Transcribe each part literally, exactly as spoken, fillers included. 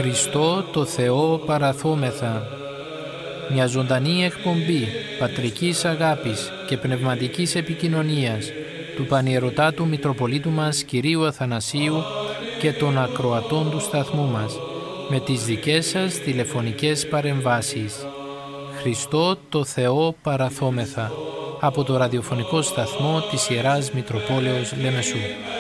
Χριστό το Θεό παραθόμεθα. Μια ζωντανή εκπομπή πατρικής αγάπης και πνευματικής επικοινωνίας του Πανιερωτάτου Μητροπολίτου μας Κυρίου Αθανασίου και των ακροατών του σταθμού μας, με τις δικές σας τηλεφωνικές παρεμβάσεις. Χριστό το Θεό παραθόμεθα, από το ραδιοφωνικό σταθμό της Ιεράς Μητροπόλεως Λεμεσού.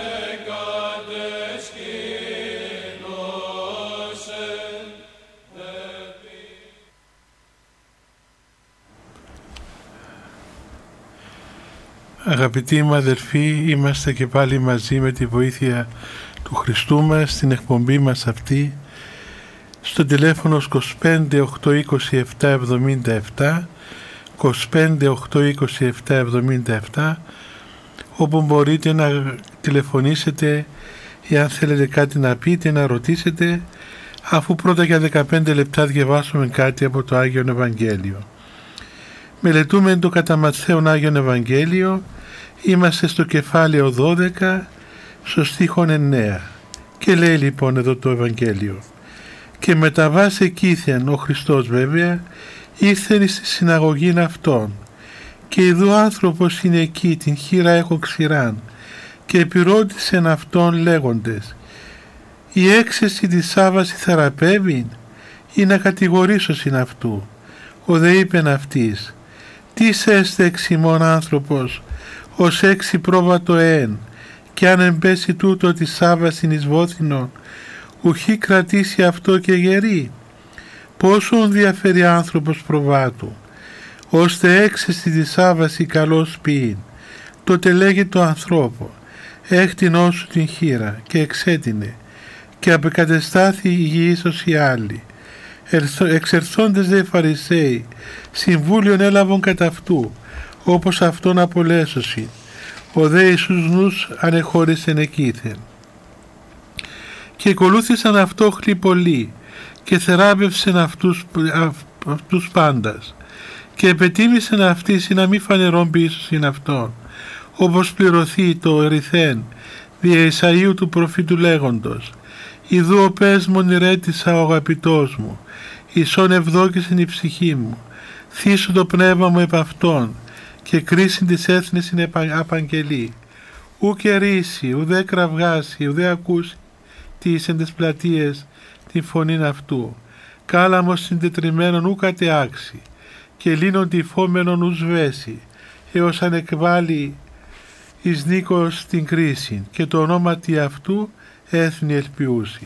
Αγαπητοί μου αδελφοί, είμαστε και πάλι μαζί με τη βοήθεια του Χριστού μας στην εκπομπή μας αυτή, στο τηλέφωνο είκοσι πέντε οκτακόσια είκοσι επτά εβδομήντα επτά, είκοσι πέντε οκτακόσια είκοσι επτά εβδομήντα επτά, όπου μπορείτε να τηλεφωνήσετε ή αν θέλετε κάτι να πείτε, να ρωτήσετε, αφού πρώτα για δεκαπέντε λεπτά διαβάσουμε κάτι από το Άγιον Ευαγγέλιο. Μελετούμε το κατά Ματθαίον Άγιον Ευαγγέλιο, είμαστε στο κεφάλαιο δώδεκα, στο στίχον εννέα, και λέει λοιπόν εδώ το Ευαγγέλιο: «Και μεταβάς εκείθεν», ο Χριστός βέβαια, «ήρθεν στη συναγωγήν αυτών, και ειδού άνθρωπος είναι εκεί, την χείρα έχω ξηράν, και επιρώτησεν αυτόν λέγοντες, η έξεση της Σάββαση θεραπεύειν, ή να κατηγορήσω συν αυτού. Ο δε είπεν αυτής, τι έστε εξ ημών άνθρωπος, ως έξι πρόβατο εέν, και αν εμπέσει τούτο τη Σάββασιν εις βόθινον, ουχή κρατήσει αυτό και γερεί. Πόσον διαφέρει άνθρωπος προβάτου, ώστε έξεση τη Σάββαση καλώς ποιήν. Τότε λέγει το ανθρώπο, έχτινό σου την χείρα, και εξέτεινε, και απεκατεστάθη η γης ως οι άλλοι. Εξερθόντες δε Φαρισαίοι, συμβούλιον έλαβον κατά αυτού, όπως αυτόν απολέσωσιν. Ο δε Ιησούς νους ανεχώρησεν εκείθεν. Και ακολούθησαν αυτόχλοι πολλοί, και θεράπευσεν αυτούς, αυτούς πάντας, και επετίμησεν αυτοί να μη φανερών πίσω συν αυτόν, όπως πληρωθεί το ερηθέν δια Ισαΐου του προφήτου λέγοντος, «Ιδού ο πες μονηρέτησα ο αγαπητός μου, ισόν ευδόκησεν η ψυχή μου, θύσου το πνεύμα μου επ' αυτόν, και κρίσιν της έθνης είναι απαγγελή. Ου κερίσει, ουδέ κραυγάσει, ουδέ ακούσει τις εν τες πλατείες την φωνήν αυτού. Κάλαμος συντετριμένον ου κατεάξει, και λύνον τυφόμενον ου σβέσει, έως αν εκβάλει εις νίκος την κρίση, και το ονόματι αυτού έθνη ελπιούσι».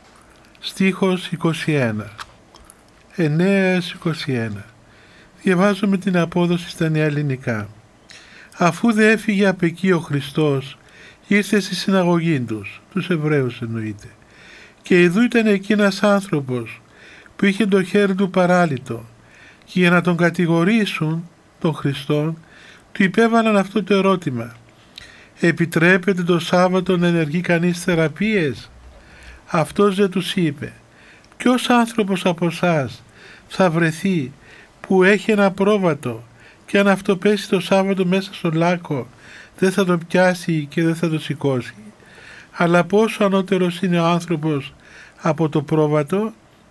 Στίχος είκοσι ένα. εννέα είκοσι ένα. Διαβάζουμε την απόδοση στα νέα ελληνικά. «Αφού δε έφυγε απ' εκεί ο Χριστός, ήρθε στη συναγωγή τους», τους Εβραίους εννοείται, «και ειδού ήταν εκεί ένας άνθρωπος που είχε το χέρι του παράλυτο, και για να τον κατηγορήσουν τον Χριστόν, του υπέβαλαν αυτό το ερώτημα: «Επιτρέπεται το Σάββατο να ενεργεί κανείς θεραπείες?» Αυτός δεν τους είπε: «Ποιος άνθρωπος από εσάς θα βρεθεί που έχει ένα πρόβατο, και αν αυτό πέσει το Σάββατο μέσα στον λάκκο, δεν θα το πιάσει και δεν θα το σηκώσει? Αλλά πόσο ανώτερος είναι ο άνθρωπος από το πρόβατο,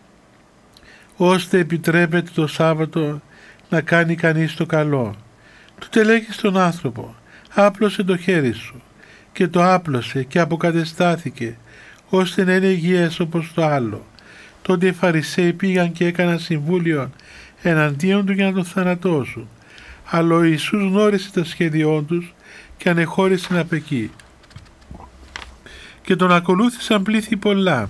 ώστε επιτρέπεται το Σάββατο να κάνει κανείς το καλό?» Του λέγει στον άνθρωπο: «Άπλωσε το χέρι σου», και το άπλωσε και αποκατεστάθηκε, ώστε να είναι υγιές όπως το άλλο. Τότε οι Φαρισαίοι πήγαν και έκαναν συμβούλιο εναντίον του για να τον θανατώσουν. Αλλά ο Ιησούς γνώρισε τα σχέδιό τους και ανεχώρησε απ' εκεί. Και τον ακολούθησαν πλήθη πολλά,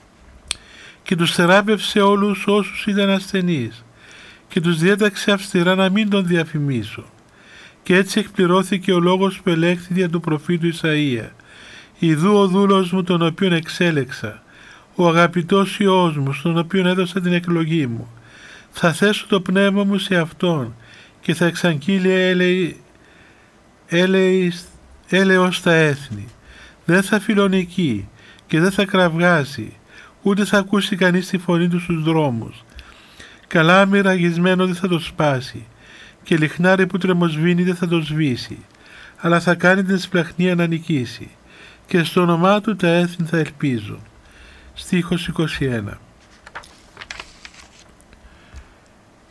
και τους θεράπευσε όλους όσους ήταν ασθενείς, και τους διέταξε αυστηρά να μην τον διαφημίσουν. Και έτσι εκπληρώθηκε ο λόγος που ελέγχθη δια του προφήτου Ισαΐα: «Ιδού ο δούλος μου τον οποίον εξέλεξα, ο αγαπητός Υιός μου, στον οποίον έδωσα την εκλογή μου. Θα θέσω το πνεύμα μου σε αυτόν, και θα εξαγγείλει έλεη, έλεη, έλεος στα έθνη. Δεν θα φιλονικεί και δεν θα κραυγάζει, ούτε θα ακούσει κανείς τη φωνή του στους δρόμους. Καλά μοιραγισμένο δεν θα το σπάσει, και λιχνάρι που τρεμοσβήνει δεν θα το σβήσει, αλλά θα κάνει την σπλαχνία να νικήσει, και στο όνομά του τα έθνη θα ελπίζουν». Στίχος είκοσι ένα.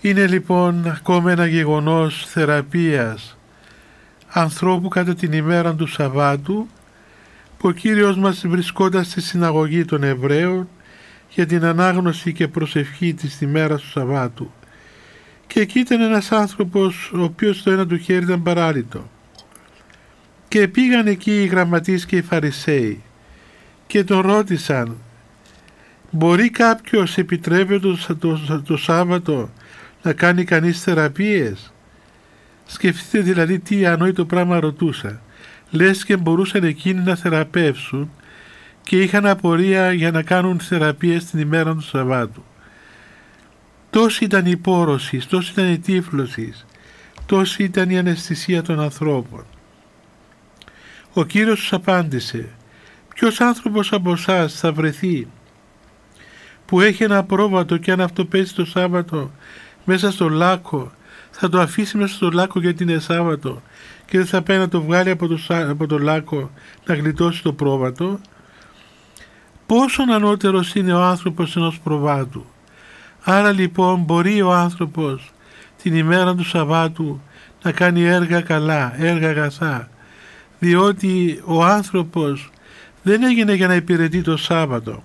Είναι λοιπόν ακόμα ένα γεγονός θεραπείας ανθρώπου κατά την ημέρα του Σαββάτου, που ο Κύριος μας βρισκόταν στη συναγωγή των Εβραίων για την ανάγνωση και προσευχή της ημέρας του Σαββάτου, και εκεί ήταν ένας άνθρωπος ο οποίος το ένα του χέρι ήταν παράλυτο, και πήγαν εκεί οι γραμματείς και οι Φαρισαίοι και τον ρώτησαν, μπορεί κάποιος επιτρέπεται το, το, το Σάββατο να κάνει κανείς θεραπείες? Σκεφτείτε δηλαδή τι ανόητο πράγμα ρωτούσα. Λες και μπορούσαν εκείνοι να θεραπεύσουν και είχαν απορία για να κάνουν θεραπείες την ημέρα του Σαββάτου. Τόση ήταν η πόρωση, τόση ήταν η τύφλωση, τόση ήταν η αναισθησία των ανθρώπων. Ο Κύριος τους απάντησε, ποιος άνθρωπος από εσάς θα βρεθεί που έχει ένα πρόβατο και αν αυτό πέσει το Σάββατο μέσα στο λάκκο, θα το αφήσει μέσα στο λάκκο γιατί είναι Σάββατο και δεν θα πάει να το βγάλει από το, από το λάκκο να γλιτώσει το πρόβατο? Πόσον ανώτερος είναι ο άνθρωπος ενός προβάτου. Άρα λοιπόν μπορεί ο άνθρωπος την ημέρα του Σαββάτου να κάνει έργα καλά, έργα αγαθά, διότι ο άνθρωπος δεν έγινε για να υπηρετεί το Σάββατο,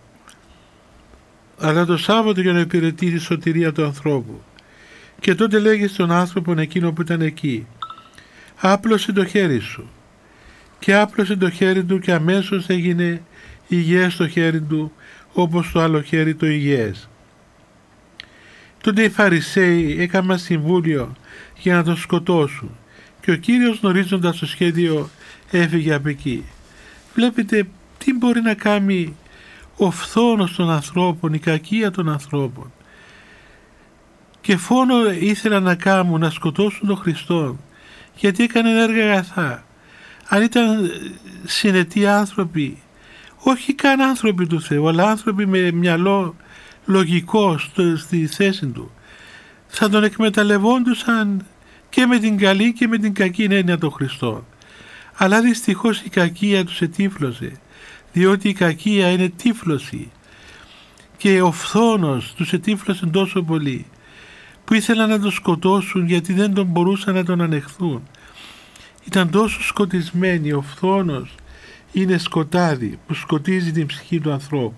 αλλά το Σάββατο για να υπηρετεί τη σωτηρία του ανθρώπου. Και τότε λέγει στον άνθρωπο εκείνο που ήταν εκεί, άπλωσε το χέρι σου, και άπλωσε το χέρι του και αμέσως έγινε υγιές το χέρι του όπως το άλλο χέρι το υγιές. Τότε οι Φαρισαίοι έκαναν συμβούλιο για να τον σκοτώσουν και ο Κύριος, γνωρίζοντας το σχέδιο, έφυγε από εκεί. Βλέπετε τι μπορεί να κάνει ο φθόνος των ανθρώπων, η κακία των ανθρώπων. Και φόνο ήθελαν να κάνουν, να σκοτώσουν τον Χριστό, γιατί έκανε έργα αγαθά. Αν ήταν συνετοί άνθρωποι, όχι καν άνθρωποι του Θεού, αλλά άνθρωποι με μυαλό λογικό στο, στη θέση του, θα τον εκμεταλλευόντουσαν και με την καλή και με την κακή έννοια των Χριστών. Αλλά δυστυχώς η κακία τους ετύφλωσε, διότι η κακία είναι τύφλωση και ο φθόνος τους ετύφλωσε τόσο πολύ που ήθελαν να τον σκοτώσουν γιατί δεν τον μπορούσαν να τον ανεχθούν. Ήταν τόσο σκοτισμένοι, ο φθόνος είναι σκοτάδι που σκοτίζει την ψυχή του ανθρώπου.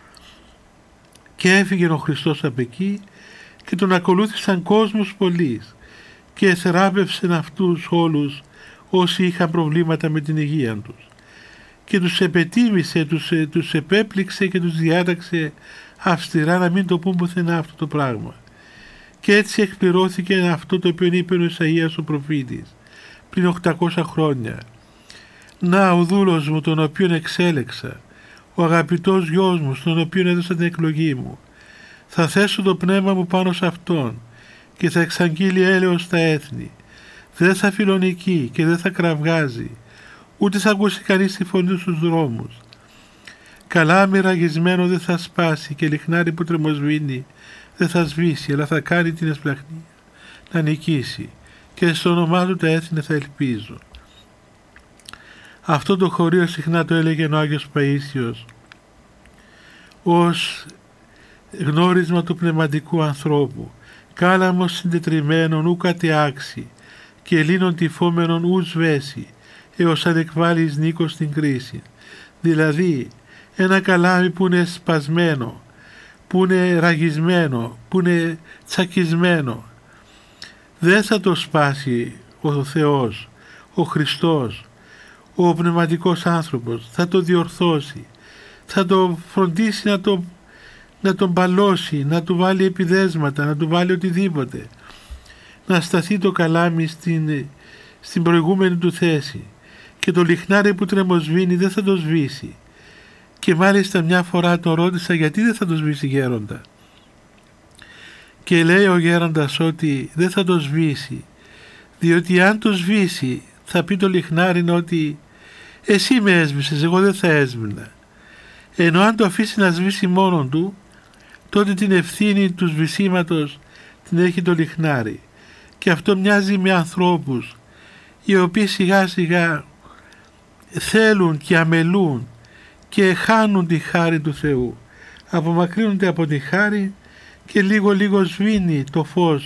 Και έφυγε ο Χριστός από εκεί και τον ακολούθησαν κόσμος πολλής και θεράπευσαν αυτούς όλους όσοι είχαν προβλήματα με την υγεία τους. Και τους επετίμησε, τους, τους επέπληξε και τους διάταξε αυστηρά να μην το πούν πουθενά αυτό το πράγμα. Και έτσι εκπληρώθηκε αυτό το οποίο είπε ο Ισαΐας ο προφήτης πριν οκτακόσια χρόνια. Να ο δούλος μου τον οποίον εξέλεξα, ο αγαπητός γιος μου στον οποίον έδωσα την εκλογή μου. Θα θέσω το πνεύμα μου πάνω σε αυτόν και θα εξαγγείλει έλεος στα έθνη. Δεν θα φιλονικεί και δεν θα κραυγάζει, ούτε θα ακούσει κανείς τη φωνή στους δρόμους. Καλάμι ραγισμένο δεν θα σπάσει και λιχνάρι που τρεμοσβήνει δεν θα σβήσει, αλλά θα κάνει την εσπλαχνία να νικήσει και στο όνομά του τα έθνη θα ελπίζω. Αυτό το χωρίο συχνά το έλεγε ο Άγιος Παΐσιος ως γνώρισμα του πνευματικού ανθρώπου. Κάλαμος συντετριμένων ου κατεάξει και ελλήνων τυφώμενων ου σβέσει έως αν εκβάλεις νίκος στην κρίση. Δηλαδή ένα καλάμι που είναι σπασμένο, που είναι ραγισμένο, που είναι τσακισμένο, δεν θα το σπάσει ο Θεός, ο Χριστός, ο πνευματικός άνθρωπος, θα το διορθώσει, θα το φροντίσει να, το, να τον παλώσει, να του βάλει επιδέσματα, να του βάλει οτιδήποτε, να σταθεί το καλάμι στην, στην προηγούμενη του θέση και το λιχνάρι που τρεμοσβήνει δεν θα το σβήσει. Και μάλιστα μια φορά τον ρώτησα γιατί δεν θα το σβήσει γέροντα. Και λέει ο γέροντας ότι δεν θα το σβήσει, διότι αν το σβήσει θα πει το λιχνάρι ότι εσύ με έσβησες, εγώ δεν θα έσβηνα. Ενώ αν το αφήσει να σβήσει μόνον του, τότε την ευθύνη του σβησίματος την έχει το λιχνάρι. Και αυτό μοιάζει με ανθρώπους οι οποίοι σιγά σιγά θέλουν και αμελούν και χάνουν τη χάρη του Θεού. Απομακρύνονται από τη χάρη και λίγο λίγο σβήνει το φως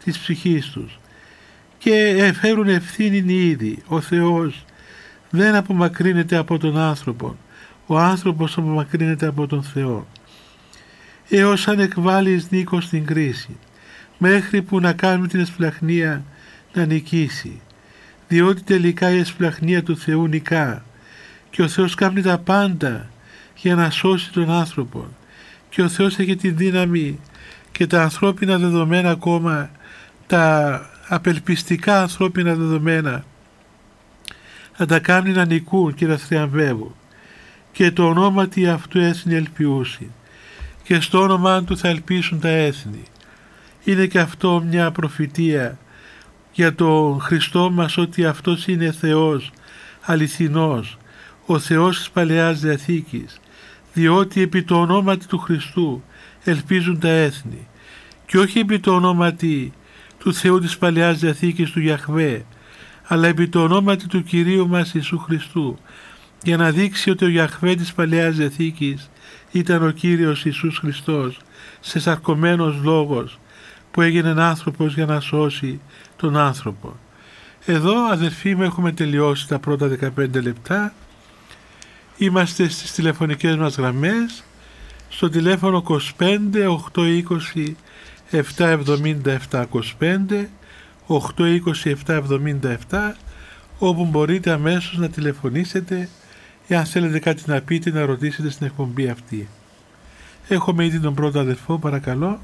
της ψυχής τους και φέρουν ευθύνη ήδη. Ο Θεός δεν απομακρύνεται από τον άνθρωπο, ο άνθρωπος απομακρύνεται από τον Θεό. Έως αν εκβάλεις νίκο στην κρίση, μέχρι που να κάνουμε την εσπλαχνία να νικήσει, διότι τελικά η εσπλαχνία του Θεού νικά και ο Θεός κάνει τα πάντα για να σώσει τον άνθρωπο και ο Θεός έχει τη δύναμη και τα ανθρώπινα δεδομένα, ακόμα τα απελπιστικά ανθρώπινα δεδομένα, να τα κάνει να νικούν και να θριαμβεύουν, και το ονόματι αυτού έθνη ελπιούσι και στο όνομά του θα ελπίσουν τα έθνη. Είναι και αυτό μια προφητεία για τον Χριστό μας, ότι αυτός είναι Θεός αληθινός, ο Θεός της Παλαιάς Διαθήκης, διότι επί το ονόματι του Χριστού ελπίζουν τα έθνη και όχι επί το ονόματι του Θεού της Παλαιάς Διαθήκης, του Ιαχβέ, αλλά επί το ονόματι του Κυρίου μας Ιησού Χριστού, για να δείξει ότι ο Ιαχβέ της Παλαιάς Διαθήκης ήταν ο Κύριος Ιησούς Χριστός, σε σαρκωμένος λόγος, που έγινε άνθρωπος για να σώσει τον άνθρωπο. Εδώ, αδερφοί μου, έχουμε τελειώσει τα πρώτα δεκαπέντε λεπτά. Είμαστε στις τηλεφωνικές μας γραμμές, στο τηλέφωνο είκοσι πέντε οκτακόσια είκοσι επτακόσια εβδομήντα επτά είκοσι πέντε οκτακόσια είκοσι επτακόσια εβδομήντα επτά, όπου μπορείτε αμέσως να τηλεφωνήσετε εάν θέλετε κάτι να πείτε, να ρωτήσετε στην εκπομπή αυτή. Έχουμε ήδη τον πρώτο αδερφό, παρακαλώ.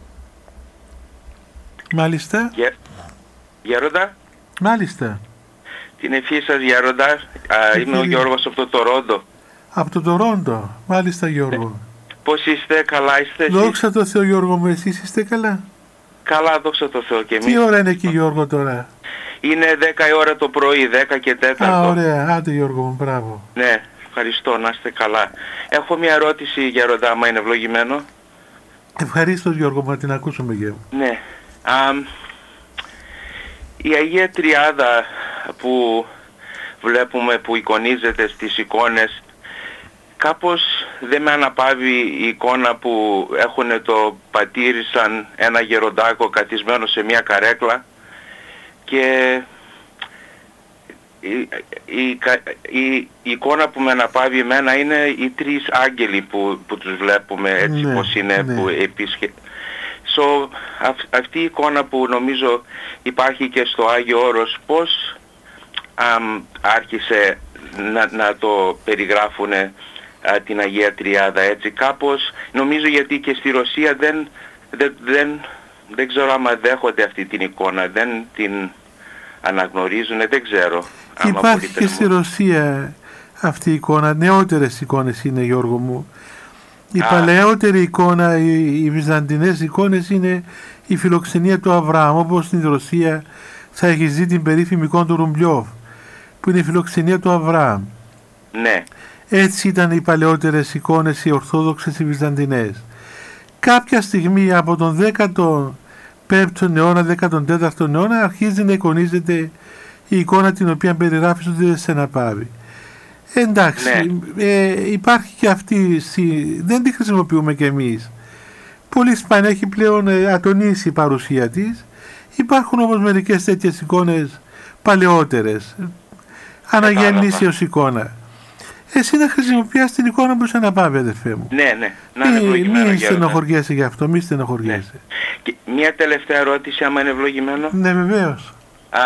Μάλιστα. Γε... Γέροντα. Μάλιστα. Την ευχή σας, Γέροντα. Α, είμαι ο Γιώργος από το Τορόντο. Από το Τορόντο. Μάλιστα, Γιώργο. Ε, πώς είστε, καλά είστε? Δόξα τω Θεώ, Γιώργο μου, εσείς είστε καλά? Καλά, δόξα τω Θεώ και εμείς. Τι ώρα είναι εκεί, Γιώργο, τώρα? Είναι δέκα η ώρα το πρωί, δέκα και τέταρτο. Α, ωραία. Άντε, Γιώργο μου, μπράβο. Ναι, ευχαριστώ, να είστε καλά. Έχω μια ερώτηση, Γέροντα, άμα είναι ευλογημένο. Ευχαρίστως, Γιώργο μου, να την ακούσουμε, Γιώργο. Ναι. Α, η Αγία Τριάδα που βλέπουμε, που εικονίζεται στις εικόνες, κάπως δεν με αναπαύει η εικόνα που έχουν το πατήρι σαν ένα γεροντάκο καθισμένο σε μια καρέκλα, και η, η, η, η εικόνα που με αναπαύει εμένα είναι οι τρεις άγγελοι που, που τους βλέπουμε έτσι, ναι, πως είναι, ναι. που επίσχε... So, αυ, αυτή η εικόνα που νομίζω υπάρχει και στο Άγιο Όρος, πώς αμ, άρχισε να, να το περιγράφουν α, την Αγία Τριάδα έτσι, κάπως νομίζω, γιατί και στη Ρωσία δεν, δεν, δεν, δεν ξέρω άμα δέχονται αυτή την εικόνα, δεν την αναγνωρίζουν, δεν ξέρω. Υπάρχει και στη Ρωσία αυτή η εικόνα, νεότερες εικόνες είναι, Γιώργο μου. Η Α. παλαιότερη εικόνα, οι, οι βυζαντινές εικόνες είναι η φιλοξενία του Αβραάμ, όπως στην Ρωσία θα έχεις δει την περίφημη εικόνα του Ρουμπλιόφ, που είναι η φιλοξενία του Αβραάμ. Ναι. Έτσι ήταν οι παλαιότερες εικόνες, οι ορθόδοξες, οι βυζαντινές. Κάποια στιγμή από τον δέκατο πέμπτο αιώνα, δέκατο τέταρτο αιώνα, αρχίζει να εικονίζεται η εικόνα την οποία περιγράφεις ότι δεν σε αναπαύει. Εντάξει, ναι. ε, υπάρχει και αυτή, δεν τη χρησιμοποιούμε κι εμείς. Πολύ σπάνια, έχει πλέον ε, ατονίσει η παρουσία της. Υπάρχουν όμως μερικές τέτοιες εικόνες παλαιότερες, αναγέννησεως εικόνα. Εσύ να χρησιμοποιάς την εικόνα που σε αναπαύει, αδερφέ μου. Ναι, ναι. Να είναι ευλογημένο. Μην στενοχωριέσαι γι' αυτό, μην στενοχωριέσαι. Ναι. Και μια τελευταία ερώτηση, άμα είναι ευλογημένο. Ναι, βεβαίως. Α,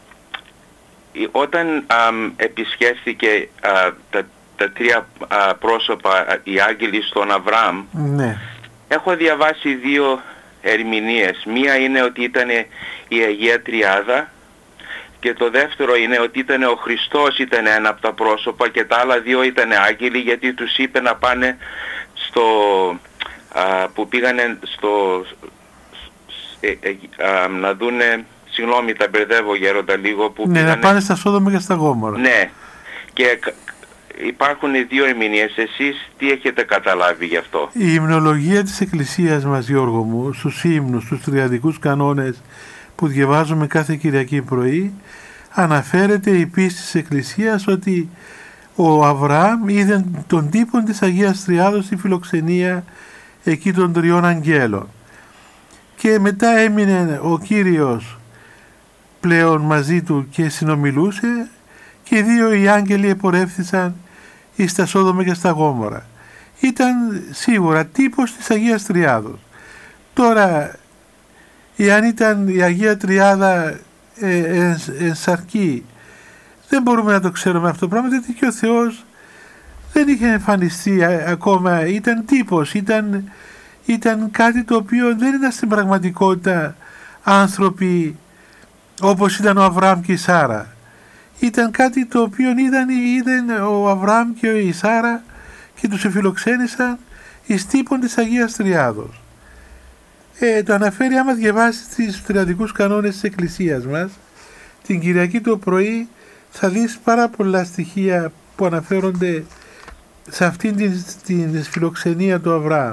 όταν α, επισκέφθηκε α, τα, τα τρία α, πρόσωπα, α, οι άγγελοι στον Αβραάμ, ναι. έχω διαβάσει δύο ερμηνείες. Μία είναι ότι ήταν η Αγία Τριάδα, και το δεύτερο είναι ότι ήταν ο Χριστός, ήταν ένα από τα πρόσωπα, και τα άλλα δύο ήταν άγγελοι, γιατί τους είπε να πάνε στο, α, που πήγανε στο, ε, ε, α, να δούνε, συγγνώμη τα μπερδεύω Γέροντα λίγο, που ναι, πήγανε, να πάνε στα Σόδομα και στα Γόμορα. Ναι, και υπάρχουν δύο ερμηνείες. Εσείς τι έχετε καταλάβει γι' αυτό? Η υμνολογία της Εκκλησίας μας, Γιώργο μου, στους ύμνους, στους τριαδικούς κανόνες που διαβάζουμε κάθε Κυριακή πρωί, αναφέρεται η πίστη της Εκκλησίας ότι ο Αβραάμ είδε τον τύπο της Αγίας Τριάδος στη φιλοξενία εκεί των τριών αγγέλων. και μετά έμεινε ο Κύριος πλέον μαζί του και συνομιλούσε και οι δύο οι άγγελοι επορεύθησαν εις τα Σόδομα και στα Γόμορα. Ήταν σίγουρα τύπος της Αγίας Τριάδος. Τώρα, εάν ήταν η Αγία Τριάδα ε, εν σαρκή, δεν μπορούμε να το ξέρουμε αυτό το πράγμα, γιατί και ο Θεός δεν είχε εμφανιστεί ακόμα, ήταν τύπος, ήταν, ήταν κάτι το οποίο δεν ήταν στην πραγματικότητα άνθρωποι όπως ήταν ο Αβραάμ και η Σάρα. Ήταν κάτι το οποίο είδαν, είδαν ο Αβραάμ και η Σάρα και τους εφιλοξένησαν εις τύπων της Αγίας Τριάδος. Ε, το αναφέρει, άμα διαβάσεις τις τριαδικούς κανόνες της Εκκλησίας μας, την Κυριακή το πρωί θα δεις πάρα πολλά στοιχεία που αναφέρονται σε αυτήν την, την φιλοξενία του Αβραάμ.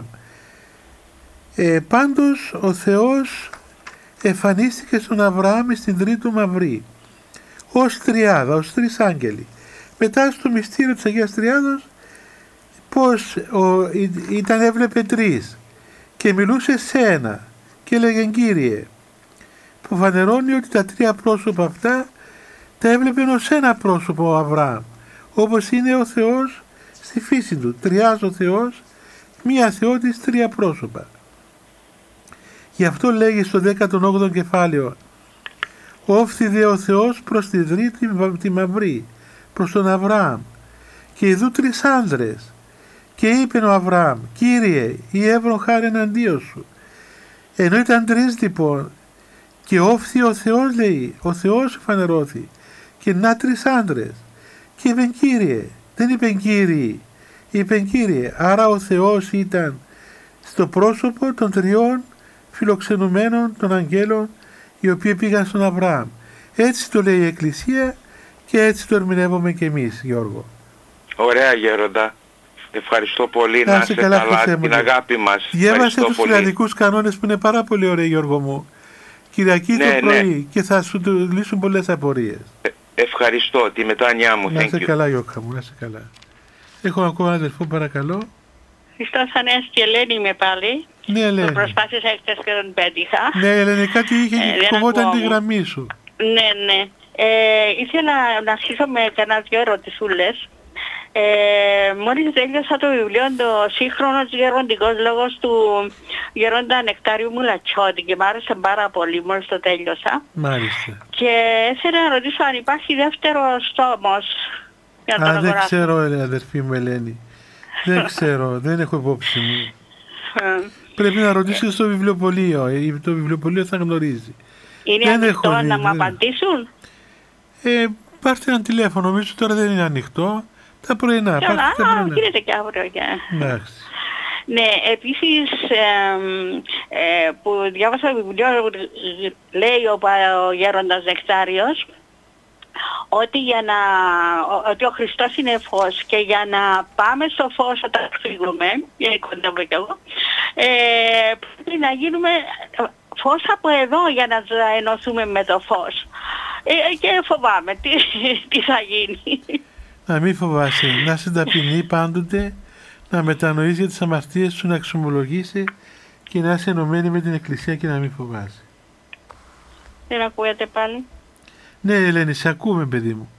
Ε, πάντως ο Θεός εμφανίστηκε στον Αβραάμ στην Τρίτου Μαυρή ως τριάδα, ως τρεις άγγελοι. Μετά στο μυστήριο της Αγίας Τριάδος, πως ο, ήταν, έβλεπε τρεις και μιλούσε σε ένα και έλεγε Κύριε, που φανερώνει ότι τα τρία πρόσωπα αυτά τα έβλεπε ως ένα πρόσωπο ο Αβραάμ, όπως είναι ο Θεός στη φύση του, τριάς ο Θεός, μία θεότης, τρία πρόσωπα. Γι' αυτό λέγει στο δέκατο όγδοο κεφάλαιο, όφθη ο Θεός προς τη Τρίτη τη Μαυρή, προς τον Αβραάμ, και ειδού τρεις άνδρες, και είπε ο Αβραάμ, Κύριε, η έβρον χάρη εναντίον σου. Ενώ ήταν τρεις λοιπόν, και όφθη ο Θεός, λέει, ο Θεός φανερώθη, και να τρεις άνδρες, και είπεν Κύριε, δεν είπεν Κύριοι, είπεν Κύριε. Άρα ο Θεός ήταν στο πρόσωπο των τριών φιλοξενουμένων των αγγέλων, οι οποίοι πήγαν στον Αβραάμ. Έτσι το λέει η Εκκλησία και έτσι το ερμηνεύουμε και εμείς, Γιώργο. Ωραία γέροντα. Ευχαριστώ πολύ, να είστε καλά, καλά την αγάπη μας. Διέβασε τους τριαδικούς κανόνες που είναι πάρα πολύ ωραίοι, Γιώργο μου. Κυριακή ναι, το πρωί ναι. Και θα σου λύσουν πολλές απορίες. Ε, ευχαριστώ, τη μετάνοιά μου. Να είσαι καλά, Γιώργο μου, να είσαι καλά. Έχω ακόμα ένα αδελφό, παρακαλώ. Χριστός Ανέστη, Ελένη είμαι πάλι. Ναι, Ελένη. Το προσπάθησα χθες και δεν πέτυχα. Ναι, Ελένη, κάτι είχε ε, και φοβόταν τη γραμμή σου. Ναι, ναι. Ε, ήθελα να αρχίσω με κανένα δυο ερωτησούλες. Ε, μόλις τέλειωσα το βιβλίο το σύγχρονος γεροντικός λόγος του γερόντα Νεκτάριου Μουλατσιώτη και μ' άρεσε πάρα πολύ μόλις το τέλειωσα. Μάλιστα. Και ήθελα να ρωτήσω αν υπάρχει δεύτερος τόμος για να τον Α, αγοράσω. δεν ξέρω, αδερφή μου Ελένη. Δεν ξέρω, δεν έχω υπόψη μου. Πρέπει να ρωτήσεις στο βιβλιοπωλείο. Το βιβλιοπωλείο θα γνωρίζει. Είναι δεν ανοιχτό έχω, να δεν... μου απαντήσουν. Ε, πάρτε ένα τηλέφωνο, νομίζω τώρα δεν είναι ανοιχτό. Τα πρωινά. Καλά, α, γίνεται και αύριο. Εντάξει. Ναι, επίσης ε, ε, που διάβασα το βιβλίο, λέει ο, ο γέροντας Νεκτάριος ότι, για να, ότι ο Χριστός είναι φως και για να πάμε στο φως όταν φύγουμε, γιατί κοντεύω κι εγώ, ε, πρέπει να γίνουμε φως από εδώ για να ενωθούμε με το φως. Ε, και φοβάμαι τι, τι θα γίνει. Να μην φοβάσαι, να είσαι ταπεινή πάντοτε, να μετανοείς για τις αμαρτίες σου, να εξομολογήσει και να είσαι ενωμένη με την Εκκλησία και να μην φοβάσαι. Δεν ακούγεται πάλι. Ναι, Ελένη, σε ακούμε, παιδί μου.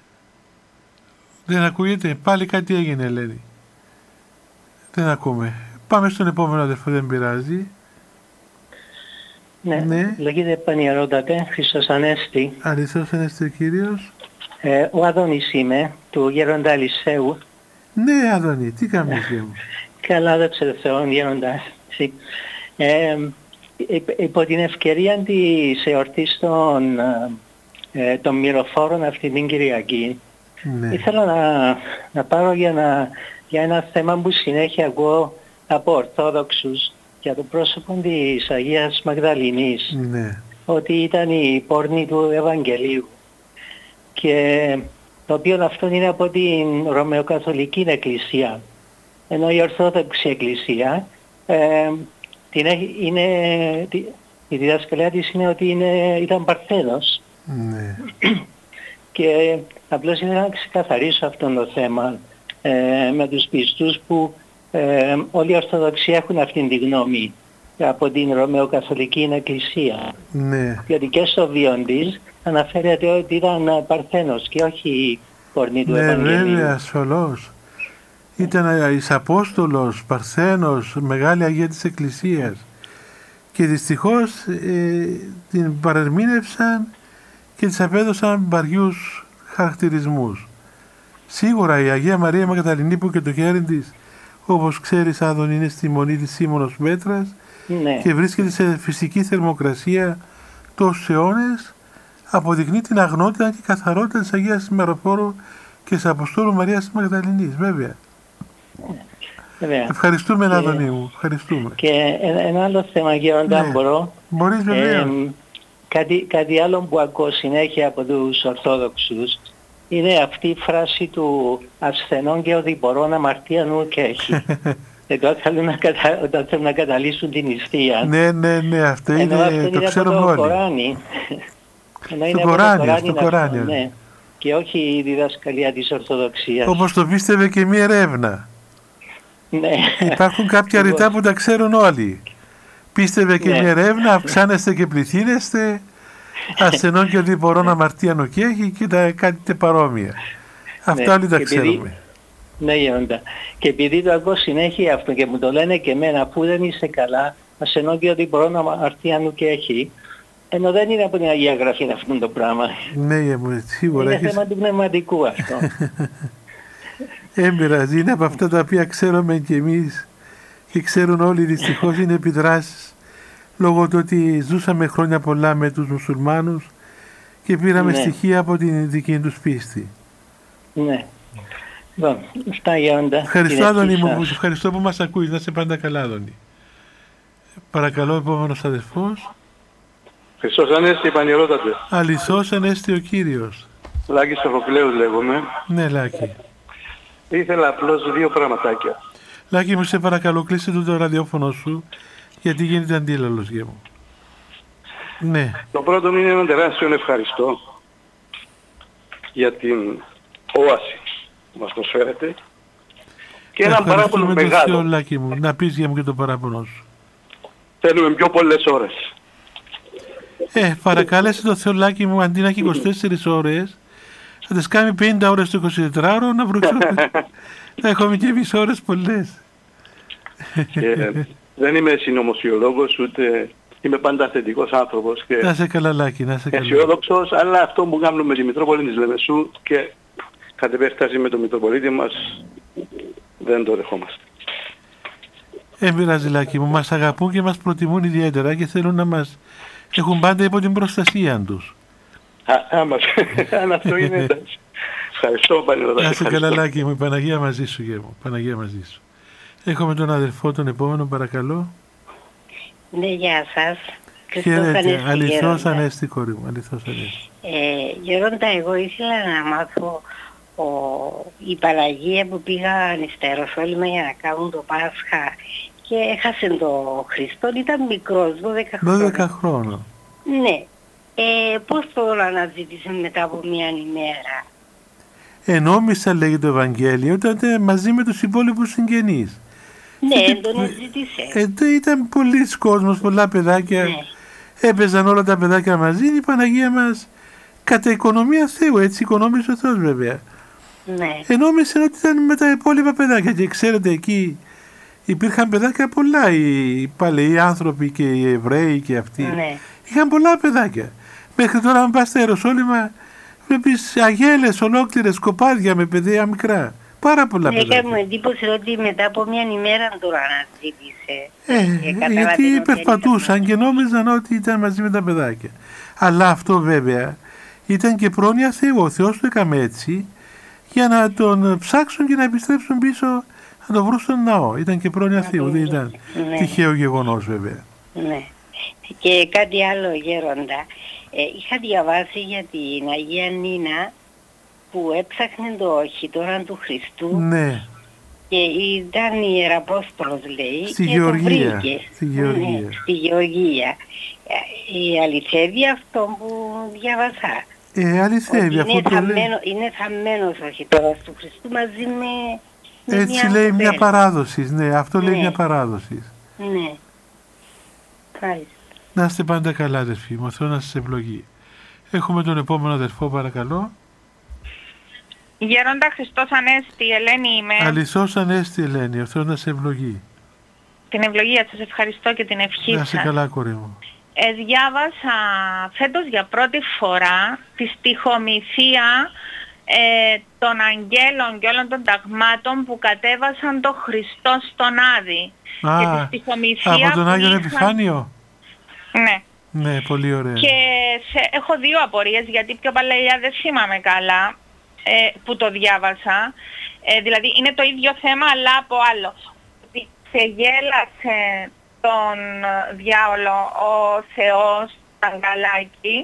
Δεν ακούγεται, πάλι κάτι έγινε, Ελένη. Δεν ακούμε. Πάμε στον επόμενο αδερφό, δεν πειράζει. Ναι, ναι. Λέγεται Πανιερότατε, Χριστός Ανέστη. Χριστός Ανέστη ο Κύριος. Ε, ο Αδώνης είμαι, του Γέροντα Ελισέου. Ναι, Αδώνη, τι κάνεις, Γεια μου. Καλά, δόξα τω Θεώ, Γέροντα. Ε, υπό την ευκαιρία της εορτής των, ε, των μυροφόρων αυτή την Κυριακή, ναι. ήθελα να, να πάρω για, να, για ένα θέμα που συνέχεια ακούω από Ορθόδοξους για το πρόσωπο της Αγίας Μαγδαληνής, ναι. ότι ήταν η πόρνη του Ευαγγελίου. Και το οποίο αυτό είναι από την Ρωμαιοκαθολική Εκκλησία. Ενώ η Ορθόδοξη Εκκλησία, ε, την έχει, είναι, η διδασκαλία της είναι ότι είναι, ήταν Παρθένος. Ναι. Και απλώς ήθελα να ξεκαθαρίσω αυτό το θέμα ε, με τους πιστούς που ε, όλοι οι Ορθοδοξοί έχουν αυτήν τη γνώμη. από την Ρωμαιοκαθολική Εκκλησία. Ναι. Γιατί και στο βίον της αναφέρεται ότι ήταν Παρθένος και όχι πορνή του ναι, Ευαγγελίου. Ναι, βέβαια, ασφαλώς. Ήταν εις Απόστολος, Παρθένος, μεγάλη Αγία της Εκκλησίας. Και δυστυχώς ε, την παρερμήνευσαν και της απέδωσαν βαριούς χαρακτηρισμούς. Σίγουρα η Αγία Μαρία Μαγδαληνή που και το χέρι της, όπως ξέρεις Άδων, είναι στη μονή της Σίμωνος Πέτρας, ναι, και βρίσκεται σε φυσική θερμοκρασία τόσους αιώνες, αποδεικνύει την αγνότητα και καθαρότητα της Αγίας Μαροφόρου και της Αποστόλου Μαρίας Μαγδαληνής, βέβαια. Βέβαια. Ευχαριστούμε, και... Άδωνη μου, ευχαριστούμε. Και ένα άλλο θέμα, Γέροντα, ναι, μπορώ. Μπορείς, βέβαια. Ε, κάτι, κάτι άλλο που ακούω συνέχεια από τους Ορθόδοξους είναι αυτή η φράση του ασθενών και οδηπορών αμαρτία νου και έχει. Εδώ θέλουν να, κατα... όταν θέλουν να καταλύσουν την νηστεία. Ναι, ναι, ναι, αυτό είναι, ενώ αυτό το είναι ξέρουμε από το όλοι. Κοράνι. Ενώ είναι στο Κοράνι, στο Κοράνι. Ναι. Και όχι η διδασκαλία της Ορθοδοξίας. Όπως το πίστευε και μία έρευνα. Ναι. Υπάρχουν κάποια ρητά που τα ξέρουν όλοι. Πίστευε και ναι. μια έρευνα, αυξάνεστε και πληθύνεστε, ασθενών και οδηπορών αμαρτίαν οκέχει και τα κάτι παρόμοια. Αυτά ναι, όλοι τα ξέρουμε. Επειδή, ναι, Γέροντα. Και επειδή το ακούω συνέχεια αυτό και μου το λένε και εμένα, αφού δεν είσαι καλά, ασθενών και οδηπορών αμαρτίαν οκέχει, ενώ δεν είναι από την Αγία Γραφή αυτό το πράγμα. Ναι, σίγουρα. Είναι έχεις... θέμα του πνευματικού αυτό. Έμπειραζε, είναι από αυτά τα οποία ξέρουμε και εμείς και ξέρουν όλοι, δυστυχώς είναι επιδράσεις λόγω του ότι ζούσαμε χρόνια πολλά με τους μουσουλμάνους και πήραμε ναι. στοιχεία από την δική τους πίστη. Ναι. Λοιπόν, αυτά Γέροντα. Ευχαριστώ, Άδωνη μου, ευχαριστώ που μας ακούεις, να είσαι πάντα καλά, Άδωνη. Παρακαλώ, επόμενος αδερφός. Χριστός Ανέστη, Πανηρότατε. Αληθώς Ανέστη ο Κύριος. Λάκης Σοφοκλέους λέγομαι. Ναι, Λάκη. Ήθελα απλώς δύο πραγματάκια. Λάκη μου, σε παρακαλώ, κλείσε το, το ραδιόφωνο σου, γιατί γίνεται αντίλαλος για μου. Ναι. Το πρώτο είναι ένα τεράστιο ευχαριστώ για την όαση που μας προσφέρετε και ένα παράπονο μεγάλο. Θεό, Λάκη μου, να πεις για μου και το παράπονο σου. Θέλουμε πιο πολλές ώρες. Ε, παρακάλεσε το Θεό, Λάκη μου, αντί να έχει είκοσι τέσσερις ώρες, θα τις κάνει πενήντα ώρες το εικοσιτετράωρο, να βρούμε. Θα έχουμε και εμείς ώρες πολλές. Και δεν είμαι συνωμοσιολόγος, ούτε είμαι πάντα θετικός άνθρωπος και να σε καλά, Λάκη, να σε καλά. αισιόδοξος, αλλά αυτό που κάνουμε με τη Μητρόπολη της Λεμεσού και κατ' επέκταση με τον Μητροπολίτη μας δεν το δεχόμαστε. Ε, πειράζει, Λάκη μου, μας αγαπούν και μας προτιμούν ιδιαίτερα και θέλουν να μας έχουν πάντα υπό την προστασία τους. Α, άμα, αν αυτό είναι εντάξει. Ευχαριστώ, Παναγία. Να σε καλά, Λάκη μου, η Παναγία μαζί σου, γε μου. Παναγία μαζί σου. Έχουμε τον αδερφό τον επόμενο, παρακαλώ. Ναι, γεια σας. Χαίρετε, αληθώς Ανέστη, κόρη μου, αληθώς Ανέστη. Ε, Γερόντα, εγώ ήθελα να μάθω ο, η Παναγία που πήγαν στα Ιεροσόλυμα για να κάνουν το Πάσχα και έχασε το Χριστό, ήταν μικρός, δώδεκα χρόνια. δώδεκα χρόνια. Ναι. Ε, πώς το αναζήτησε μετά από μια ημέρα. Ενόμισα, λέγει το Ευαγγέλιο, ήταν μαζί με τους υπόλοιπους συγγενείς. Ναι, δεν τον ζήτησε. Εδώ ήταν πολλοί κόσμος, πολλά παιδάκια. Ναι. Έπαιζαν όλα τα παιδάκια μαζί. Η Παναγία μας κατά οικονομία Θεού, έτσι οικονόμησε ο Θεός βέβαια. Ναι. Ενόμισε ότι ήταν με τα υπόλοιπα παιδάκια και ξέρετε εκεί υπήρχαν παιδάκια πολλά, οι παλαιοί άνθρωποι και οι Εβραίοι και αυτοί. Ναι. Είχαν πολλά παιδάκια. Μέχρι τώρα αν πας στα Ιεροσόλυμα βλέπεις αγέλες ολόκληρες, κοπάδια με παιδιά μικρά. Πάρα πολλά παιδάκια. Έκανε μου εντύπωση ότι μετά από μια ημέρα τώρα αναζήτησε. Ε, γιατί περπατούσαν και νόμιζαν ότι ήταν μαζί με τα παιδάκια. Αλλά αυτό βέβαια ήταν και πρόνοια Θεού. Ο Θεός το έκαμε έτσι για να τον ψάξουν και να επιστρέψουν πίσω να τον βρουν στον ναό. Ήταν και πρόνοια Θεού, δεν ήταν ναι. τυχαίο γεγονός βέβαια. Ναι. Και κάτι άλλο, Γέροντα. Ε, είχα διαβάσει για την Αγία Νίνα που έψαχνε το χιτόρα του Χριστού. Ναι. Και ήταν ιεραπόστολος, λέει. Στη και Γεωργία. Το βρήκε. Στη Γεωργία. Ναι, στη Γεωργία. Ε, αληθεύει αυτό που διαβάσα. Ε, αληθεύει. Είναι, θαμμένο, είναι θαμμένος ο χιτόρας του Χριστού μαζί με, με έτσι μια λέει κουβέντα. Μια παράδοση. Ναι, αυτό ναι. λέει μια παράδοση. Ναι. Ευχαριστώ. Να είστε πάντα καλά, αδερφοί μου. Ο Θεός να σας ευλογεί. Έχουμε τον επόμενο αδερφό, παρακαλώ. Γέροντα Χριστός Ανέστη, Ελένη είμαι. Αληθώς Ανέστη, Ελένη. Ο Θεός να σε ευλογεί. Την ευλογία σας ευχαριστώ και την ευχή σας. Να είσαι καλά, κόρη μου. Ε, διάβασα φέτος για πρώτη φορά τη στιχομυθία ε, των αγγέλων και όλων των ταγμάτων που κατέβασαν το Χριστό στον Άδη. Α, και τη στιχομυθία από τον Άγιον είχαν... Επιφάνιο. Ναι. Ναι, πολύ ωραία. Και σε, έχω δύο απορίες, γιατί πιο παλαιά δεν θυμάμαι καλά ε, που το διάβασα. Ε, δηλαδή είναι το ίδιο θέμα αλλά από άλλο. Ότι ξεγέλασε τον διάολο ο Θεός Αγκαλάκη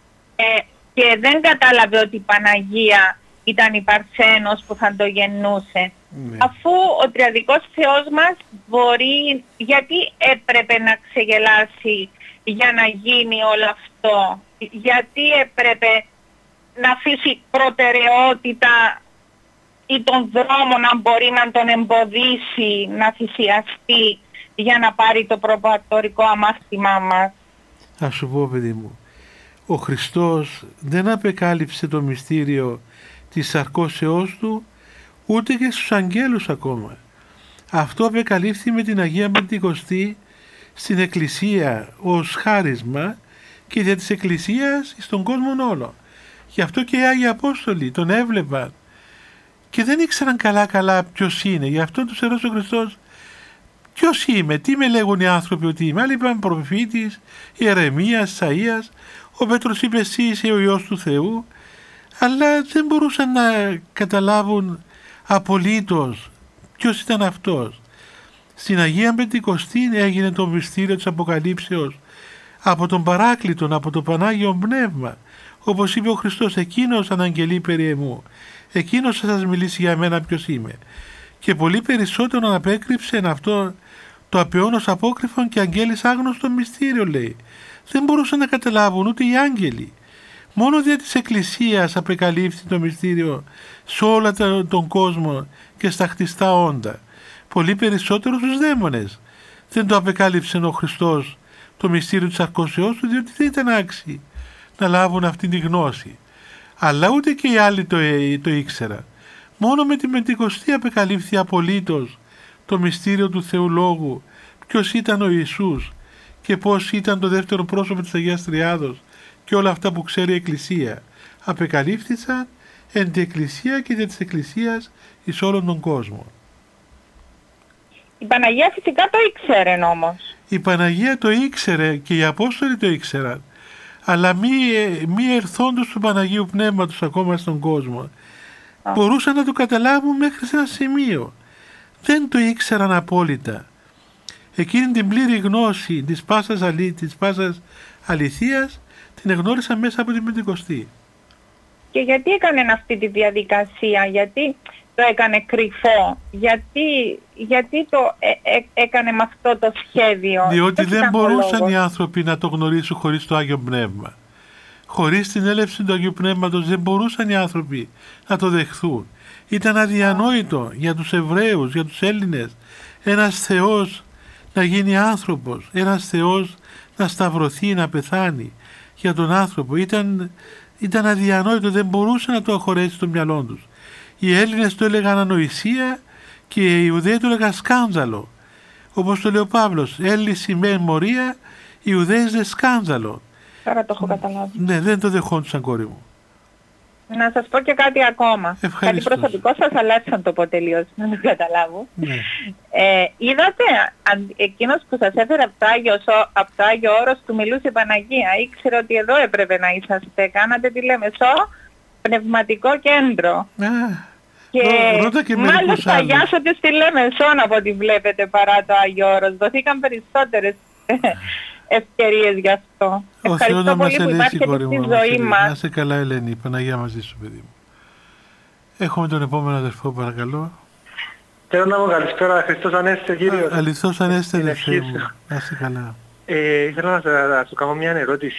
ε, και δεν κατάλαβε ότι η Παναγία ήταν η Παρθένος που θα το γεννούσε. Ναι. Αφού ο τριαδικός Θεός μας μπορεί, γιατί έπρεπε να ξεγελάσει για να γίνει όλο αυτό, γιατί έπρεπε να αφήσει προτεραιότητα ή τον δρόμο να μπορεί να τον εμποδίσει να θυσιαστεί για να πάρει το προπατορικό αμάρτημά μας. Θα σου πω, παιδί μου, ο Χριστός δεν απεκάλυψε το μυστήριο της σαρκώσεώς του ούτε και στους αγγέλους ακόμα. Αυτό απεκαλύφθη με την Αγία Πεντηκοστή στην Εκκλησία ως χάρισμα και δια της Εκκλησίας στον κόσμο όλο. Γι' αυτό και οι Άγιοι Απόστολοι τον έβλεπαν και δεν ήξεραν καλά καλά ποιος είναι. Γι' αυτό τους ερώτησε ο Χριστός, ποιος είμαι, τι με λέγουν οι άνθρωποι ότι είμαι. Άλλοι είπαν προφήτης, Ιερεμίας, Ισαΐας. Ο Πέτρος είπε εσύ είσαι ο Υιός του Θεού. Αλλά δεν μπορούσαν να καταλάβουν απολύτως ποιος ήταν αυτός. Στην Αγία Πεντηκοστή έγινε το μυστήριο της Αποκαλύψεως από τον Παράκλητον, από το Πανάγιο Πνεύμα. Όπως είπε ο Χριστός, εκείνος αναγγελεί περί εμού, εκείνος θα σας μιλήσει για μένα ποιος είμαι. Και πολύ περισσότερο αναπέκρυψε αυτό το απεώνος απόκρυφων και αγγέλης άγνωστο μυστήριο, λέει. Δεν μπορούσαν να καταλάβουν ούτε οι άγγελοι. Μόνο δια της Εκκλησίας απεκαλύφθη το μυστήριο σε όλα τον κόσμο και στα χτιστά όντα. Πολύ περισσότερο στους δαίμονες. Δεν το απεκάλυψε ο Χριστός το μυστήριο της αρκώσεώς του, διότι δεν ήταν άξιοι να λάβουν αυτή τη γνώση. Αλλά ούτε και οι άλλοι το, το ήξεραν. Μόνο με την Πεντηκοστή απεκαλύφθη απολύτως το μυστήριο του Θεού Λόγου, ποιος ήταν ο Ιησούς και πώς ήταν το δεύτερο πρόσωπο της Αγίας Τριάδος και όλα αυτά που ξέρει η Εκκλησία. Απεκαλύφθησαν εν τη Εκκλησία και δια της Εκκλησίας εις όλον τον κόσμο. Η Παναγία φυσικά το ήξερε όμως. Η Παναγία το ήξερε και οι Απόστολοι το ήξεραν. Αλλά μη, μη ερθόντος του Παναγίου Πνεύματος ακόμα στον κόσμο. Α. Μπορούσαν να το καταλάβουν μέχρι σε ένα σημείο. Δεν το ήξεραν απόλυτα. Εκείνη την πλήρη γνώση της πάσας, αλη, της πάσας αληθείας την εγνώρισαν μέσα από την Πεντηκοστή. Και γιατί έκανε αυτή τη διαδικασία, γιατί το έκανε κρυφό, γιατί, γιατί το ε, ε, έκανε με αυτό το σχέδιο. Διότι δεν μπορούσαν λόγος. Οι άνθρωποι να το γνωρίσουν χωρίς το Άγιο Πνεύμα. Χωρίς την έλευση του Αγίου Πνεύματος δεν μπορούσαν οι άνθρωποι να το δεχθούν. Ήταν αδιανόητο για τους Εβραίους, για τους Έλληνες, ένας Θεός να γίνει άνθρωπος, ένας Θεός να σταυρωθεί, να πεθάνει για τον άνθρωπο. Ήταν, ήταν αδιανόητο, δεν μπορούσε να το αχωρέσει στο μυαλό τους. Οι Έλληνες το έλεγαν ανοησία και οι Ιουδαίοι το έλεγαν σκάνδαλο. Όπως το λέει ο Παύλος, Έλλη σημαίνει μορία, οι Ιουδαίοι δε σκάνδαλο. Τώρα το έχω καταλάβει. Ναι, δεν το δεχόντουσαν, κόρη μου. Να σας πω και κάτι ακόμα. Ευχαριστώ. Κάτι προσωπικό σας, αλλά έτσι θα το πω τελείως, να το καταλάβω. Ναι. Ε, είδατε, εκείνος που σας έφερε από το, Άγιο, από το Άγιο Όρος του μιλούσε η Παναγία, ήξερε ότι εδώ έπρεπε να είσαστε. Κάνατε τη Λεμεσό πνευματικό κέντρο. Α, και ρώτα και μάλιστα αγιάσατε στη Λεμεσόν από ό,τι βλέπετε παρά το Άγιο Όρος. Δοθήκαν περισσότερες ευκαιρίες γι' αυτό. Ο Ευχαριστώ Θεός πολύ που υπάρχετε στη ζωή μας. Να είσαι καλά, Ελένη, η Παναγία μαζί σου, παιδί μου. Έχουμε τον επόμενο αδερφό, παρακαλώ. Θέλω να πω καλησπέρα, Χριστός Ανέστη, Κύριος. Αληθώς Ανέστη, αδερφέ μου. Να είσαι καλά. Ε, ήθελα να, να σου κάνω μια ερώτηση.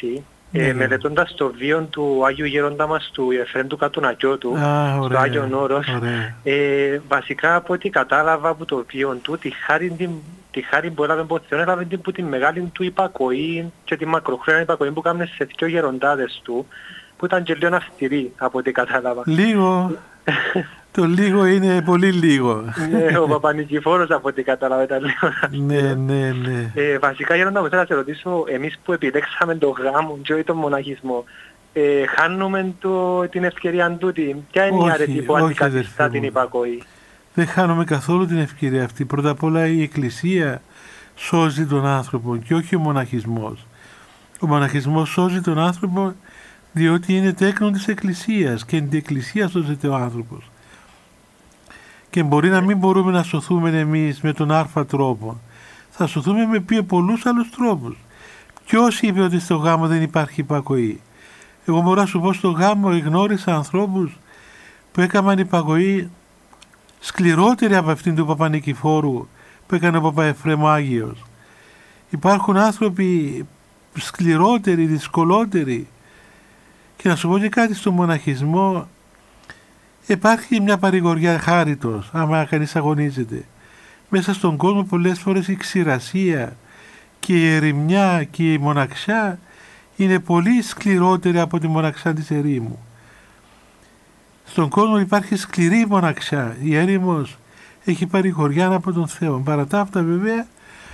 Ε, μελετώντας το βίο του Άγιου Γέροντα μας, του Εφραίμ του Κατουνακιώτου, Α, στο Άγιον Όρος, ε, βασικά από ό,τι κατάλαβα από το βίο του, τη χάρη, την, τη χάρη που έλαβε από Θεόν, έλαβε την, που τη μεγάλη του υπακοή και τη μακροχρόνια υπακοή που κάμνε σε δύο γεροντάδες του, που ήταν και λίγο αυστηροί από ό,τι κατάλαβα. Λίγο. Το λίγο είναι πολύ λίγο. Ναι, ο Παπανικηφόρος από ό,τι κατάλαβα ήταν λίγο. Ναι, ναι, ναι. Ε, βασικά, Γέροντα μου, θέλω να σε ρωτήσω, εμείς που επιλέξαμε τον γάμο και όχι τον μοναχισμό, ε, χάνουμε το, την ευκαιρία τούτη. Ποια είναι η αρετή που αντικαθιστά την υπακοή? Δεν χάνουμε καθόλου την ευκαιρία αυτή. Πρώτα απ' όλα η Εκκλησία σώζει τον άνθρωπο και όχι ο μοναχισμός. Ο μοναχισμός σώζει τον άνθρωπο διότι είναι τέκνον της Εκκλησίας και την Εκκλησία σώζεται ο άνθρωπος. Και μπορεί να μην μπορούμε να σωθούμε εμείς με τον άρφα τρόπο. Θα σωθούμε με πιο πολλούς άλλους τρόπους. Ποιος είπε ότι στο γάμο δεν υπάρχει υπακοή? Εγώ μπορώ να σου πω, στο γάμο γνώρισα ανθρώπους που έκαναν υπακοή σκληρότερη από αυτήν του Παπανικηφόρου που έκανε ο Παπαεφραίμ Άγιος. Υπάρχουν άνθρωποι σκληρότεροι, δυσκολότεροι. Και να σου πω και κάτι, στο μοναχισμό υπάρχει μια παρηγοριά χάριτος, άμα κανείς αγωνίζεται. Μέσα στον κόσμο πολλές φορές η ξηρασία και η ερημιά και η μοναξιά είναι πολύ σκληρότερη από τη μοναξιά της ερήμου. Στον κόσμο υπάρχει σκληρή μοναξιά. Η έρημος έχει παρηγοριά από τον Θεό. Παρά τα αυτά βέβαια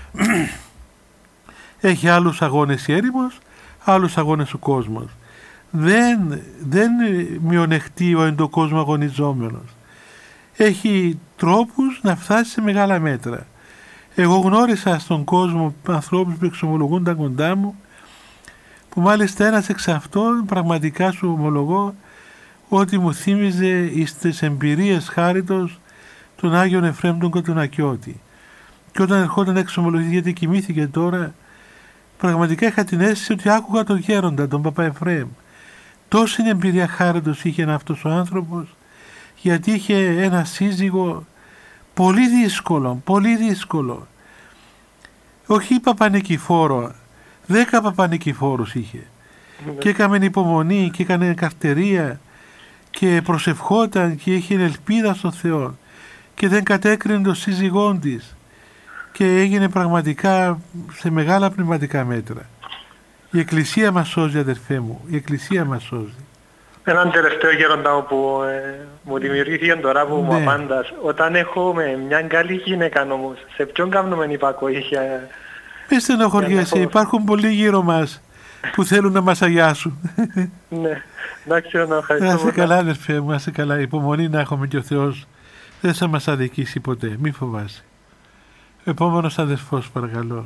έχει άλλους αγώνες η έρημος, άλλους αγώνες ο κόσμος. Δεν, δεν μειονεκτεί ο εντοκόσμο αγωνιζόμενος. Έχει τρόπους να φτάσει σε μεγάλα μέτρα. Εγώ γνώρισα στον κόσμο ανθρώπους που εξομολογούνταν κοντά μου, που μάλιστα ένας εξ αυτών, πραγματικά σου ομολογώ, ότι μου θύμιζε στις εμπειρίες χάριτος τον Άγιον Εφραίμ τον Κατουνακιώτη. Και όταν ερχόταν να εξομολογηθεί, γιατί κοιμήθηκε τώρα, πραγματικά είχα την αίσθηση ότι άκουγα τον γέροντα, τον Παπαεφραίμ. Τόση εμπειρία χάριτος είχε αυτός ο άνθρωπος, γιατί είχε ένα σύζυγο πολύ δύσκολο, πολύ δύσκολο. Όχι Παπανικηφόρο, δέκα Παπανικηφόρους είχε. Mm-hmm. Και έκαμε υπομονή και έκανε καρτερία και προσευχόταν και είχε ελπίδα στο Θεό και δεν κατέκρινε τον σύζυγόν της και έγινε πραγματικά σε μεγάλα πνευματικά μέτρα. Η Εκκλησία μας σώζει, αδερφέ μου, η Εκκλησία μας σώζει. Έναν τελευταίο γέροντα που ε, μου δημιουργήθηκε τώρα που ναι. μου απάντας. Όταν έχουμε μια καλή γυναίκα όμως, σε ποιον κάνουμε υπακοή? Μη στενοχωριέσαι, υπάρχουν πολλοί γύρω μας που θέλουν να μας αγιάσουν. Ναι, εντάξει, να ευχαριστώ. Να είσαι καλά, αδερφέ μου, να είσαι καλά. Υπομονή να έχουμε και ο Θεός δεν θα μας αδικήσει ποτέ, μη φοβάσαι. Επόμενος αδερφός, παρακαλώ.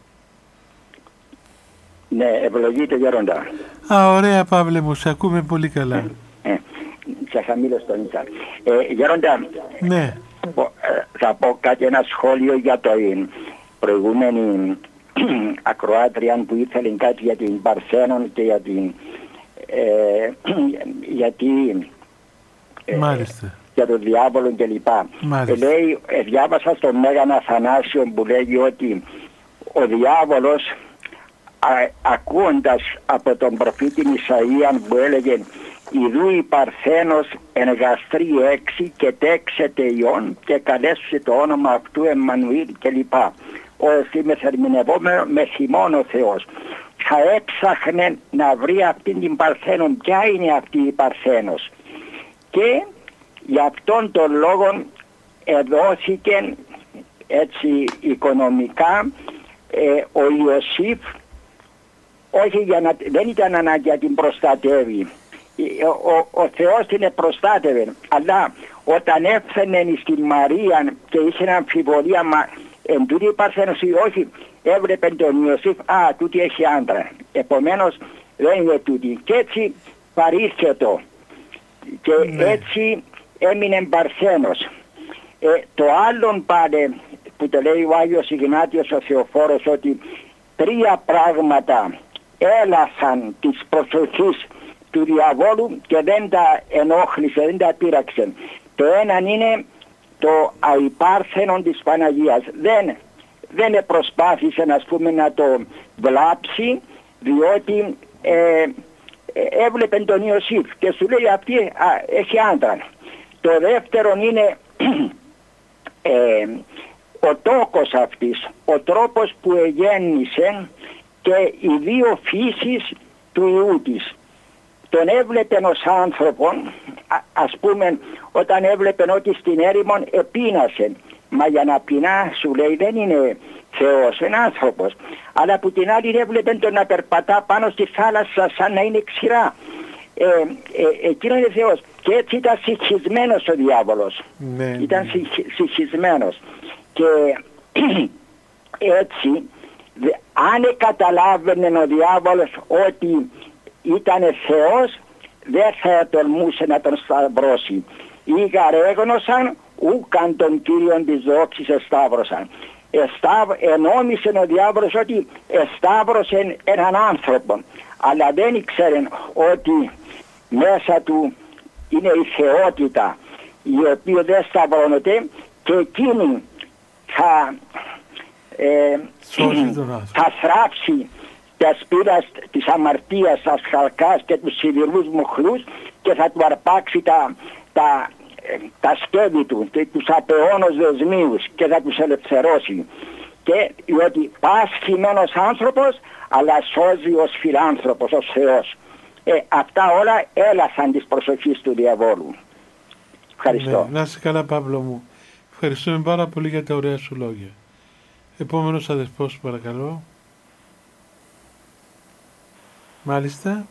Ναι, ευλογείτε γέροντα. Α, ωραία Παύλε μου, σε ακούμε πολύ καλά. Ε, ε, σε χαμήλω στον Ιτσα. Ε, γέροντα, ναι. ε, θα πω κάτι, ένα σχόλιο για το προηγούμενη ακροάτρια που ήθελε κάτι για την Παρθένον και για την... Ε, γιατί... Ε, Μάλιστα. Για τον διάβολο κλπ. Ε, λέει, ε, διάβασα στον Μέγαν Αθανάσιο που λέγει ότι ο διάβολος Α, ακούοντας από τον προφήτη Ισαΐαν που έλεγε «Ιδού η Παρθένος εν γαστρή έξι και τέξεται ιών και καλέσει το όνομα αυτού Εμμανουήλ» κλπ. Ο ερμηνευόμενο με χειμών ο Θεός. Θα έψαχνε να βρει αυτήν την Παρθένον. Ποια είναι αυτή η Παρθένος? Και γι' αυτόν τον λόγο εδώθηκε έτσι οικονομικά ε, ο Ιωσήφ, όχι για να, δεν ήταν ανάγκη να την προστατεύει. Ο, ο, ο Θεός την προστάτευε. Αλλά όταν έφτανε στην Μαρία και είχε αμφιβολία, μα εν τούτη Παρθένος ή όχι, έβλεπε τον Ιωσήφ, α, τούτη έχει άντρα. Επομένως δεν είναι τούτη. Και έτσι παρήσχετο. Και ναι. έτσι έμεινε Παρθένος. Ε, το άλλο πάλι που το λέει ο Άγιος Ιγνάτιος ο Θεοφόρος, ότι τρία πράγματα έλασαν της προσοχής του διαβόλου και δεν τα ενόχλησε, δεν τα πείραξε. Το ένα είναι το αϊπάρθενον της Παναγίας. Δεν, δεν προσπάθησε, ας πούμε, να το βλάψει, διότι ε, έβλεπε τον Ιωσήφ και σου λέει αυτή α, έχει άντρα. Το δεύτερο είναι ε, ο τόκος αυτής, ο τρόπος που εγέννησε και οι δύο φύσεις του Υιού της. Τον έβλεπε ως άνθρωπον, α, ας πούμε όταν έβλεπε ότι στην έρημον επίνασε. Μα για να πεινά σου λέει δεν είναι Θεός, είναι άνθρωπος. Αλλά που την άλλη έβλεπε τον να περπατά πάνω στη θάλασσα σαν να είναι ξηρά. Ε, ε, εκείνο είναι Θεός. Και έτσι ήταν συγχυσμένος ο διάβολος. Ναι, ήταν ναι. συγχυσμένος. Και έτσι αν καταλάβαινε ο διάβολος ότι ήταν Θεός, δεν θα τολμούσε να τον σταυρώσει. Ή γαρέγνωσαν ούκαν τον Κύριον της δόξης εσταύρωσαν. Εσταύ, ενόμισε ο διάβολος ότι εσταύρωσε έναν άνθρωπο, αλλά δεν ήξερε ότι μέσα του είναι η θεότητα η οποία δεν σταυρώνεται και εκείνη θα, ε, θα θράψει τα σπήρα της αμαρτίας, τα σχαλκάς και τους σιδηρούς μοχλούς και θα του αρπάξει τα, τα, τα σκεύη του, τους απεώνους δεσμίους και θα τους ελευθερώσει. Και διότι πάσχει μένος άνθρωπος, αλλά σώζει ως φιλάνθρωπος, ως Θεός. Ε, αυτά όλα έλασαν της προσοχής του διαβόλου. Ευχαριστώ. Ναι, να είσαι καλά, Παύλο μου. Ευχαριστούμε πάρα πολύ για τα ωραία σου λόγια. Επόμενος αδερφός, παρακαλώ. Μάλιστα.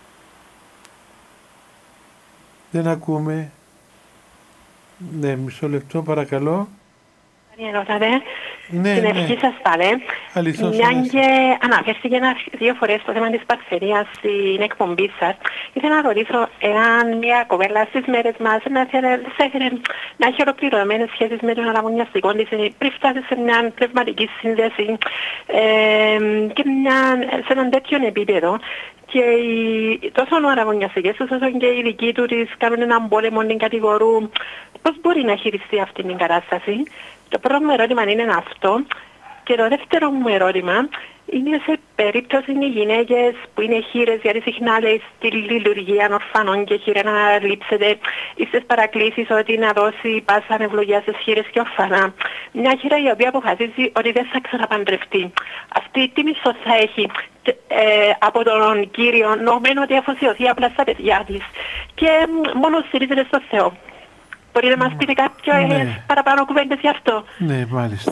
Δεν ακούμε. Ναι, μισό λεπτό, παρακαλώ. Ρωτάτε, ναι, την ναι. ευχή σας πάλι. Αληθώς, μια αληθώς. και αναφέρθηκε ένα, δύο φορές το θέμα της παρθενίας στην εκπομπή σας, ήθελα να ρωτήσω εάν μια κοπέλα στις μέρες μας να θέλει να έχει ολοκληρωμένες σχέσεις με τον αραβωνιαστικό της πριν φτάσει σε μια πνευματική σύνδεση ε, και μια, σε έναν τέτοιο επίπεδο. Και οι, τόσο ο αραβωνιαστικές όσο και οι δικοί του της κάνουν έναν πόλεμο, την κατηγορούν. Πώς μπορεί να χειριστεί αυτή την κατάσταση? Το πρώτο μου ερώτημα είναι αυτό. Και το δεύτερο μου ερώτημα είναι σε περίπτωση οι γυναίκες που είναι χείρες, γιατί συχνά λέει στη λειτουργία ορφανών και χείρα να αναλείψετε ή στις παρακλήσεις ότι να δώσει πάσα ευλογία στις χείρες και ορφανά. Μια χείρα η οποία αποφασίζει ότι δεν θα ξαναπαντρευτεί. Αυτή τι μισθό θα έχει ε, από τον Κύριο, νομμένο ότι αφοσιωθεί απλά στα παιδιά της και μόνο στηρίζεται στο Θεό. Μπορείτε να μας πείτε κάποιο ναι. παραπάνω κουβέντες γι' αυτό? Ναι, μάλιστα.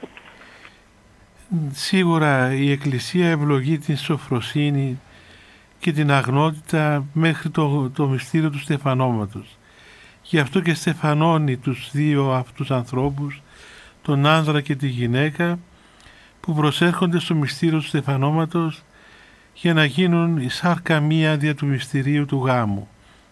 Σίγουρα η Εκκλησία ευλογεί την σοφροσύνη και την αγνότητα μέχρι το, το μυστήριο του στεφανώματος. Γι' αυτό και στεφανώνει τους δύο αυτούς ανθρώπους, τον άνδρα και τη γυναίκα, που προσέρχονται στο μυστήριο του στεφανώματος για να γίνουν η σάρκα μία δια του μυστηρίου του γάμου.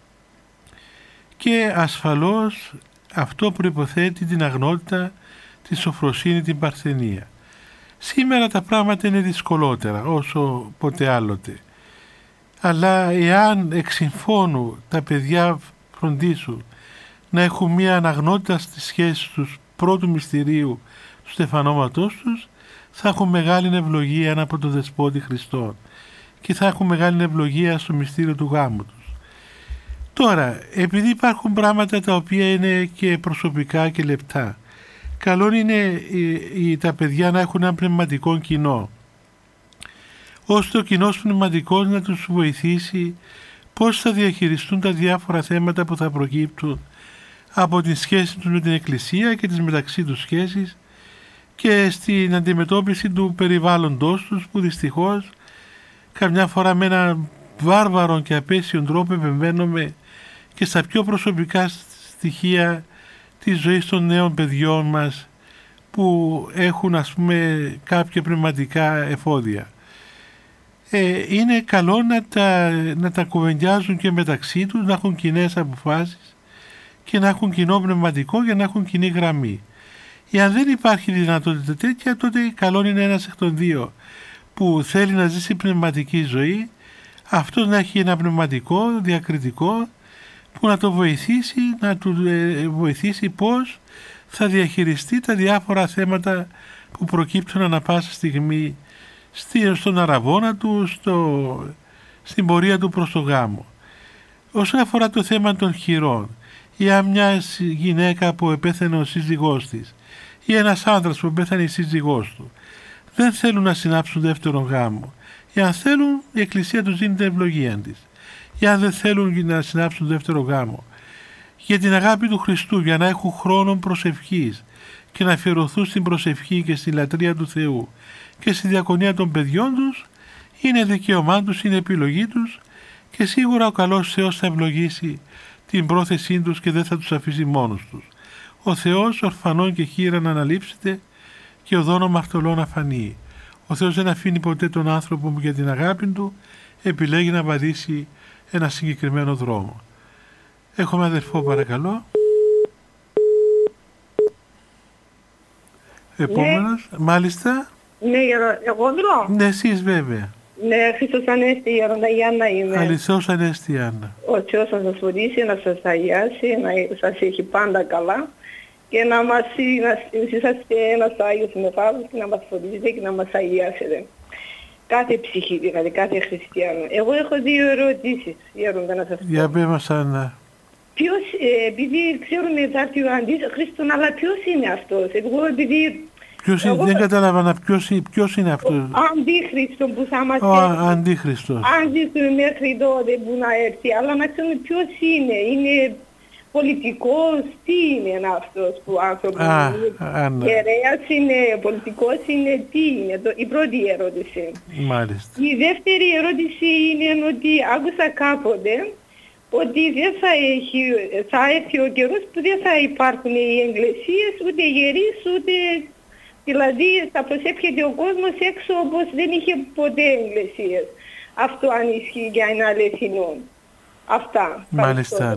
Και ασφαλώς αυτό προϋποθέτει την αγνότητα, τη σοφροσύνη, την παρθενία. Σήμερα τα πράγματα είναι δυσκολότερα όσο ποτέ άλλοτε. Αλλά εάν εξ συμφώνου τα παιδιά φροντίσουν να έχουν μια αναγνότητα στις σχέσεις τους πρώτου μυστηρίου του στεφανώματός τους, θα έχουν μεγάλη ευλογία από τον Δεσπότη Χριστό και θα έχουν μεγάλη ευλογία στο μυστήριο του γάμου τους. Τώρα, επειδή υπάρχουν πράγματα τα οποία είναι και προσωπικά και λεπτά, καλό είναι οι, οι, τα παιδιά να έχουν ένα πνευματικό κοινό, ώστε ο κοινός πνευματικός να τους βοηθήσει πώς θα διαχειριστούν τα διάφορα θέματα που θα προκύπτουν από τη σχέση τους με την Εκκλησία και τις μεταξύ τους σχέσεις και στην αντιμετώπιση του περιβάλλοντος τους, που δυστυχώς καμιά φορά με έναν βάρβαρο και απέσιον τρόπο επεμβαίνουμε και στα πιο προσωπικά στοιχεία της ζωής των νέων παιδιών μας που έχουν, ας πούμε, κάποια πνευματικά εφόδια. Ε, είναι καλό να τα, να τα κουβεντιάζουν και μεταξύ τους, να έχουν κοινές αποφάσεις και να έχουν κοινό πνευματικό για να έχουν κοινή γραμμή. Εάν δεν υπάρχει δυνατότητα τέτοια, τότε καλό είναι ένας εκ των δύο που θέλει να ζήσει πνευματική ζωή, αυτός να έχει ένα πνευματικό διακριτικό που να το βοηθήσει, να του βοηθήσει πώς θα διαχειριστεί τα διάφορα θέματα που προκύπτουν ανά πάσα στιγμή στον αραβώνα του, στο, στην πορεία του προς το γάμο. Όσον αφορά το θέμα των χειρών, ή αν μια γυναίκα που επέθανε ο σύζυγός της ή ένας άνδρας που επέθανε η σύζυγός του δεν θέλουν να συνάψουν δεύτερο γάμο, ή αν θέλουν η Εκκλησία τους δίνει την ευλογία της, ή αν δεν θέλουν να συνάψουν δεύτερο γάμο, για την αγάπη του Χριστού, για να έχουν χρόνο προσευχής και να αφιερωθούν στην προσευχή και στην λατρεία του Θεού και στη διακονία των παιδιών τους, είναι δικαίωμά τους, είναι επιλογή τους και σίγουρα ο καλός Θεός θα ευλογήσει την πρόθεσή τους και δεν θα τους αφήσει μόνους τους. Ο Θεός ορφανών και χείρα να αναλείψετε και οδόν αμαρτωλών να φανεί. Ο Θεός δεν αφήνει ποτέ τον άνθρωπο που για την αγάπη του επιλέγει να βαδίσει ένα συγκεκριμένο δρόμο. Έχουμε αδερφό παρακαλώ. Επόμενος, ναι. Μάλιστα. Ναι, εγώ μιλώ. Ναι, εσείς βέβαια. Ναι, Χριστός Ανέστη, η Ιεροντα Γιάννα είμαι. Αληθώς Ανέστη Άννα. Ο Θεός θα σας φροντίσει, να σας αγιάσει, να σας έχει πάντα καλά και να μας, να, είσαστε ένας Άγιος Μεγάλος και να μας φροντίζετε και να μας αγιάσετε. Κάθε ψυχή, δηλαδή κάθε χριστιανό. Εγώ έχω δύο ερωτήσεις, Ιεροντα, να σας πω. Για πέ μας, Άννα. Ποιος, ε, επειδή ξέρουμε θα έρθει ο Αντίχριστος, αλλά ποιος είναι αυτός? Εγώ επειδή... Ποιος είναι, εγώ... δεν καταλάβανα ποιος, ποιος είναι αυτός. Ο Αντίχριστος που θα μας ο έρθει. Ο Αντίχριστος. Αν ζήσουμε μέχρι τότε που να έρθει, αλλά να ξέρουμε ποιος είναι. Είναι πολιτικός, τι είναι αυτός που άνθρωπος είναι. Ιερέας είναι, πολιτικός είναι, τι είναι. Το, η πρώτη ερώτηση. Μάλιστα. Η δεύτερη ερώτηση είναι ότι άκουσα κάποτε ότι δεν θα, έχει, θα έρθει ο καιρός που δεν θα υπάρχουν οι εκκλησίες, ούτε γερείς, ούτε... Δηλαδή θα προσεύχεται ο κόσμος έξω όπως δεν είχε ποτέ εκκλησίες. Αυτό αν ισχύει για ένα αληθινό. Αυτά. Μάλιστα.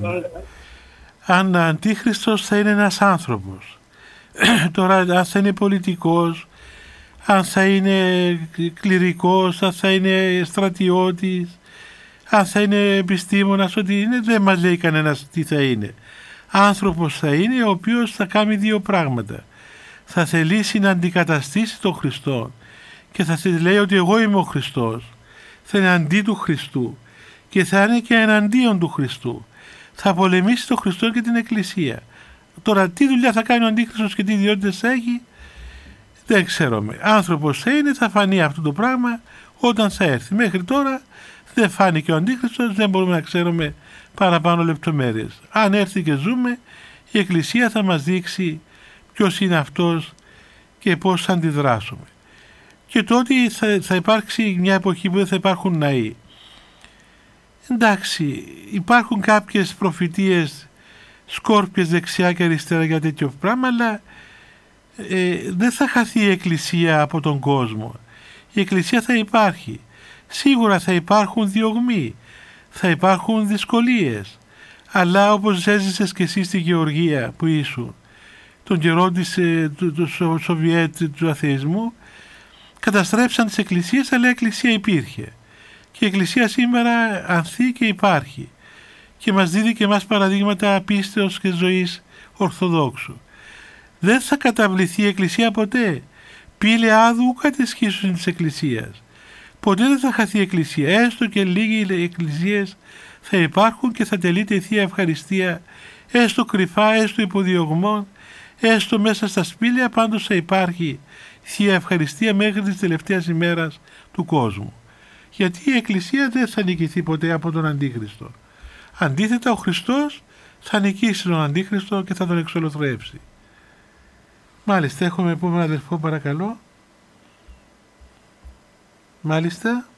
Αν Αντίχριστος θα είναι ένας άνθρωπος. Τώρα αν θα είναι πολιτικός, αν θα είναι κληρικός, αν θα είναι στρατιώτης, αν θα είναι επιστήμονας, ότι είναι, δεν μας λέει κανένας τι θα είναι. Άνθρωπος θα είναι ο οποίος θα κάνει δύο πράγματα. Θα θελήσει να αντικαταστήσει τον Χριστό και θα λέει ότι εγώ είμαι ο Χριστός. Θα είναι αντί του Χριστού και θα είναι και εναντίον του Χριστού. Θα πολεμήσει τον Χριστό και την Εκκλησία. Τώρα τι δουλειά θα κάνει ο Αντίχριστος και τι ιδιότητες έχει, δεν ξέρουμε. Άνθρωπος θα είναι, θα φανεί αυτό το πράγμα όταν θα έρθει. Μέχρι τώρα δεν φάνηκε ο Αντίχριστος, δεν μπορούμε να ξέρουμε παραπάνω λεπτομέρειες. Αν έρθει και ζούμε, η Εκκλησία θα μας δείξει ποιος είναι αυτός και πώς θα αντιδράσουμε. Και τότε θα, θα υπάρξει μια εποχή που δεν θα υπάρχουν ναοί. Εντάξει, υπάρχουν κάποιες προφητείες σκόρπιες δεξιά και αριστερά για τέτοιο πράγμα, αλλά ε, δεν θα χαθεί η Εκκλησία από τον κόσμο. Η Εκκλησία θα υπάρχει. Σίγουρα θα υπάρχουν διωγμοί, θα υπάρχουν δυσκολίες, αλλά όπως έζησες και εσύ στη Γεωργία που ήσουν, τον καιρό της, του, του Σοβιέτ, του αθεϊσμού, καταστρέψαν τις εκκλησίες, αλλά η εκκλησία υπήρχε. Και η εκκλησία σήμερα ανθεί και υπάρχει. Και μας δίδει και εμάς παραδείγματα πίστεως και ζωής Ορθοδόξου. Δεν θα καταβληθεί η εκκλησία ποτέ. Πήλε άδου κατεσχίσουν της εκκλησίας. Ποτέ δεν θα χαθεί η εκκλησία. Έστω και λίγοι εκκλησίες θα υπάρχουν και θα τελείται η Θεία Ευχαριστία, έστω κρυφά, έστω υποδιωγμών, έστω μέσα στα σπήλαια, πάντως θα υπάρχει Θεία Ευχαριστία μέχρι τις τελευταίες ημέρας του κόσμου. Γιατί η Εκκλησία δεν θα νικηθεί ποτέ από τον Αντίχριστο. Αντίθετα, ο Χριστός θα νικήσει τον Αντίχριστο και θα τον εξολοθρεύσει. Μάλιστα, έχουμε επόμενο αδελφό παρακαλώ. Μάλιστα.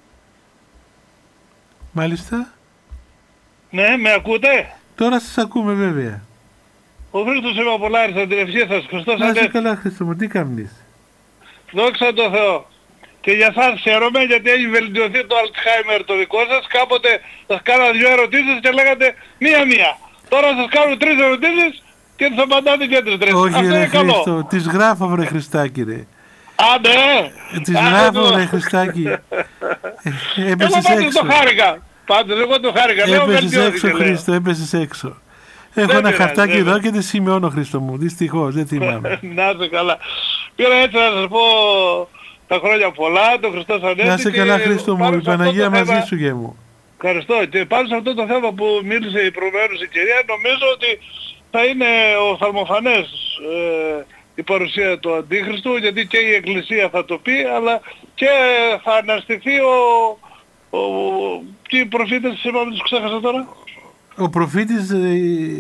Μάλιστα. Ναι, με ακούτε? Τώρα σας ακούμε βέβαια. Ο Χρήστος είμαι από Λάρισα, την ευχή σας. Χριστός Ανέστη. Να είσαι καλά Χρήστο μου, τι κάνεις? Δόξα τω Θεώ. Και για σας χαίρομαι γιατί έχει βελτιωθεί το Αλτσχάιμερ το δικό σας. Κάποτε σας κάνα δύο ερωτήσεις και λέγατε μία-μία. Τώρα σας κάνω τρεις ερωτήσεις και τις απαντάτε και τις τρεις. Όχι αυτό ρε είναι Χρήστο, καλό. τις γράφω βρε Χριστάκη ρε. Α, ναι. Τις γράφω ρε Χριστάκη. Έπεσες εγώ έξω. το χάρηκα. Πάντως εγώ το χάρηκα. Έπεσες έξω Χρήστο, έπεσες έξω. Έχω ένα χαρτάκι εδώ και τη σημειώνω Χρήστο μου. Δυστυχώς, δεν θυμάμαι. Να είσαι καλά. Πήρα έτσι να σας πω τα χρόνια πολλά, το Χριστός Ανέστη. Να σε καλά Χρήστο μου, η Παναγία μαζί θέμα... σου γε μου. Ευχαριστώ. Και πάνω σε αυτό το θέμα που μίλησε η προηγουμένως η κυρία, νομίζω ότι θα είναι ο θαλμοφανές ε, η παρουσία του Αντίχριστου, γιατί και η Εκκλησία θα το πει, αλλά και θα αναστηθεί ο... ο, ο και οι προφήτες, είπαμε, τους ξέχασα τώρα. Ο προφήτης ε,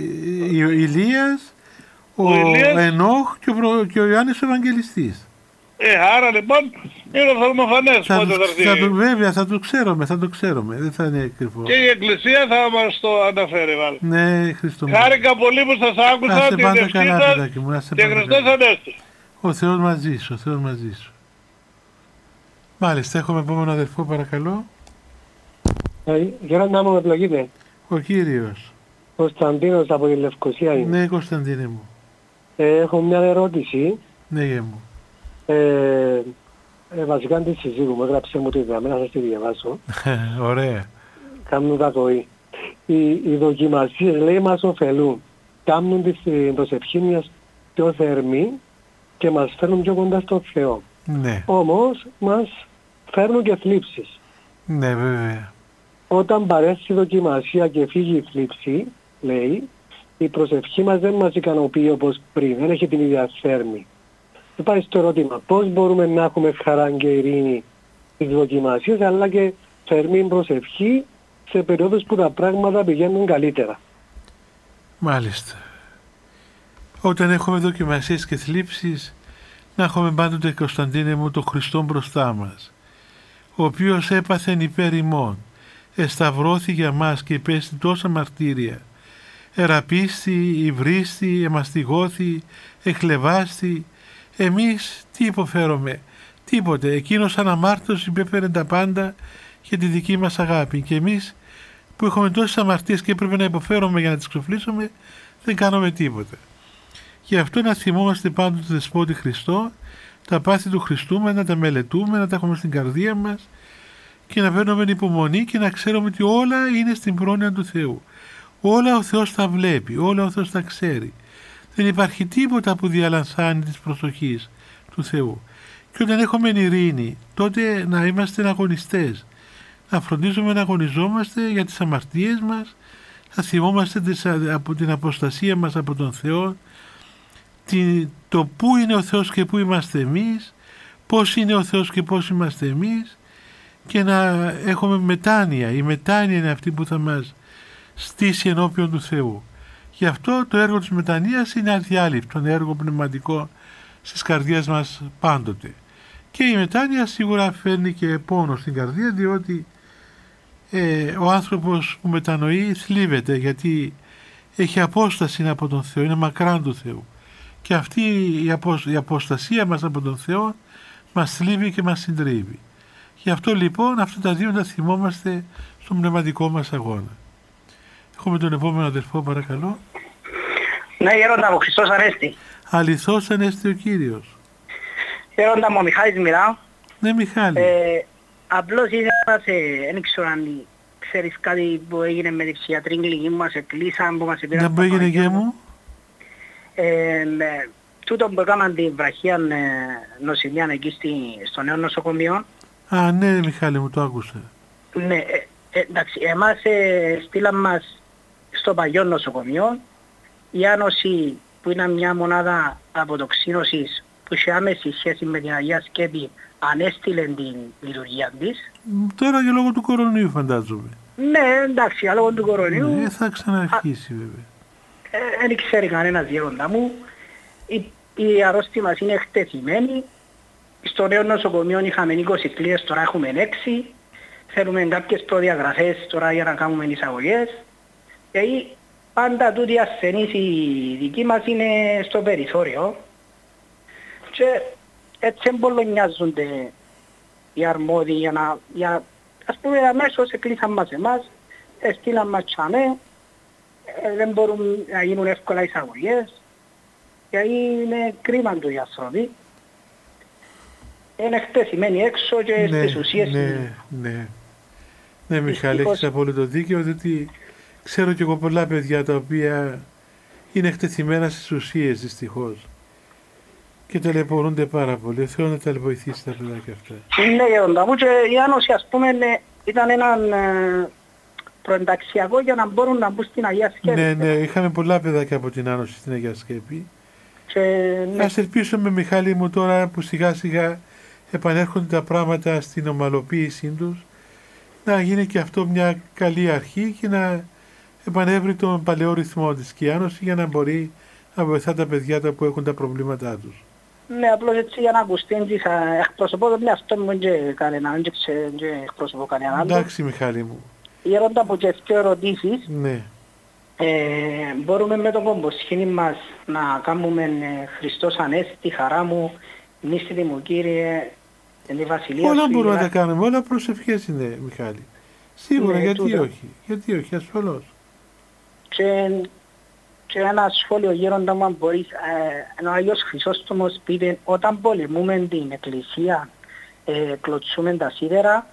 Ηλίας, ο, ο Ηλίας, Ενόχ και ο, προ, και ο Ιωάννης ο Ευαγγελιστής. Ε, άρα λοιπόν είναι ο θαλμοφανές πότε θα έρθει. Θα το, βέβαια, θα το ξέρουμε, θα το ξέρουμε, δεν θα είναι ακριβώς. Και η Εκκλησία θα μας το αναφέρει, βάλε. Ναι, Χριστό μου. Χάρηκα πολύ που σας άκουσα, την ευχή σας και Χριστός Ανέστη. Ο Θεός μαζί σου, ο Θεός μαζί σου. Μάλιστα, έχουμε επόμενο αδερφό, παρακαλώ. Ε, Γέροντα μου, με ευλογείτε. Ο Κύριος. Κωνσταντίνος από τη Λευκοσία είμαι. Ναι, Κωνσταντίνε μου. Ε, έχω μια ερώτηση. Ναι, γε μου. Ε, ε, βασικά τη συζύγου μου, έγραψε μου τη γραμμή, να σας τη διαβάσω. Ωραία. Κάμνουν τα κοή. Οι, οι δοκιμασίες, λέει, μας ωφελούν. Κάμνουν την προσευχή μιας πιο θερμή και μας φέρνουν πιο κοντά στον Θεό. Ναι. Όμως μας φέρνουν και θλίψεις. Ναι, βέβαια. Όταν παρέσει η δοκιμασία και φύγει η θλίψη, λέει, η προσευχή μας δεν μας ικανοποιεί όπως πριν, δεν έχει την ίδια θέρμη. Και πάει στο ερώτημα, πώς μπορούμε να έχουμε χαρά και ειρήνη στις δοκιμασίες, αλλά και θερμή προσευχή σε περιόδους που τα πράγματα πηγαίνουν καλύτερα. Μάλιστα. Όταν έχουμε δοκιμασίες και θλίψεις, να έχουμε πάντοτε, Κωνσταντίνε μου, τον Χριστό μπροστά μας, ο οποίος έπαθεν υπέρ ημών, εσταυρώθη για μας και υπέστη τόσα μαρτύρια, εραπίστη, υβρίστη, εμαστιγώθη, εχλεβάστη. Εμείς τι υποφέρομαι? Τίποτε. Εκείνος αναμάρτητος υπέφερε τα πάντα για τη δική μας αγάπη, και εμείς που έχουμε τόσες αμαρτίες και έπρεπε να υποφέρουμε για να τις ξοφλήσουμε, δεν κάνουμε τίποτα. Γι' αυτό να θυμόμαστε πάντοτε τον Δεσπότη Χριστό, τα πάθη του Χριστού μας, να τα μελετούμε, να τα έχουμε στην καρδία μας και να παίρνουμε υπομονή και να ξέρουμε ότι όλα είναι στην πρόνοια του Θεού. Όλα ο Θεός τα βλέπει, όλα ο Θεός τα ξέρει. Δεν υπάρχει τίποτα που διαλανθάνει της προσοχής του Θεού. Και όταν έχουμε ειρήνη, τότε να είμαστε αγωνιστές. Να φροντίζουμε να αγωνιζόμαστε για τις αμαρτίες μας, να θυμόμαστε από την αποστασία μας από τον Θεό, το πού είναι ο Θεός και πού είμαστε εμείς, πώς είναι ο Θεός και πώς είμαστε εμείς, και να έχουμε μετάνοια. Η μετάνοια είναι αυτή που θα μας στήσει ενώπιον του Θεού. Γι' αυτό το έργο της μετανοίας είναι αδιάλειπτο, ένα έργο πνευματικό στις καρδιές μας πάντοτε. Και η μετάνοια σίγουρα φέρνει και πόνο στην καρδία, διότι ε, ο άνθρωπος που μετανοεί θλίβεται, γιατί έχει απόσταση από τον Θεό, είναι μακράν του Θεού. Και αυτή η, απο, η αποστασία μας από τον Θεό μας θλίβει και μας συντρίβει. Γι' αυτό λοιπόν αυτά τα δύο να θυμόμαστε στον πνευματικό μας αγώνα. Έχουμε τον επόμενο αδελφό, παρακαλώ. Ναι, Γέροντα μου, Χριστός Ανέστη. Αληθώς Ανέστη ο Κύριος. Γέροντα μου, ο Μιχάλης μιλάω. Ναι, Μιχάλη. Ε, απλώς ήθελα σε, δεν ξέρω αν ξέρεις κάτι που έγινε με τη ψυχιατρική κλινική που μας εκλείσαν, που μας επήραν. Να που έγινε και μου. Ε, με, τούτο που έκαναν την βραχία ε, νοσηλεία εκεί στη, στο νέο νοσοκομείο. Α, ναι, Μιχάλη μου, το άκουσα. Ναι, ε, ε, εντάξει, εμάς ε, στείλαν μας στο παλιό νοσοκομείο. Η Άνωση, που είναι μια μονάδα αποτοξίνωσης που είχε άμεση σχέση με την Αγία Σκέπη, ανέστειλε την λειτουργία της. Τώρα και λόγω του κορονοϊού φαντάζομαι. Ναι, εντάξει, λόγω του κορονοϊού. Ναι, θα ξαναρχίσει βέβαια. Δεν ε, ξέρει κανένας, Γέροντα μου. Η, η αρρώστια μας είναι εκτεθειμένη. Στο νέο νοσοκομείο είχαμε είκοσι κλίνες, τώρα έχουμε έξι. Θέλουμε κάποιες προδιαγραφές τώρα για να κάνουμε εισαγωγές. Γιατί πάντα τούτοι ασθενείς οι δικοί μας είναι στο περιθώριο. Και έτσι εμπολονιάζονται οι αρμόδιοι για να... Για, ας πούμε αμέσως εκλείσαν μας εμάς, έστειλαν μας τσάμε, ε, δεν μπορούν να γίνουν εύκολα εισαγωγές, γιατί είναι κρίμα του οι άνθρωποι. Είναι εκτεθειμένοι έξω και ναι, στις ουσίες... Ναι, ναι. Ναι, Μιχάλη, έχεις απόλυτο δίκαιο, διότι ξέρω και εγώ πολλά παιδιά τα οποία είναι εκτεθειμένα στις ουσίες, δυστυχώς. Και ταλαιπωρούνται πάρα πολύ. Ο Θεός να τα βοηθήσει τα παιδάκια αυτά. Ναι, γέροντα μου, και η Άνωση, ας πούμε, ήταν έναν ε, προενταξιακό για να μπορούν να μπουν στην Αγία Σκέπη. Ναι, ναι, είχαμε πολλά παιδάκια από την Άνωση στην Αγία Σκέπη. Και, ναι. Ας ελπίσουμε, Μιχάλη μου, τώρα που σιγά σιγά επανέρχονται τα πράγματα στην ομαλοποίησή τους, να γίνει και αυτό μια καλή αρχή και να επανέβρει τον παλαιό ρυθμό της και η Άνωση για να μπορεί να βοηθά τα παιδιά τα που έχουν τα προβλήματά τους. Ναι, απλώς έτσι για να ακουστεί, θα εκπροσωπώ τον εαυτό μου και κανέναν, και εκπροσωπώ κανέναν άλλο. Εντάξει, Μιχάλη μου. Γέροντα από και δύο ερωτήσεις. Ναι. Ε, μπορούμε με το κομποσχήνι μας να κάνουμε ε, Χριστός Ανέστη, τη χαρά μου, νύστητη μου Κύριε, τη βασιλεία όλα σου. Όλα μπορούμε να τα κάνουμε, όλα προσευχές είναι, Μιχάλη. Σίγουρα, ναι, γιατί τούτα. όχι, γιατί όχι, ασφαλώς. Και, και ένα σχόλιο, γέροντα μου, αν μπορείς, ε, ο Άγιος Χρυσόστομος πήρε, όταν πολεμούμε την Εκκλησία, ε, κλωτσούμε τα σίδερα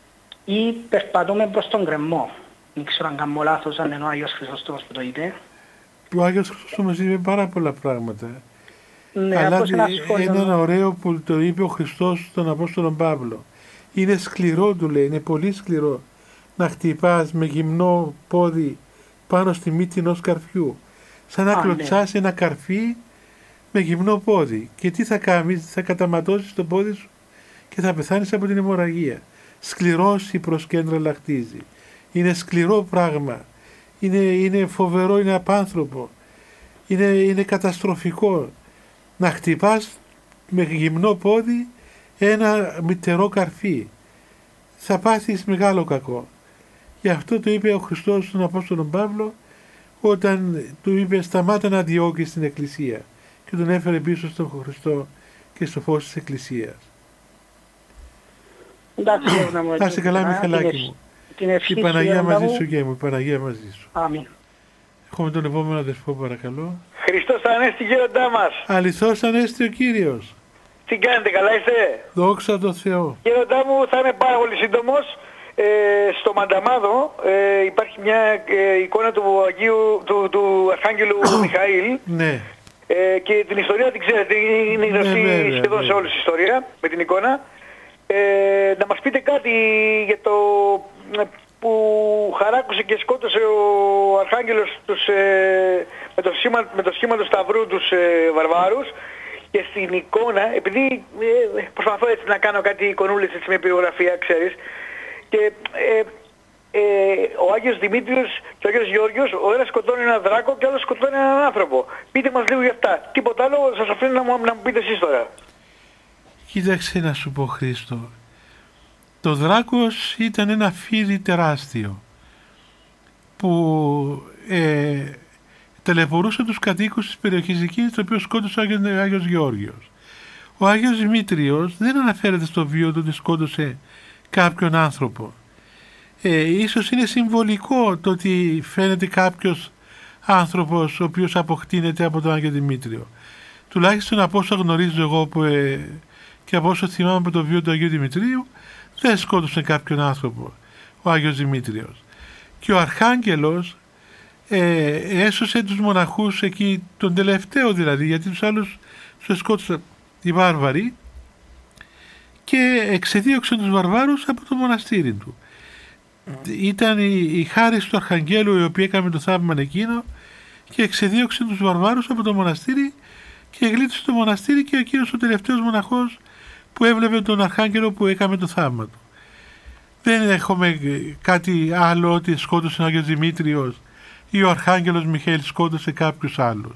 ή περπατούμε προς τον γκρεμό. Δεν ξέρω αν κάνω λάθος, αν είναι ο Άγιος Χρυσόστομος που το είπε. Ο Άγιος Χρυσόστομος είπε πάρα πολλά πράγματα. Ναι, αλλά ένα, ένα ωραίο που το είπε ο Χριστός στον Απόστολο Παύλο. Είναι σκληρό, του λέει, είναι πολύ σκληρό να χτυπάς με γυμνό πόδι πάνω στη μύτη ενός καρφιού. Σαν να Α, κλωτσάς ναι. ένα καρφί με γυμνό πόδι. Και τι θα κάνεις, θα καταματώσεις το πόδι σου και θα πεθάνεις από την αιμορραγία. Σκληρός η προσκέντρα λαχτίζει. Είναι σκληρό πράγμα. Είναι, είναι φοβερό, είναι απάνθρωπο. Είναι, είναι καταστροφικό. Να χτυπάς με γυμνό πόδι ένα μυτερό καρφί. Θα πάθεις μεγάλο κακό. Γι' αυτό το είπε ο Χριστός στον Απόστολο Παύλο όταν του είπε σταμάτα να διώκεις την Εκκλησία και τον έφερε πίσω στον Χριστό και στο φως της Εκκλησίας. Να είσαι καλά, Μιχαλάκη μου. Η Παναγία μαζί σου και μου, η Παναγία μαζί σου. Αμήν. Έχουμε τον επόμενο αδερφό, παρακαλώ. Χριστός Ανέστη, γέροντά μας. Αληθώς Ανέστη ο Κύριος. Τι κάνετε, καλά είστε? Δόξα τω Θεώ. Γέροντά μου, θα είμαι πάρα πολύ σύντομος. Ε, στο Μανταμάδο ε, υπάρχει μια ε, εικόνα του, Αγίου, του, του Αρχάγγελου Μιχαήλ. Ναι. Ε, και την ιστορία την ξέρετε, είναι γνωστή ναι, σχεδόν ναι. σε όλους η ιστορία με την εικόνα. Ε, να μας πείτε κάτι για το που χαράκωσε και σκότωσε ο Αρχάγγελος τους, ε, με, το σήμα, με το σχήμα του Σταυρού τους ε, βαρβάρους. Και στην εικόνα, επειδή ε, προσπαθώ έτσι να κάνω κάτι εικονούλες έτσι με πυρογραφία, ξέρεις, και ε, ε, ο Άγιος Δημήτριος και ο Άγιος Γεώργιος, ο ένας σκοτώνει έναν δράκο και ο άλλος σκοτώνει έναν άνθρωπο. Πείτε μας λίγο για αυτά. Τίποτα άλλο, σας αφήνω να μου, να μου πείτε εσείς τώρα. Κοίταξε να σου πω, Χρήστο. Το δράκος ήταν ένα φίδι τεράστιο που ε, ταλαιπωρούσε τους κατοίκους της περιοχής εκείνης, το οποίο σκότωσε ο Άγιος, Άγιος Γεώργιος. Ο Άγιος Δημήτριος δεν αναφέρεται στο βίο του ότι σκότωσε κάποιον άνθρωπο. Ε, ίσως είναι συμβολικό το ότι φαίνεται κάποιος άνθρωπος ο οποίος αποκτήνεται από τον Άγιο Δημήτριο. Τουλάχιστον από όσο γνωρίζω εγώ που, ε, και από όσο θυμάμαι από το βίο του Αγίου Δημητρίου, δεν σκότωσε κάποιον άνθρωπο ο Άγιος Δημήτριος. Και ο Αρχάγγελος ε, έσωσε τους μοναχούς εκεί, τον τελευταίο δηλαδή, γιατί τους άλλους τους σκότωσαν οι βάρβαροι, και εξεδίωξε τους βαρβάρους από το μοναστήρι του. Ήταν η, η χάρις του Αρχαγγέλου η οποία έκαμε το θαύμα εκείνο και εξεδίωξε τους βαρβάρους από το μοναστήρι και γλίτωσε το μοναστήρι, και εκείνος ο τελευταίος μοναχός που έβλεπε τον Αρχάγγελο που έκαμε το θαύμα του. Δεν έχουμε κάτι άλλο ότι σκότωσε ο Άγιος Δημήτριος ή ο Αρχάγγελος Μιχαήλ σκότωσε κάποιους άλλους.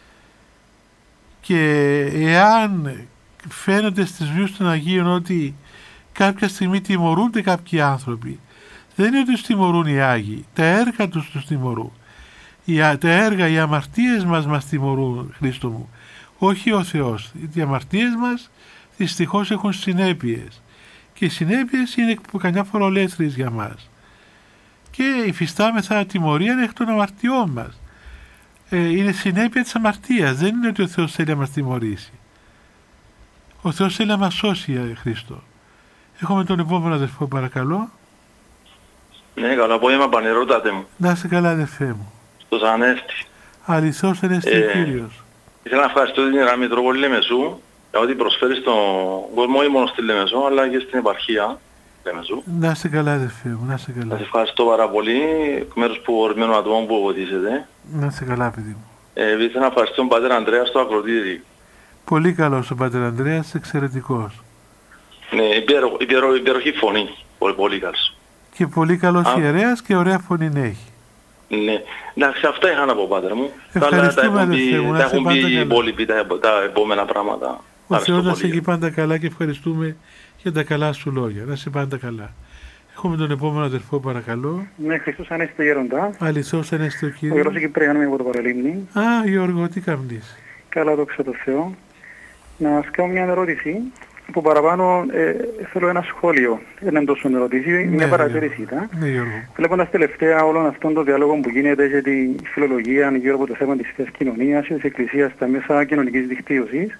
Και εάν φαίνεται στις βίους των Αγίων ότι κάποια στιγμή τιμωρούνται κάποιοι άνθρωποι, δεν είναι ότι τους τιμωρούν οι Άγιοι, τα έργα τους τους τιμωρούν. Τα έργα, οι αμαρτίες μας μας τιμωρούν, Χρήστο μου, όχι ο Θεός. Οι αμαρτίες μας δυστυχώς έχουν συνέπειες και οι συνέπειες είναι που καμιά φορά ολέθριες για μας και υφιστάμεθα τιμωρία εκ των αμαρτιών μας. Ε, είναι συνέπεια της αμαρτίας, δεν είναι ότι ο Θεός θέλει να μας τιμωρήσει. Ο Θεός θέλει να μας σώσει, Χρήστο. Έχουμε τον επόμενο αδερφό, παρακαλώ. Ναι, καλό απόγευμα, πανερώτατε μου. Να είσαι καλά, αδερφέ μου. Στους Ανέστη. Αληθώς Ανέστη ε, ο Κύριος. Ήθελα να ευχαριστώ την Ιερά Μητρόπολη Λεμεσού ότι προσφέρει στον κόσμο όχι μόνο στη Λεμεσό, αλλά και στην επαρχία Λεμεσού. Να είστε καλά, αδερφέ μου, να είστε καλά. Σας ευχαριστώ πάρα πολύ, εκ μέρους που ορισμένων ατόμων που βοηθήσετε. Να είστε καλά, παιδί μου. Ε, Επειδή θέλω να ευχαριστώ τον πατέρα Ανδρέα στο ακροτήρι. Πολύ καλός ο πατέρα Ανδρέας, εξαιρετικός. Ναι, υπερο, υπερο, υπεροχή φωνή, πολύ, πολύ καλός. Και πολύ καλός ιερέας και ωραία φωνή έχει. Ναι, εντάξει, αυτά είχα να πω, πάτερ μου. Ευχαριστούμε, αδερφέ μου, τα έχουν πει οι υπόλοιποι τα, τα επόμενα πράγματα. Ο Θεός να σε έχει πάντα καλά και ευχαριστούμε για τα καλά σου λόγια. Να σε πάντα καλά. Έχουμε τον επόμενο αδερφό, παρακαλώ. Ναι, Χριστός Ανέστη Γέροντα. Αληθώς Ανέστη ο Κύριος. Ο Γιώργος Κυπριανού από το Παραλίμνη. Α, Γιώργο, τι κάνεις? Καλά, δόξα τω Θεώ. Να σας κάνω μια ερώτηση. Που παραπάνω ε, θέλω ένα σχόλιο. Δεν είναι τόσο ερώτηση, ναι, μια παρατήρηση ήταν. Ναι, Γιώργο. Βλέποντας τελευταία όλων αυτών των διάλογων που γίνεται για τη φιλολογία γύρω από το θέμα της θέσης κοινωνίας και της Εκκλησίας στα μέσα κοινωνικής δικτύωσης,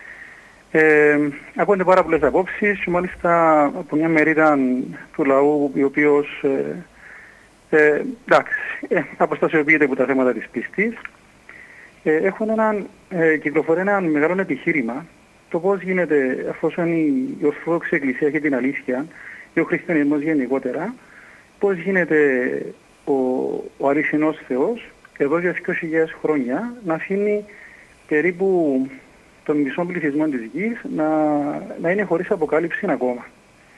ε, ακούγονται πάρα πολλές απόψεις, μάλιστα από μια μερίδα του λαού, η οποίος ε, ε, εντάξει, ε, αποστασιοποιείται από τα θέματα της πίστης. Ε, έχουν έναν, ε, κυκλοφορεί ένα μεγάλο επιχείρημα το πώς γίνεται, εφόσον η Ορθόδοξη Εκκλησία έχει την αλήθεια και ο χριστιανισμός γενικότερα, πώς γίνεται ο, ο αληθινός Θεός εδώ για δύο χιλιάδες χρόνια να αφήνει περίπου τον μισό πληθυσμό της γης να, να είναι χωρίς αποκάλυψη ακόμα.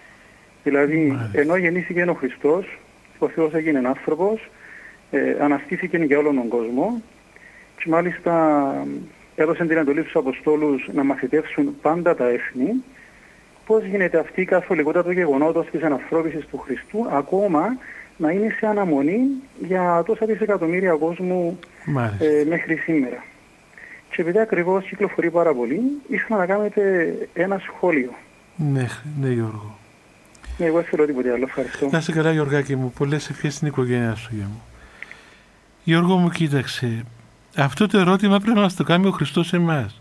Δηλαδή, mm. ενώ γεννήθηκε ο Χριστός, ο Θεός έγινε άνθρωπος, ε, αναστήθηκε για όλον τον κόσμο και μάλιστα έδωσε την εντολή στους Αποστόλους να μαθητεύσουν πάντα τα έθνη. Πώς γίνεται αυτή η καθολικότητα του γεγονότος της ανανθρώπισης του Χριστού ακόμα να είναι σε αναμονή για τόσα δισεκατομμύρια κόσμου ε, μέχρι σήμερα. Και επειδή ακριβώς κυκλοφορεί πάρα πολύ, ήθελα να κάνετε ένα σχόλιο. Ναι, ναι Γιώργο. Ναι, εγώ θέλω τίποτε άλλο. Ευχαριστώ. Να είσαι καλά, Γιωργάκη μου. Πολλές ευχές στην οικογένειά σου, για μου. Γιώργο μου, κοίταξε. Αυτό το ερώτημα πρέπει να μας το κάνει ο Χριστός εμάς.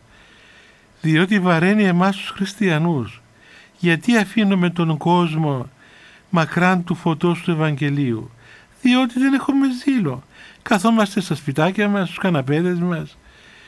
Διότι βαραίνει εμάς τους χριστιανούς. Γιατί αφήνουμε τον κόσμο μακράν του φωτός του Ευαγγελίου? Διότι δεν έχουμε ζήλο. Καθόμαστε στα σπιτάκια μας, στους καναπέδες μας,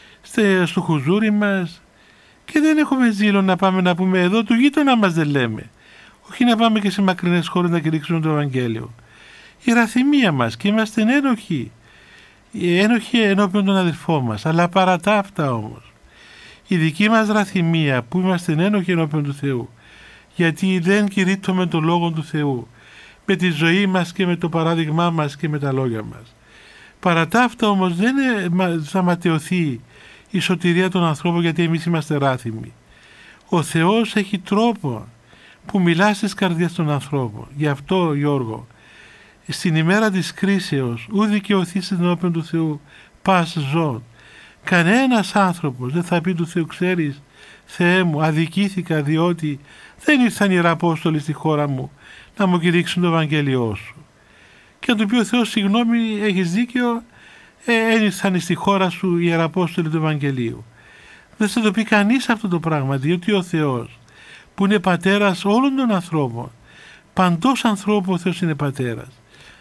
στο χουζούρι μας και δεν έχουμε ζήλο να πάμε να πούμε εδώ του γείτονα μας δεν λέμε. Όχι να πάμε και σε μακρινές χώρες να κηρύξουμε το Ευαγγέλιο. Η ραθυμία μας και είμαστε ένοχοι. Ένοχοι ενώπιον των αδελφών μας, αλλά παρά τα αυτά όμως η δική μας ραθυμία που είμαστε ένοχοι ενώπιον του Θεού, γιατί δεν κηρύττουμε τον Λόγο του Θεού με τη ζωή μας και με το παράδειγμά μας και με τα λόγια μας, παρά τα αυτά όμως δεν θα ματαιωθεί η σωτηρία των ανθρώπων, γιατί εμείς είμαστε ράθυμοι. Ο Θεός έχει τρόπο που μιλά στις καρδιές των ανθρώπων. Γι' αυτό, Γιώργο, στην ημέρα της κρίσεως ου δικαιωθείς ενώπιον του Θεού πας ζών. Κανένας άνθρωπος δεν θα πει του Θεού, ξέρεις Θεέ μου, αδικήθηκα διότι δεν ήρθαν οι Ιεραπόστολοι στη χώρα μου να μου κηρύξουν το Ευαγγέλιό σου. Και να του πει ο Θεός, συγγνώμη, έχεις δίκαιο, ε, ήρθαν στη χώρα σου οι Ιεραπόστολοι του Ευαγγελίου. Δεν θα το πει κανείς αυτό το πράγμα, διότι ο Θεός που είναι πατέρας όλων των ανθρώπων, παντός ανθρώπου ο Θεός είναι πατέρας.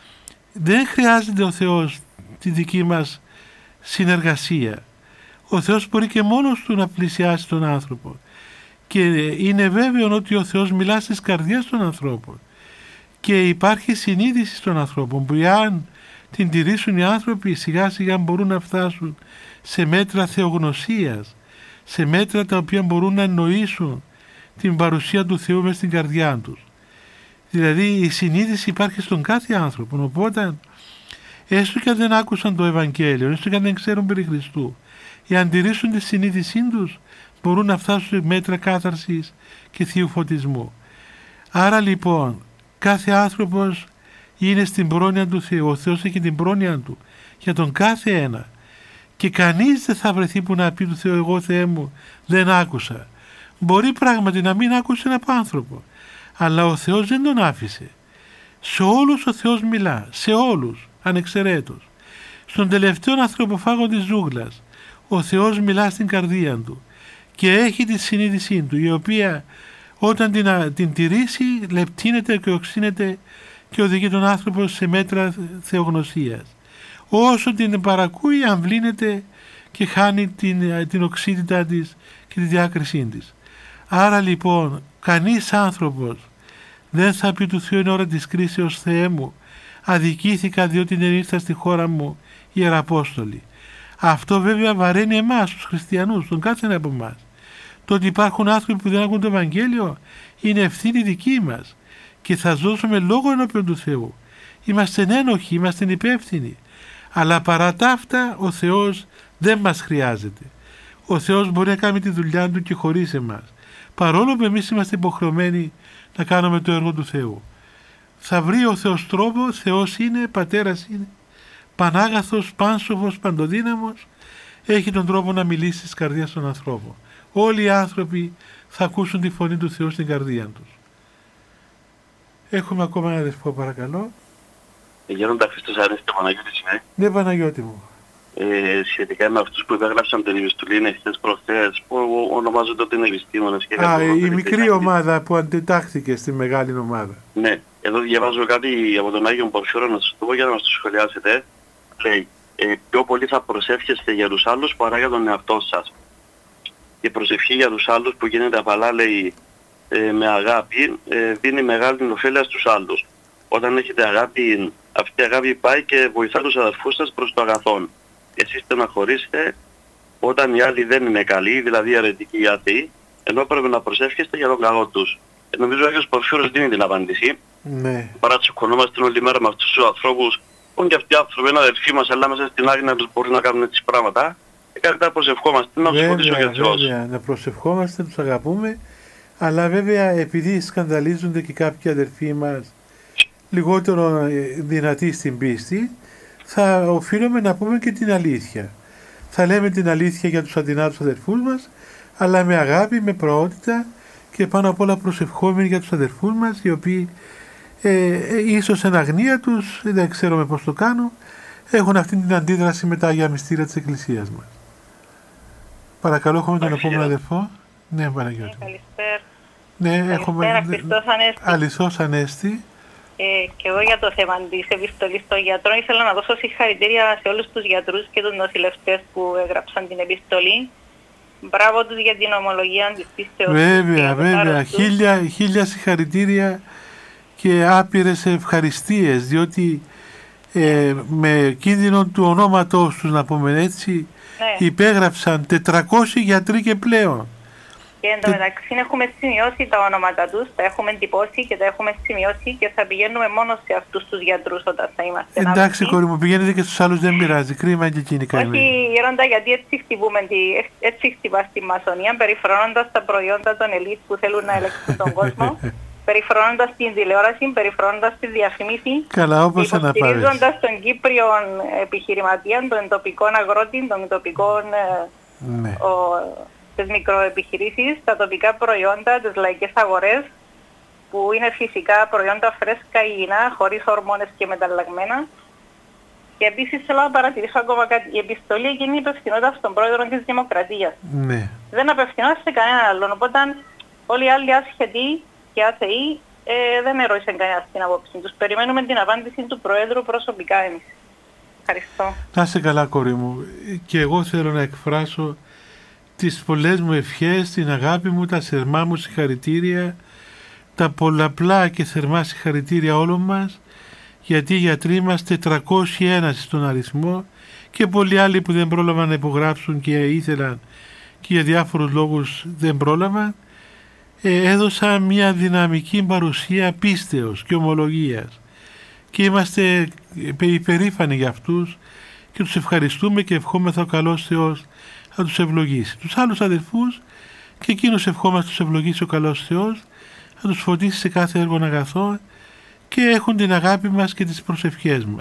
Δεν χρειάζεται ο Θεός τη δική μας συνεργασία. Ο Θεός μπορεί και μόνος του να πλησιάσει τον άνθρωπο. Και είναι βέβαιο ότι ο Θεός μιλά στις καρδιές των ανθρώπων. Και υπάρχει συνείδηση στον ανθρώπων που αν την τηρήσουν οι άνθρωποι σιγά σιγά μπορούν να φτάσουν σε μέτρα θεογνωσίας, σε μέτρα τα οποία μπορούν να εννοήσουν την παρουσία του Θεού μες στην καρδιά τους. Δηλαδή η συνείδηση υπάρχει στον κάθε άνθρωπο, οπότε έστω και αν δεν άκουσαν το Ευαγγέλιο, έστω και αν δεν ξέρουν περί Χριστού, εάν τηρήσουν τη συνείδησή τους μπορούν να φτάσουν σε μέτρα κάθαρσης και θείου φωτισμού. Άρα λοιπόν κάθε άνθρωπος είναι στην πρόνοια του Θεού, ο Θεός έχει την πρόνοια του για τον κάθε ένα και κανείς δεν θα βρεθεί που να πει του Θεού, εγώ Θεέ μου δεν άκουσα. Μπορεί πράγματι να μην άκουσε έναν άνθρωπο, αλλά ο Θεός δεν τον άφησε. Σε όλους ο Θεός μιλά, σε όλους, ανεξαιρέτως. Στον τελευταίο ανθρωποφάγο της ζούγκλας, ο Θεός μιλά στην καρδία του και έχει τη συνείδησή του, η οποία όταν την, την τηρήσει, λεπτύνεται και οξύνεται και οδηγεί τον άνθρωπο σε μέτρα θεογνωσίας. Όσο την παρακούει, αμβλύνεται και χάνει την, την οξύτητά της και τη διάκρισή της. Άρα λοιπόν κανείς άνθρωπος δεν θα πει του Θεού είναι ώρα της κρίσεως, Θεέ μου, αδικήθηκα διότι δεν ήρθα στη χώρα μου Ιεραπόστολοι. Αυτό βέβαια βαραίνει εμάς τους χριστιανούς, τον κάθε ένα από εμάς. Το ότι υπάρχουν άνθρωποι που δεν ακούν το Ευαγγέλιο είναι ευθύνη δική μας και θα δώσουμε λόγο ενώπιον του Θεού. Είμαστε ένοχοι, είμαστε υπεύθυνοι. Αλλά παρά τα αυτά ο Θεός δεν μας χρειάζεται. Ο Θεός μπορεί να κάνει τη δουλειά του και χωρίς εμάς. Παρόλο που εμείς είμαστε υποχρεωμένοι να κάνουμε το έργο του Θεού. Θα βρει ο Θεός τρόπο, Θεός είναι, Πατέρας είναι, Πανάγαθος, Πάνσοφος, Παντοδύναμος, έχει τον τρόπο να μιλήσει στις καρδιές των ανθρώπων. Όλοι οι άνθρωποι θα ακούσουν τη φωνή του Θεού στην καρδία τους. Έχουμε ακόμα ένα αδερφό, παρακαλώ. Γέροντα Χριστός Ανέστη, Παναγιώτης είμαι. Ναι, Παναγιώτη μου. Ε, σχετικά με αυτούς που υπέγραψαν την επιστολή εχθές προχθές, που ονομάζονται ότι είναι επιστήμονες. Και Α, η μικρή ομάδα που αντιτάχθηκε στη μεγάλη ομάδα. Ναι, εδώ διαβάζω κάτι από τον Άγιο Πορφύρο, να σας το πω για να μας το σχολιάσετε. Λέει, ε, πιο πολύ θα προσεύχεστε για τους άλλους παρά για τον εαυτό σας. Η προσευχή για τους άλλους που γίνεται απαλά, λέει, ε, με αγάπη, ε, δίνει μεγάλη ωφέλεια στους άλλους. Όταν έχετε αγάπη, αυτή η αγάπη πάει και βοηθά τους αδερφούς σας προς το αγαθόν. Εσείς στεναχωρήσετε όταν οι άλλοι δεν είναι καλοί, δηλαδή αρετικοί ή άθεοι, ενώ πρέπει να προσεύχεστε για τον καλό τους. Ε, νομίζω ο Άγιος Πορφύρος δίνει την απάντηση. Ναι. Παρά τσακωνόμαστε όλη μέρα με αυτούς τους ανθρώπους, που είναι και αυτοί οι άνθρωποι, είναι αδερφοί μας, αλλά μέσα στην άγνοια τους μπορεί να κάνουν τις πράγματα. Και κάτι να προσευχόμαστε, να τους φωτίσω για Θεός. Βέβαια, να προσευχόμαστε, τους αγαπούμε, αλλά βέβαια επειδή σκανδαλίζονται και κάποιοι αδερφοί μας λιγότερο δυνατοί στην πίστη, θα οφείλουμε να πούμε και την αλήθεια. Θα λέμε την αλήθεια για τους αδυνάτους αδερφούς μας, αλλά με αγάπη, με προότητα και πάνω απ' όλα προσευχόμενοι για τους αδερφούς μας, οι οποίοι ε, ε, ίσως εν αγνία τους, δεν ξέρουμε πώς το κάνουν, έχουν αυτή την αντίδραση με τα Άγια Μυστήρια της Εκκλησίας μας. Παρακαλώ, έχουμε τον επόμενο αδερφό. Ναι, Παναγιώτη. Καλησπέρα. Ναι, Καλησπέρα, έχουμε... Χριστός Ανέστη. Αληθώς Ανέστη. Ε, και εγώ για το θέμα της επιστολής των γιατρών ήθελα να δώσω συγχαρητήρια σε όλους τους γιατρούς και τους νοσηλευτές που έγραψαν την επιστολή. Μπράβο τους για την ομολογία της πίστεως. Βέβαια, βέβαια. Χίλια, χίλια συγχαρητήρια και άπειρες ευχαριστίες, διότι ε, με κίνδυνο του ονόματός τους, να πούμε έτσι, ναι, υπέγραψαν τετρακόσιοι γιατροί και πλέον. Και εν τω μεταξύ έχουμε σημειώσει τα ονόματα τους, τα έχουμε εντυπώσει και τα έχουμε σημειώσει και θα πηγαίνουμε μόνο σε αυτούς τους γιατρούς όταν θα είμαστε. Εντάξει, κόρη μου, πηγαίνετε και στους άλλους, δεν πειράζει. Κρίμα και εκείνη καημένη. Όχι, Γέροντα, γιατί έτσι χτυπούμε, έτσι χτυπά στη μασονία, περιφρονώντας τα προϊόντα των ελίτ που θέλουν να ελέγξουν τον κόσμο, περιφρονώντας την τηλεόραση, περιφρονώντας τη διαφήμιση, υποστηρίζοντας τον Κύπριο επιχειρηματία, τον τοπικό αγρότη, τον τοπικό ναι. ο, τις μικροεπιχειρήσεις, τα τοπικά προϊόντα, τις λαϊκές αγορές, που είναι φυσικά προϊόντα φρέσκα, υγιεινά, χωρίς ορμόνες και μεταλλαγμένα. Και επίσης θέλω να παρατηρήσω ακόμα κάτι. Η επιστολή εκείνη υπευθυνόταν στον πρόεδρο της Δημοκρατίας. Ναι. Δεν απευθυνόταν σε κανέναν άλλον. Οπότε όλοι οι άλλοι άσχετοι και άθεοι ε, δεν ερώτησαν κανένα την απόψη τους. Περιμένουμε την απάντηση του Προέδρου προσωπικά εμείς. Ευχαριστώ. Να είσαι καλά, κόρη μου. Και εγώ θέλω να εκφράσω τις πολλές μου ευχές, την αγάπη μου, τα θερμά μου συγχαρητήρια, τα πολλαπλά και θερμά συγχαρητήρια όλων μας, γιατί οι γιατροί μας τετρακόσιοι ένα στον αριθμό και πολλοί άλλοι που δεν πρόλαβαν να υπογράψουν και ήθελαν και για διάφορους λόγους δεν πρόλαβαν, ε, έδωσαν μια δυναμική παρουσία πίστεως και ομολογίας και είμαστε υπερήφανοι για αυτούς και τους ευχαριστούμε και ευχόμεθα ο καλός Θεός να τους ευλογήσει. Τους άλλους αδελφούς και εκείνους ευχόμαστε τους ευλογήσει ο καλός Θεός, να τους φωτίσει σε κάθε έργο αγαθό και έχουν την αγάπη μας και τις προσευχές μας.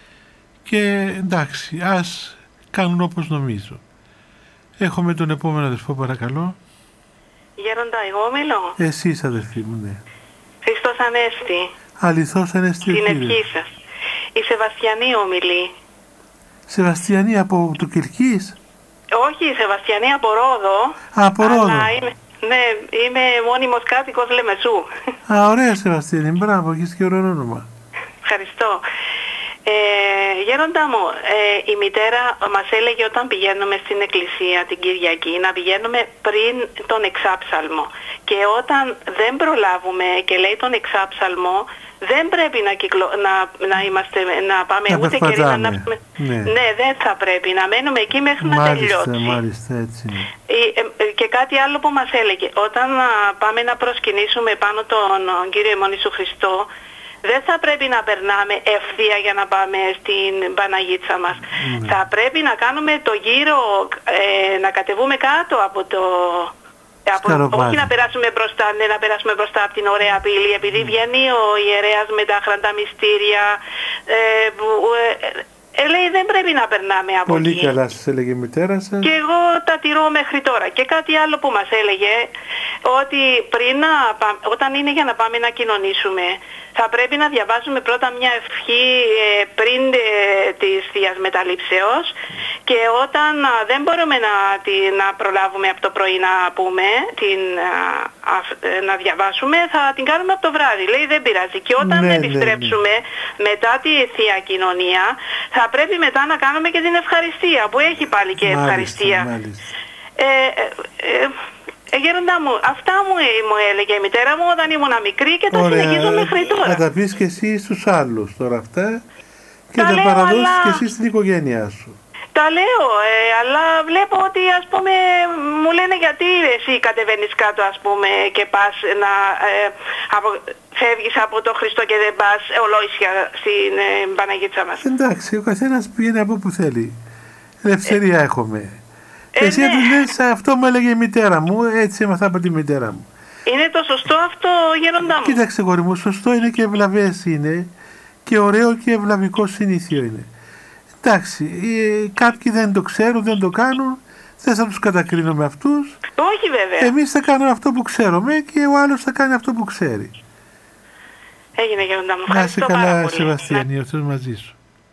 Και εντάξει, ας κάνουν όπως νομίζω. Έχουμε τον επόμενο αδελφό, παρακαλώ. Γέροντα, εγώ μιλώ. Εσείς, αδελφοί μου, ναι. Χριστός Ανέστη. Αληθώς Ανέστη. Την ευχή σας. Η Σεβαστιανή ομιλεί. Σεβαστιανή από του Κυρκής. Όχι, η Σεβαστιανή από Ρόδο. Α, από Ρόδο. Αλλά είμαι, ναι, είμαι μόνιμος κάτοικος Λεμεσού. Α, ωραία Σεβαστιανή, μπράβο, έχεις και ωραίο όνομα. Ευχαριστώ. Ε, γέροντα μου, ε, η μητέρα μας έλεγε όταν πηγαίνουμε στην εκκλησία την Κυριακή να πηγαίνουμε πριν τον εξάψαλμο. Και όταν δεν προλάβουμε και λέει τον εξάψαλμο, δεν πρέπει να, κυκλο... να, να, είμαστε, να πάμε να ούτε και να... Ναι. ναι, δεν θα πρέπει να μένουμε εκεί μέχρι μάλιστα, να τελειώσει. Μάλιστα, έτσι. Ε, ε, και κάτι άλλο που μας έλεγε, όταν α, πάμε να προσκυνήσουμε πάνω τον Κύριο ημών Ιησού Χριστό, δεν θα πρέπει να περνάμε ευθεία για να πάμε στην Παναγίτσα μας. Mm. Θα πρέπει να κάνουμε το γύρο, ε, να κατεβούμε κάτω από το... Από, όχι να περάσουμε μπροστά, ναι, να περάσουμε μπροστά από την ωραία πύλη, επειδή βγαίνει ο ιερέας με τα χραντά μυστήρια, ε, που, ε, ε, λέει δεν πρέπει να περνάμε από πολύ εκεί. Πολύ καλά σας έλεγε η μητέρα σας. Και εγώ τα τηρώ μέχρι τώρα. Και κάτι άλλο που μας έλεγε, ότι πριν να, όταν είναι για να πάμε να κοινωνήσουμε, θα πρέπει να διαβάζουμε πρώτα μια ευχή ε, πριν ε, της Θείας Μεταλήψεως, και όταν α, δεν μπορούμε να, τη, να προλάβουμε από το πρωί να πούμε, την, α, α, να διαβάσουμε, θα την κάνουμε από το βράδυ. Λέει δεν πειράζει. Και όταν ναι, επιστρέψουμε ναι, ναι. μετά τη Θεία Κοινωνία, θα πρέπει μετά να κάνουμε και την ευχαριστία, που έχει πάλι και μάλιστα, ευχαριστία. Μάλιστα. Ε, ε, ε, Ε, γέροντά μου, αυτά μου, μου έλεγε η μητέρα μου όταν ήμουν μικρή και τα ωραία, συνεχίζω μέχρι τώρα. Θα τα πεις και εσύ στους άλλους τώρα αυτά και τα, τα παραδώσεις αλλά... και εσύ στην οικογένειά σου. Τα λέω, ε, αλλά βλέπω ότι ας πούμε μου λένε γιατί εσύ κατεβαίνεις κάτω ας πούμε και πας να ε, απο, φεύγεις από το Χριστό και δεν πας ολόησια στην ε, Παναγίτσα μας. Εντάξει, ο καθένας πηγαίνει από που θέλει. Ελευθερία ε, έχουμε. Και εσύ ναι. λες, αυτό μου έλεγε η μητέρα μου, έτσι έμαθα από τη μητέρα μου. Είναι το σωστό αυτό, γέροντά μου? Κοίταξε γόρι μου, σωστό είναι και ευλαβές είναι και ωραίο και ευλαβικό συνήθιο είναι. Εντάξει, κάποιοι δεν το ξέρουν, δεν το κάνουν, δεν θα τους κατακρίνω με αυτούς. Όχι βέβαια. Εμείς θα κάνουμε αυτό που ξέρουμε και ο άλλος θα κάνει αυτό που ξέρει. Έγινε γέροντά μου, ευχαριστώ πάρα πολύ. Να είσαι καλά Σεβαστιανή, ο Θεός μαζί σου.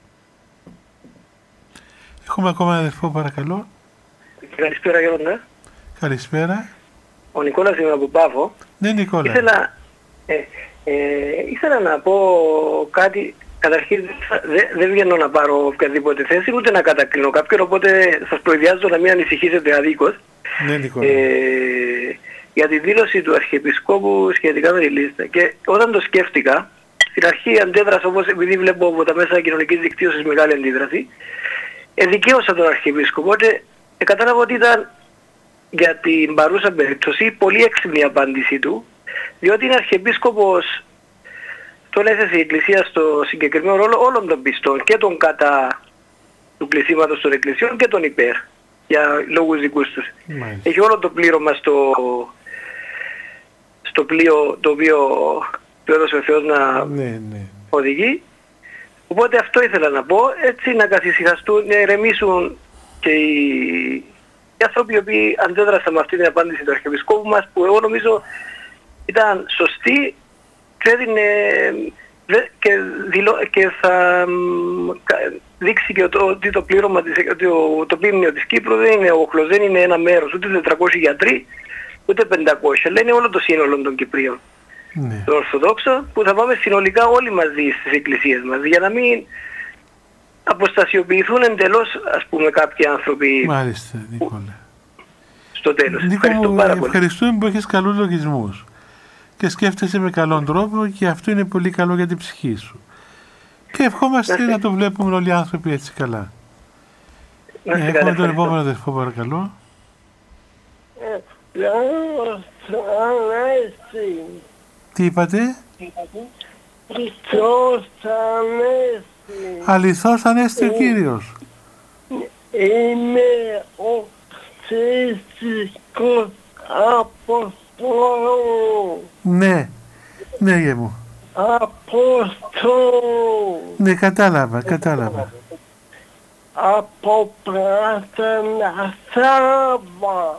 Έχουμε ακόμα ένα αδερφό παρακαλώ. Καλησπέρα γέροντα. Καλησπέρα. Ο Νικόλας είμαι από Πάφο. Ναι Νικόλα. Ήθελα, ε, ε, ήθελα να πω κάτι. Καταρχήν δεν δε βγαίνω να πάρω οποιαδήποτε θέση ούτε να κατακρίνω κάποιον, οπότε σας προειδιάζω να μην ανησυχήσετε αδίκως. Ναι Νικόλα. Ε, για τη δήλωση του Αρχιεπισκόπου σχετικά με τη λίστα. Και όταν το σκέφτηκα, στην αρχή αντέδρασα όπως επειδή βλέπω από τα μέσα κοινωνικής δικτύωσης μεγάλη αντίδραση, ε, δικαίωσα τον Αρχιεπίσκοπο, οπότε ε, κατάλαβα ότι ήταν για την παρούσα περίπτωση πολύ έξυπνη η απάντησή του, διότι είναι Αρχιεπίσκοπος, τον έθεσε η Εκκλησία στο συγκεκριμένο ρόλο όλων των πιστών, και των κατά του κλεισίματος των εκκλησιών και των υπέρ, για λόγους δικούς τους. Μάλιστα. Έχει όλο το πλήρωμα στο, στο πλοίο το οποίο του έδωσε ο Θεός να ναι, ναι. οδηγεί. Οπότε αυτό ήθελα να πω, έτσι να καθησυχαστούν, να ηρεμήσουν και οι, οι άνθρωποι οι οποίοι αντέδρασαν με αυτή την απάντηση του Αρχιεπισκόπου μας, που εγώ νομίζω ήταν σωστή και, έδινε, και, δηλώ, και θα δείξει και ότι το πλήρωμα, της, το, το πίμνιο της Κύπρου δεν είναι όχλος, δεν είναι ένα μέρος, ούτε τετρακόσιοι γιατροί, ούτε πεντακόσια, αλλά είναι όλο το σύνολο των Κυπρίων. Ναι. Το Ορθοδόξο, που θα πάμε συνολικά όλοι μαζί στις εκκλησίες μας, για να μην αποστασιοποιηθούν εντελώς, ας πούμε, κάποιοι άνθρωποι. Μάλιστα, Νικόλα. Στο τέλος. Νίκο, ευχαριστώ πάρα πολύ. Ευχαριστούμε που έχεις καλούς λογισμούς και σκέφτεσαι με καλόν τρόπο, και αυτό είναι πολύ καλό για την ψυχή σου. Και ευχόμαστε να, να το βλέπουμε όλοι οι άνθρωποι έτσι καλά. Να ε, έχουμε τον επόμενο αδερφό παρακαλώ. Τι είπατε? Χριστός Ανέστη. Αληθώς Ανέστη ο Κύριος. Είμαι ο θρησκευτικός Αποστόλου. Ναι, ναι γε μου. Αποστόλου. Ναι, κατάλαβα, κατάλαβα. Από πράσινα Σάββα.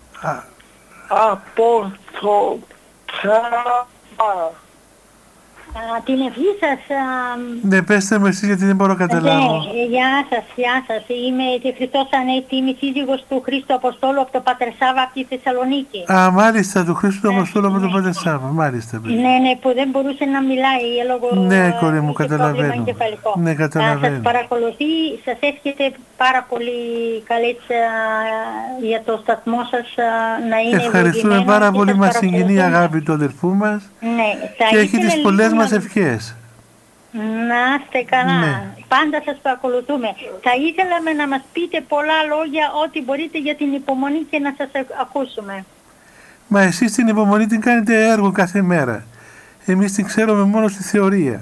Από το Σάββα. Α, την ευχή σας... Α, ναι, πέστε μου εσείς γιατί δεν μπορώ να καταλάβω. Ναι, γεια σας, γεια σας. Είμαι τη Χριστός Ανέστη, είμαι σύζυγος του Χρήστου Αποστόλου από το Πατερ Σάβα από τη Θεσσαλονίκη. Α, μάλιστα, του Χρήστου ναι, Αποστόλου από το Πατερ Σάβα, μάλιστα. Ναι, ναι, που δεν μπορούσε να μιλάει λόγω... Ναι, κόρη μου, καταλαβαίνω. Ναι, καταλαβαίνω. Σας παρακολουθεί, σας έσχεται πάρα πολύ καλές για το σταθμό σας να είναι ευχαριστούμε πάρα πολύ, μας συγκινεί η αγάπη του αδερφού μας. Ναι, και έχει τις πολλές μας ευχές. Να είστε καλά. Ναι. Πάντα σας παρακολουθούμε. Θα ήθελαμε να μας πείτε πολλά λόγια ό,τι μπορείτε για την υπομονή και να σας ακούσουμε. Μα εσείς την υπομονή την κάνετε έργο κάθε μέρα. Εμείς την ξέρουμε μόνο στη θεωρία.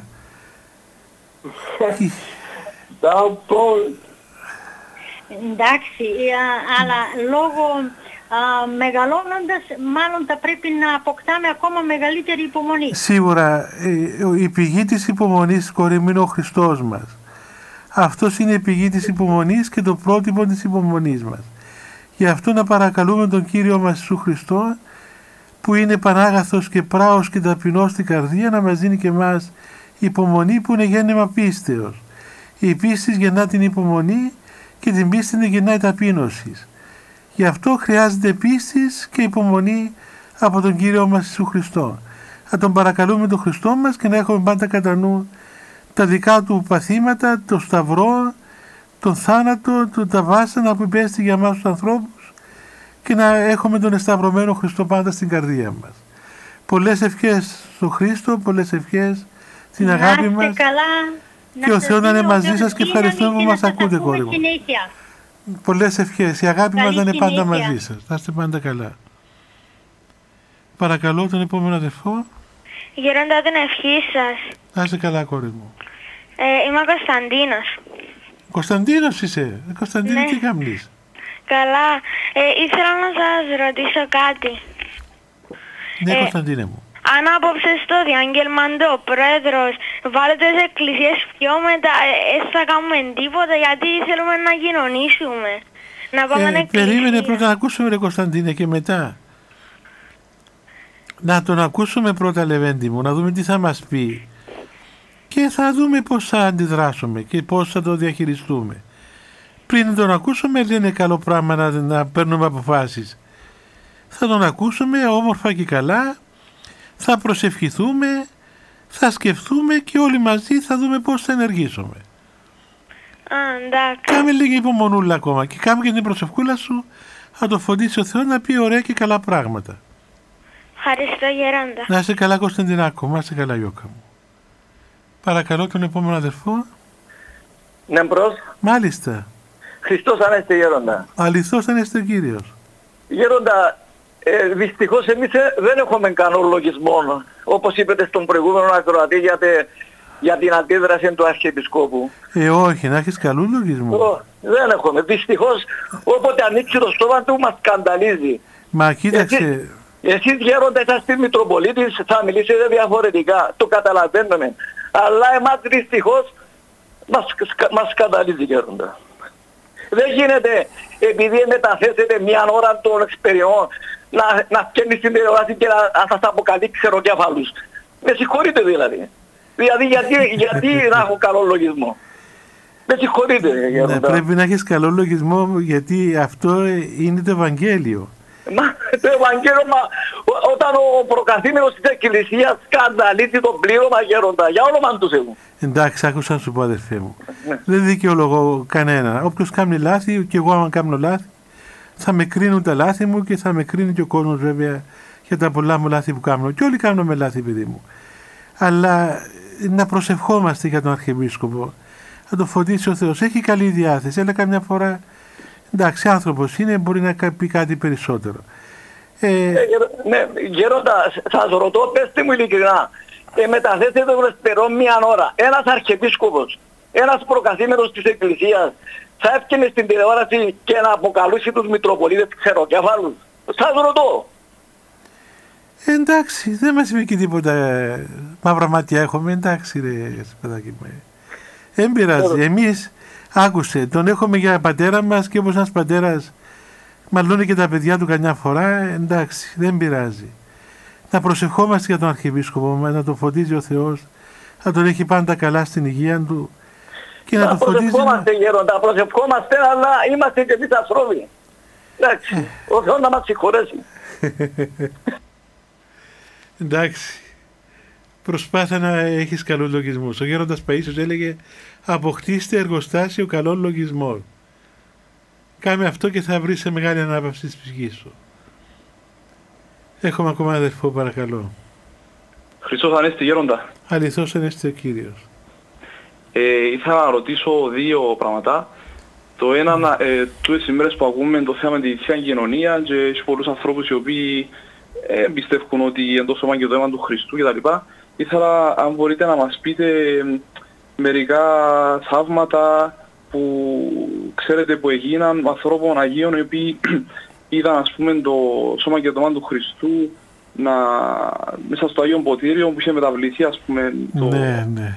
Εντάξει, αλλά λόγω α, μεγαλώνοντας μάλλον θα πρέπει να αποκτάμε ακόμα μεγαλύτερη υπομονή. Σίγουρα η πηγή της υπομονής, κόρη μου, είναι ο Χριστός μας. Αυτός είναι η πηγή της υπομονής και το πρότυπο της υπομονής μας. Γι' αυτό να παρακαλούμε τον Κύριο μας Ιησού Χριστό, που είναι πανάγαθος και πράος και ταπεινός στην καρδία, να μας δίνει και εμάς υπομονή που είναι γέννημα πίστεως. Η πίστη γεννά την υπομονή και την πίστη γεννάει ταπείνωση. Γι' αυτό χρειάζεται πίστης και υπομονή από τον Κύριο μας Ιησού Χριστό. Θα τον παρακαλούμε τον Χριστό μας και να έχουμε πάντα κατά νου τα δικά του παθήματα, το σταυρό, τον θάνατο, το, τα βάσανα που υπέστη για εμάς τους ανθρώπους και να έχουμε τον εσταυρωμένο Χριστό πάντα στην καρδία μας. Πολλές ευχές στον Χριστό, πολλές ευχές στην αγάπη μας. Καλά. Και ο Θεός να είναι μαζί σας και ευχαριστούμε που μας ακούτε, κόρη μου. Πολλές ευχές. Η αγάπη μας να είναι πάντα μαζί σας. Να είστε πάντα καλά. Παρακαλώ τον επόμενο αδερφό. Γέροντα, την ευχή σας. Να είστε καλά, κόρη μου. Ε, είμαι ο Κωνσταντίνος. Κωνσταντίνος είσαι. Κωνσταντίνο, ναι. Τι κάνεις? Καλά. Ε, ήθελα να σας ρωτήσω κάτι. Ναι, ε, Κωνσταντίνε μου. Αν απόψε στο διάγγελμα ο πρόεδρος βάλετε τις εκκλησίες πιο μετά, ε, θα κάνουμε τίποτα γιατί θέλουμε να κοινωνήσουμε. Να πάμε ε, εκκλησία. Περίμενε πρώτα να ακούσουμε, ρε Κωνσταντίνε, και μετά. Να τον ακούσουμε πρώτα, Λεβέντη μου, να δούμε τι θα μας πει. Και θα δούμε πώς θα αντιδράσουμε και πώς θα το διαχειριστούμε. Πριν τον ακούσουμε δεν είναι καλό πράγμα να, να παίρνουμε αποφάσεις. Θα τον ακούσουμε όμορφα και καλά, θα προσευχηθούμε, θα σκεφτούμε και όλοι μαζί θα δούμε πώς θα ενεργήσουμε. Α, εντάξει. Κάμε λίγη υπομονούλα ακόμα και κάμε και την προσευχούλα σου, θα το φωτίσει ο Θεός να πει ωραία και καλά πράγματα. Ευχαριστώ, Γέροντα. Να είσαι καλά, Κωνσταντινάκο, να είσαι καλά, Γιώκα μου. Παρακαλώ τον επόμενο αδερφό. Ναι, μπρος. Μάλιστα. Χριστός Ανέστη, Γέροντα. Αληθώς Ανέστη ο Κύριος. Γέροντα, ε, δυστυχώς εμείς ε, δεν έχουμε κανένα λογισμό, όπως είπετε στον προηγούμενο ακροατή για, τε, για την αντίδραση του Αρχιεπισκόπου. Ε, όχι, να έχεις καλού λογισμό. Ο, δεν έχουμε. Δυστυχώς, όποτε ανοίξει το στόμα του μας σκανδαλίζει. Μα κοίταξε... Εσείς, εσείς Γέροντα είσαστε Μητροπολίτης, θα μιλήσετε διαφορετικά, το καταλαβαίνουμε. Αλλά εμάς δυστυχώς μας, μας σκανδαλίζει, Γέροντα. Δεν γίνεται επειδή μεταθέσετε μια ώρα των εξπεριών να, να φτιάχνεις στην τηλεόραση και να, να σας αποκαλεί ξεροκέφαλους. Με συγχωρείτε δηλαδή. Δηλαδή γιατί, γιατί να έχω καλό λογισμό. Με συγχωρείτε, Γέροντα. Ναι, πρέπει να έχεις καλό λογισμό γιατί αυτό είναι το Ευαγγέλιο. Μα το Ευαγγέλιο, μα, όταν ο προκαθήμενος της Εκκλησίας σκανδαλίζει το πλήρωμα, Γέροντα, για όνομα του Θεού. Εντάξει, άκουσα να σου πω, αδερφέ μου. Ναι. Δεν δικαιολογώ κανένα. Όποιος κάνει λάθη, και εγώ άμα κάνω λάθη, θα με κρίνουν τα λάθη μου και θα με κρίνει και ο κόσμος βέβαια για τα πολλά μου λάθη που κάνω. Και όλοι κάνουμε λάθη, παιδί μου. Αλλά να προσευχόμαστε για τον Αρχιεπίσκοπο. Θα το φωτίσει ο Θεός. Έχει καλή διάθεση, αλλά καμιά φορά, εντάξει, άνθρωπος είναι, μπορεί να πει κάτι περισσότερο. Ε, ε, ναι, Γέροντα, σας ρωτώ, πέστε μου ειλικρινά. Ε, μεταθέσετε τον εσπερό μία ώρα. Ένας Αρχιεπίσκοπος, ένας προκαθήμενος της Εκκλησίας θα έφτιανε στην τηλεόραση και να αποκαλούσει τους Μητροπολίτες ξεροκέφαλους. Σας ρωτώ. Ε, εντάξει, δεν μας είπε και τίποτα. Ε, μαύρα μάτια έχουμε, εντάξει ρε παιδάκι μου. Δεν πειράζει. Εμείς, άκουσε, τον έχουμε για πατέρα μας και όπως ένας πατέρας μαλώνει και τα παιδιά του καμιά φορά, εντάξει, δεν πειράζει. Να προσευχόμαστε για τον Αρχιεπίσκοπο μας, να το φωτίζει ο Θεός θα τον έχει πάντα καλά στην υγεία του και να, να του φωτίζει. Προσευχόμαστε γέροντα, προσευχόμαστε, αλλά είμαστε και εμείς ανθρώποι. Εντάξει, ο Θεός να μας συγχωρέσει. Εντάξει. Προσπάθα να έχεις καλούς λογισμούς. Ο γέροντας Παΐσιος έλεγε αποκτήστε εργοστάσιο καλών λογισμών. Κάμε αυτό και θα βρεις σε μεγάλη ανάπαυση της ψυχής σου. Έχουμε ακόμα αδερφό, παρακαλώ. Χριστός Ανέστη γέροντα. Αληθώς Ανέστη ο Κύριος. Ε, ήθελα να ρωτήσω δύο πράγματα. Το ένα, ε, τούτες ημέρες που ακούμε το θέμα της Θεία Κοινωνία και έχει πολλούς ανθρώπους οι οποίοι ε, πιστεύουν ότι είναι το σώμα και το αίμα του Χριστού κτλ. Ήθελα αν μπορείτε να μας πείτε μερικά θαύματα που ξέρετε που έγιναν ανθρώπων Αγίων οι οποίοι είδαν ας πούμε το σώμα και το αίμα του Χριστού να, μέσα στο Άγιο Ποτήριο που είχε μεταβληθεί ας πούμε το, ναι, ναι.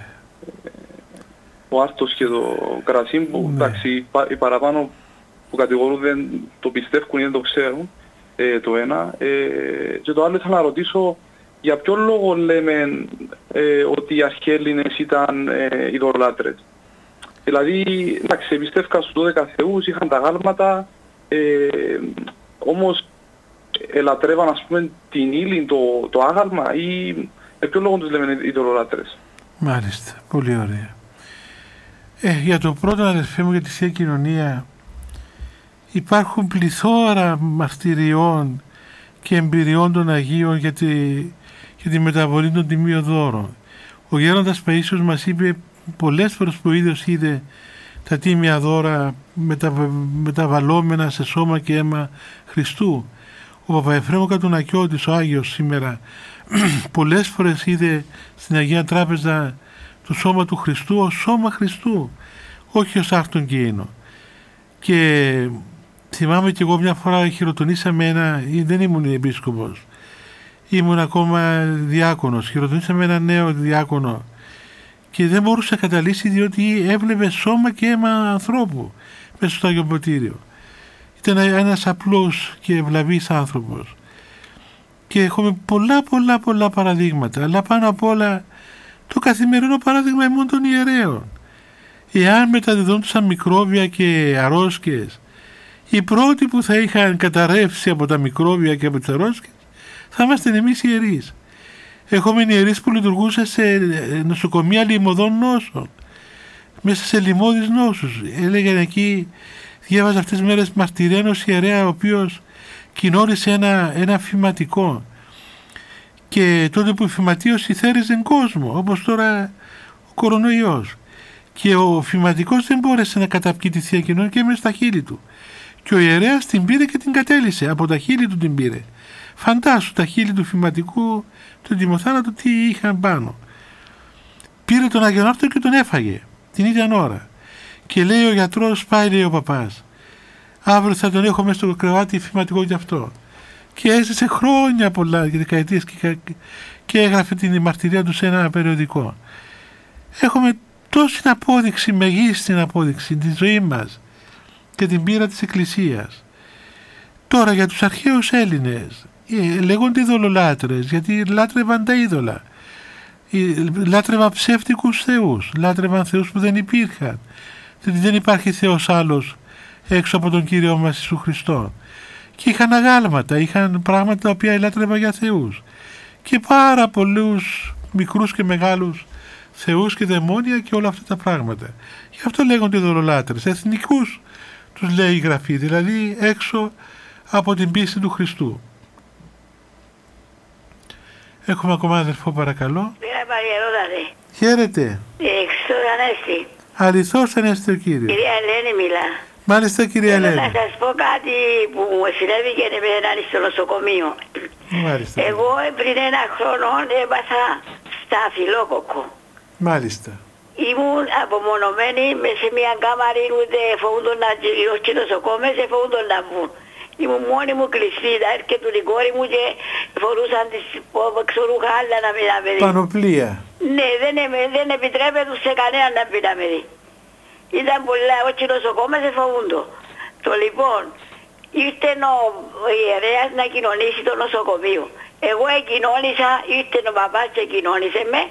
ο άρτος και το κρασί που ναι. εντάξει, οι παραπάνω που κατηγορούν δεν το πιστεύουν ή δεν το ξέρουν ε, το ένα ε, και το άλλο ήθελα να ρωτήσω για ποιο λόγο λέμε ε, ότι οι αρχαίοι Έλληνες ήταν ε, ειδωλολάτρες. Δηλαδή, εντάξει, πιστεύκαν στους δώδεκα θεούς, είχαν τα γάλματα, ε, όμως ελατρεύαν ας πούμε την ύλη, το, το άγαλμα ή για ποιο λόγο τους λέμε ειδωλολάτρες. Μάλιστα, πολύ ωραία. Ε, για το πρώτο αδερφέ μου για τη Θεία Κοινωνία υπάρχουν πληθώρα μαρτυριών και εμπειριών των Αγίων για τη, για τη μεταβολή των τιμίων δώρων. Ο γέροντας Παΐσιος μας είπε πολλές φορές που ο ίδιος είδε τα τίμια δώρα μετα, μεταβαλλόμενα σε σώμα και αίμα Χριστού. Ο Παπαεφρέμου Κατουνακιώτης, ο Άγιος σήμερα, πολλές φορές είδε στην Αγία Τράπεζα το σώμα του Χριστού ως σώμα Χριστού, όχι ως άρτον κείμενο. Και θυμάμαι και εγώ μια φορά χειροτονήσαμε ένα, δεν ήμουν επίσκοπος, ήμουν ακόμα διάκονος, χειροτονήσαμε ένα νέο διάκονο και δεν μπορούσε να καταλύσει διότι έβλεπε σώμα και αίμα ανθρώπου μέσα στο Άγιο Ποτήριο. Ήταν ένας απλός και ευλαβής άνθρωπος και έχουμε πολλά πολλά πολλά παραδείγματα, αλλά πάνω απ' όλα το καθημερινό παράδειγμα ημών των ιερέων. Εάν μεταδιδόντουσαν μικρόβια και αρρώσκες, οι πρώτοι που θα είχαν καταρρεύσει από τα μικρόβια και από τις αρρώσκες θα είμαστε εμείς ιερείς. Έχουμε ιερείς που λειτουργούσαν σε νοσοκομεία λιμωδών νόσων, μέσα σε λιμώδεις νόσους. Έλεγαν εκεί, διάβαζα αυτές τις μέρες μαρτυρία ενός ιερέα ο οποίος κοινώνησε ένα, ένα φυματικό και τότε που η φυματίωση θέριζε κόσμο, όπως τώρα ο κορονοϊός, και ο φυματικός δεν μπόρεσε να καταπιεί τη Θεία Κοινωνία και έμεινε στα χείλη του και ο ιερέας την πήρε και την κατέλυσε, από τα χείλη του την πήρε. Φαντάσου τα χείλη του φυματικού, του τιμοθάνατου, τι είχαν πάνω. Πήρε τον Αγιονάρτο και τον έφαγε την ίδια ώρα και λέει ο γιατρός, πάει λέει ο παπάς, αύριο θα τον έχω μέσα στο κρεβάτι φυματικό γι' αυτό. Και έζησε χρόνια πολλά και δεκαετίες και, και έγραφε την μαρτυρία του σε ένα περιοδικό. Έχουμε τόση απόδειξη, μεγίστη απόδειξη τη ζωή μας και την πείρα της Εκκλησίας. Τώρα για τους αρχαίους Έλληνες ε, λέγονται ειδωλολάτρες γιατί λάτρευαν τα είδωλα, ε, λάτρευαν ψεύτικους θεούς, λάτρευαν θεούς που δεν υπήρχαν, γιατί δεν υπάρχει θεός άλλος έξω από τον Κύριο μας Ιησού Χριστό. Και είχαν αγάλματα, είχαν πράγματα τα οποία λάτρευαν για θεούς και πάρα πολλούς μικρούς και μεγάλους θεούς και δαιμόνια και όλα αυτά τα πράγματα. Γι' αυτό λέγονται ειδωλολάτρες, εθνικούς τους λέει η Γραφή, δηλαδή έξω από την πίστη του Χριστού. Έχουμε ακόμα αδερφό, παρακαλώ. Κύριε Παγερόδατε. Χαίρετε. Χριστός Ανέστη. Αληθώς Ανέστη ο Κύριος. Κυρία Ελένη μιλά. Μάλιστα κυρία Ελένη. Θέλω να σας πω κάτι που μου συνέβη και εμένα στο νοσοκομείο. Μάλιστα. Εγώ πριν ένα χρόνο έπαθα σταφυλόκοκκο. Μάλιστα. Ήμουν απομονωμένη μέσα σε μια κάμαρη, ούτε φοβούντον να γυριώσουν και νοσοκόμες, φοβούντον να βγουν. Ήμουν μόνη μου κλειστή, έρχεται η κόρη μου και φορούσαν τις ξορούχα άλλα να μην με δει. Πανοπλία. Ναι, δεν, δεν επιτρέπεται σε κανέναν να πει να με δει. Ήταν πολλά, όχι νοσοκόμες φοβούντο. Το λοιπόν, ήρθε ο, ο ιερέας να κοινωνήσει το νοσοκομείο. Εγώ εκοινώνησα, ήρθε ο παπάς και κοινώνησε με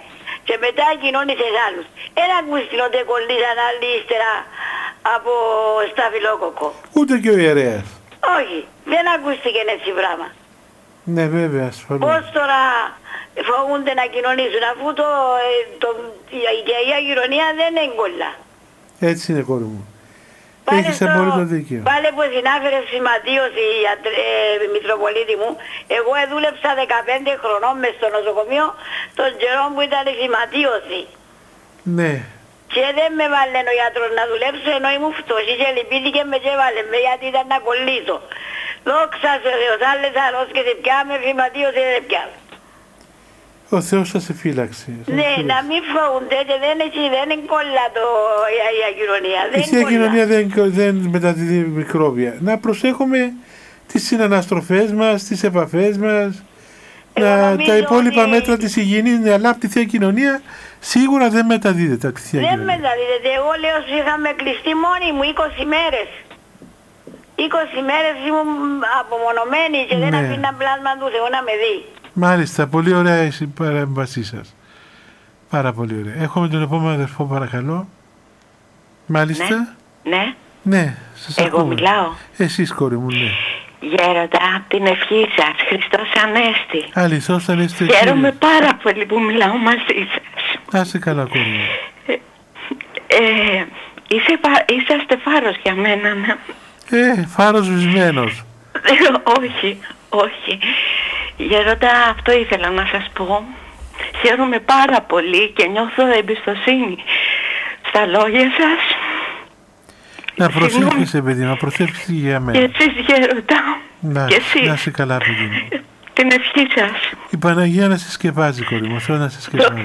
και μετά κοινώνησες άλλους. Ένα ακούστην ότι κολλήσαν άλλοι ύστερα από σταφυλόκοκο. Ούτε και ο ιερέας. Όχι, δεν ακούστηκε έτσι πράγμα. Ναι, βέβαια, ασφαλώς. Πώς τώρα φοβούνται να κοινωνήσουν αφού το, το, η Αγία Κοινωνία δεν είναι κολλά. Έτσι είναι, κόρη μου. Έχεις απόλυτο δίκιο. Πάλι που συνάφερε σηματίωση, ε, Μητροπολίτη μου, εγώ δούλεψα δεκαπέντε χρονών μες στο νοσοκομείο των καιρών που ήταν η σηματίωση. Ναι. Και δεν με βάλε ο γιατρός να δουλέψω ενώ ήμουν φτωχή και λυπήθηκε με και βάλε με γιατί ήταν να κολλήσω. Δόξα σε Θεός, άλλες αρρώσκες πιάμε, σηματίωση δεν πιάμε. Ο Θεός σας εφύλαξε. Ναι, να μην φοβούνται και δεν είναι, δεν είναι κόλλα το, η Αγία Κοινωνία. Η Αγία Κοινωνία δεν, δεν μεταδίδει μικρόβια. Να προσέχουμε τις συναναστροφές μας, τις επαφές μας, να, τα υπόλοιπα ότι... μέτρα της υγιεινής, αλλά από τη Θεία Κοινωνία σίγουρα δεν μεταδίδεται. Από τη Θεία δεν Κοινωνία. μεταδίδεται. Εγώ λέω ότι είχαμε κλειστεί μόνοι μου είκοσι μέρες. είκοσι μέρες ήμουν απομονωμένη και δεν ναι. αφήνα πλάσμα του Θεού να με δει. Μάλιστα, πολύ ωραία η παρέμβασή σας. Πάρα πολύ ωραία. Έχουμε τον επόμενο αδερφό, παρακαλώ. Μάλιστα. Ναι. Ναι. Ναι, σας Εγώ ακούμε. μιλάω. Εσείς, κόρη μου, ναι. Γέροντα, από την ευχή σας, Χριστός Ανέστη. Αληθώς Ανέστη. Χαίρομαι πάρα πολύ που μιλάω μαζί σας. Να είστε καλά, κόρη μου. Ε, ε, είσαι, είσαστε φάρος για μένα. Ε, φάρος βυσμένος. όχι, όχι. Γέροντα, αυτό ήθελα να σας πω. Χαίρομαι πάρα πολύ και νιώθω εμπιστοσύνη στα λόγια σας. Να προσεύχεσαι, παιδί, να προσεύχεσαι για μένα. Και εσείς, γέροντα. Να, και εσείς. Να είσαι καλά, παιδί μου. Την ευχή σας. Η Παναγία να σε σκεπάζει, κόρη μου. Θέλω να σε σκεπάζει.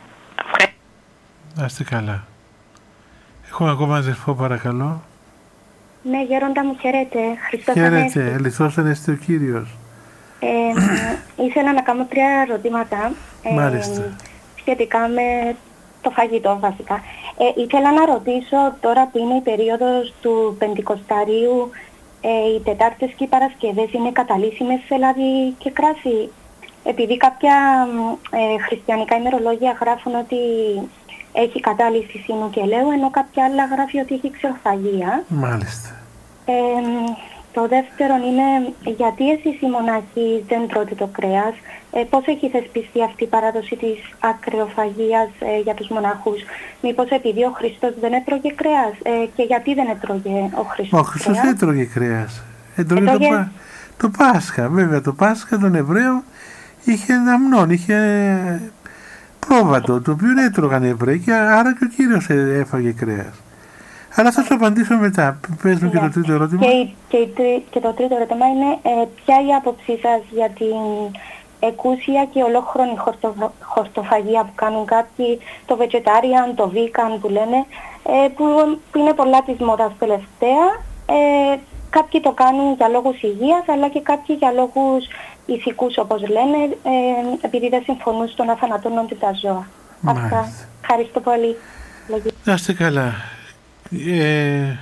Να είστε καλά. Έχουμε ακόμα αδερφό, παρακαλώ. Ναι, γέροντα μου, χαίρετε. Χριστός Ανέστη. Χαίρετε, αληθώς Ανέστη ο Κύριος. Ε, ήθελα να κάνω τρία ερωτήματα ε, σχετικά με το φαγητό βασικά. Ε, ήθελα να ρωτήσω τώρα που είναι η περίοδος του Πεντηκοσταρίου, ε, οι Τετάρτες και οι Παρασκευές είναι καταλύσιμες σε λάδι και κράσι. Επειδή κάποια ε, χριστιανικά ημερολόγια γράφουν ότι έχει κατάλυση σύνου και ελαίου, ενώ κάποια άλλα γράφει ότι έχει ξεροφαγία. Μάλιστα. Ε, Το δεύτερο είναι γιατί εσείς οι μοναχοί δεν τρώτε το κρέας, ε, πώς έχει θεσπιστεί αυτή η παράδοση της ακρεοφαγίας ε, για τους μοναχούς. Μήπως επειδή ο Χριστός δεν έτρωγε κρέας ε, και γιατί δεν έτρωγε ο Χριστός. Ο Χριστός δεν έτρωγε κρέας. Έτρωγε, έτρωγε... Το, το Πάσχα. Βέβαια το Πάσχα των Εβραίων είχε αμνόν, είχε πρόβατο, το οποίο δεν έτρωγαν οι Εβραίοι και άρα και ο Κύριος έφαγε κρέας. Αλλά θα σου απαντήσω μετά. Πες μου yeah. και το τρίτο ερώτημα. Και, και, και το τρίτο ερώτημα είναι ε, ποια η άποψή σας για την εκούσια και ολόχρονη χορτο, χορτοφαγία που κάνουν κάποιοι, το vegetarian, το vegan που λένε, ε, που, που είναι πολλά της μόδας τελευταία. Ε, κάποιοι το κάνουν για λόγους υγείας, αλλά και κάποιοι για λόγους ηθικούς, όπως λένε, ε, επειδή δεν συμφωνούν στο να θανατώνονται τα ζώα. Αυτά. Ευχαριστώ πολύ. Να είστε καλά. Ε,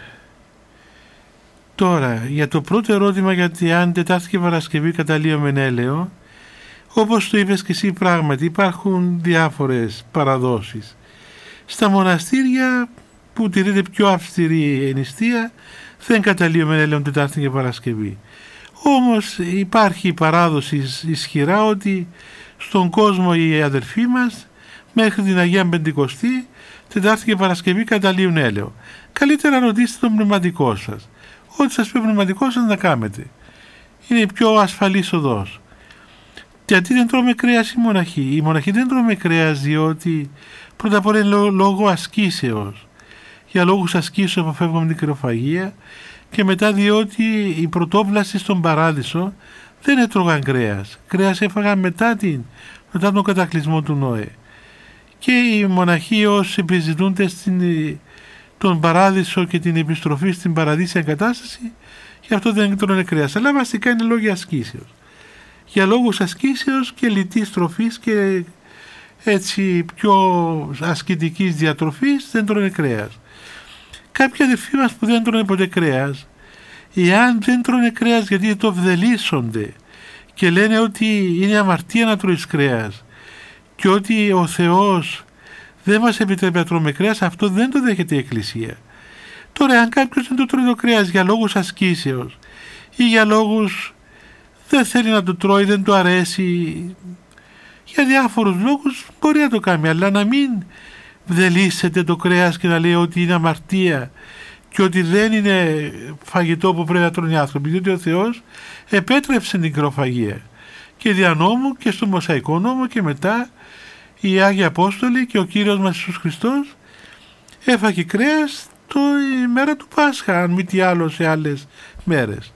τώρα, για το πρώτο ερώτημα, γιατί αν Τετάρτη και Παρασκευή καταλύωμεν έλαιο, όπως το είπες και εσύ, πράγματι υπάρχουν διάφορες παραδόσεις. Στα μοναστήρια που τηρείται πιο αυστηρή νηστεία δεν καταλύωμεν έλαιο Τετάρτη και Παρασκευή. Όμως υπάρχει η παράδοση ισχυρά ότι στον κόσμο οι αδερφοί μας μέχρι την Αγία Πεντηκοστή Τετάρτη και Παρασκευή καταλύουν έλαιο. Καλύτερα ρωτήστε τον πνευματικό σας. Ό,τι σας πει ο πνευματικός σας να κάνετε. Είναι η πιο ασφαλής οδός. Γιατί δεν τρώμε κρέας οι μοναχοί. Οι μοναχοί δεν τρώμε κρέας διότι πρώτα απ' όλα είναι λόγω ασκήσεως. Για λόγους ασκήσεως αποφεύγουμε την κρεοφαγία και μετά διότι η πρωτόπλαση στον Παράδεισο δεν έτρωγαν κρέας. Κρέας έφαγαν μετά, την, μετά τον κατακλυσμό του Νόε. Και οι μοναχοί όσοι επιζητούνται στην, τον Παράδεισο και την επιστροφή στην παραδείσια κατάσταση, γι' αυτό δεν τρώνε κρέας. Αλλά βασικά είναι λόγια ασκήσεως. Για λόγους ασκήσεως και λιτής τροφής και έτσι πιο ασκητικής διατροφής δεν τρώνε κρέας. Κάποιοι αδερφοί μας που δεν τρώνε ποτέ κρέας, εάν δεν τρώνε κρέας γιατί το βδελίσσονται και λένε ότι είναι αμαρτία να τρώεις κρέας και ότι ο Θεός δεν μας επιτρέπει να τρώμε κρέας, αυτό δεν το δέχεται η Εκκλησία. Τώρα, αν κάποιος δεν το τρώει το κρέας για λόγους ασκήσεως ή για λόγους δεν θέλει να το τρώει, δεν του αρέσει, για διάφορους λόγους μπορεί να το κάνει, αλλά να μην δελήσετε το κρέας και να λέει ότι είναι αμαρτία και ότι δεν είναι φαγητό που πρέπει να τρώνε οι άνθρωποι, διότι ο Θεός επέτρεψε την κρεοφαγία και δια νόμου και στο Μωσαϊκό νόμο και μετά οι Άγιοι Απόστολοι και ο Κύριος μας Ιησούς Χριστός έφαγε κρέας το ημέρα του Πάσχα, αν μη τι άλλο σε άλλες μέρες.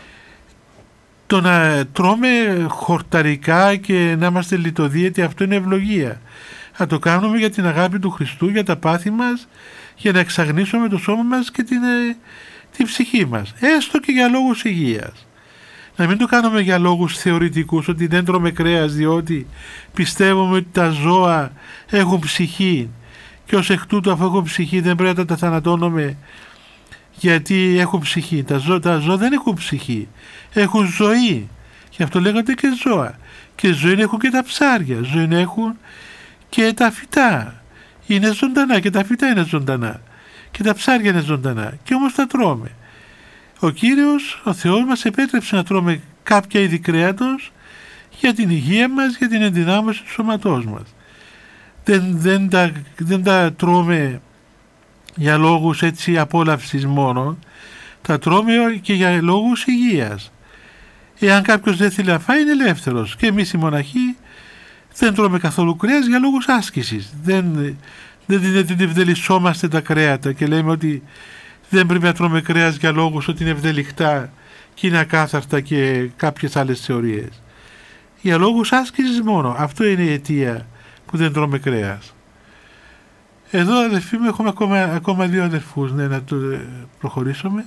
Το να τρώμε χορταρικά και να είμαστε λιτοδίαιτοι, αυτό είναι ευλογία. Θα το κάνουμε για την αγάπη του Χριστού, για τα πάθη μας, για να εξαγνίσουμε το σώμα μας και την, την ψυχή μας, έστω και για λόγους υγείας. Να μην το κάνουμε για λόγους θεωρητικούς, ότι δεν τρώμε κρέας διότι πιστεύουμε ότι τα ζώα έχουν ψυχή και ως εκ τούτου, αφού έχουν ψυχή, δεν πρέπει να τα θανατώνουμε γιατί έχουν ψυχή. Τα ζώα, τα ζώα δεν έχουν ψυχή, έχουν ζωή, γι' αυτό λέγονται και ζώα. Και ζωή έχουν και τα ψάρια, ζωή έχουν και τα φυτά. Είναι ζωντανά και τα φυτά είναι ζωντανά και τα ψάρια είναι ζωντανά και όμως τα τρώμε. Ο Κύριος, ο Θεός μας επέτρεψε να τρώμε κάποια είδη κρέατος για την υγεία μας, για την ενδυνάμωση του σώματός μας. Δεν, δεν, τα, δεν τα τρώμε για λόγους έτσι απόλαυσης μόνο, τα τρώμε και για λόγους υγείας. Εάν κάποιος δεν θέλει να φάει, είναι ελεύθερος. Και εμείς οι μοναχοί δεν τρώμε καθόλου κρέας για λόγους άσκησης. Δεν, δεν, δεν, δεν ευδελισσόμαστε τα κρέατα και λέμε ότι δεν πρέπει να τρώμε κρέας για λόγους ότι είναι ευδελιχτά και είναι ακάθαρτα και κάποιες άλλες θεωρίες. Για λόγους άσκησης μόνο. Αυτό είναι η αιτία που δεν τρώμε κρέας. Εδώ, αδερφοί μου, έχουμε ακόμα, ακόμα δύο αδερφούς. Ναι, να το προχωρήσουμε.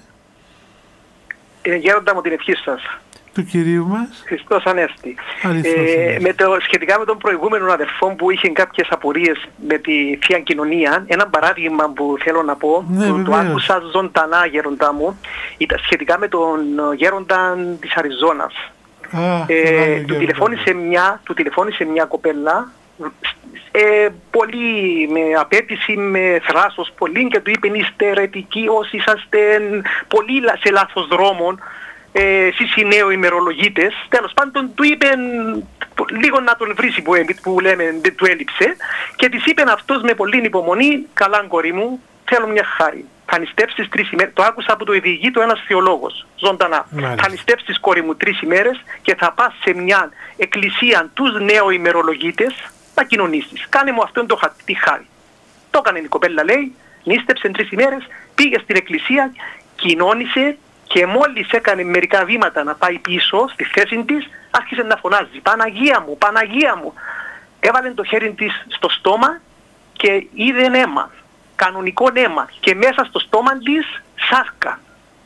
Ε, γέροντα μου, την ευχή σας. Του Κυρίου μας. Χριστός Ανέστη. Ε, με το, σχετικά με τον προηγούμενο αδερφό που είχε κάποιες απορίες με τη Θεία Κοινωνία, ένα παράδειγμα που θέλω να πω, ναι, το, το άκουσα ζωντανά, γέροντα μου, ήταν σχετικά με τον γέροντα της Αριζόνας. Α, ε, του, τηλεφώνησε μια, του τηλεφώνησε μια κοπέλα, ε, πολύ με απέτηση, με θράσος πολύ, και του είπε είστε αιρετικοί όσοι είσαστε πολύ σε λάθος δρόμων, ε, εσείς οι νέοι ημερολογίτες. Τέλος πάντων του είπε λίγο να τον βρήσει που, που λέμε δεν του έλειψε, και της είπε αυτός με πολύ υπομονή, καλά κόρη μου, θέλω μια χάρη. Θα νηστεύσεις τρεις ημέρες, το άκουσα από το ειδηγεί του ένας θεολόγος, ζωντανά. Μάλιστα. Θα νηστεύσεις κόρη μου τρεις ημέρες και θα πας σε μια εκκλησία τους νέο ημερολογίτες να κοινωνήσεις. Κάνε μου αυτόν το τη χάρη. Το έκανε η κοπέλα, λέει, νήστεψε τρεις ημέρες, πήγε στην εκκλησία, κοινώνησε, και μόλις έκανε μερικά βήματα να πάει πίσω στη θέση της, άρχισε να φωνάζει Παναγία μου, Παναγία μου. Έβαλε το χέρι της στο στόμα και είδε αίμα, κανονικό αίμα, και μέσα στο στόμα της σάρκα.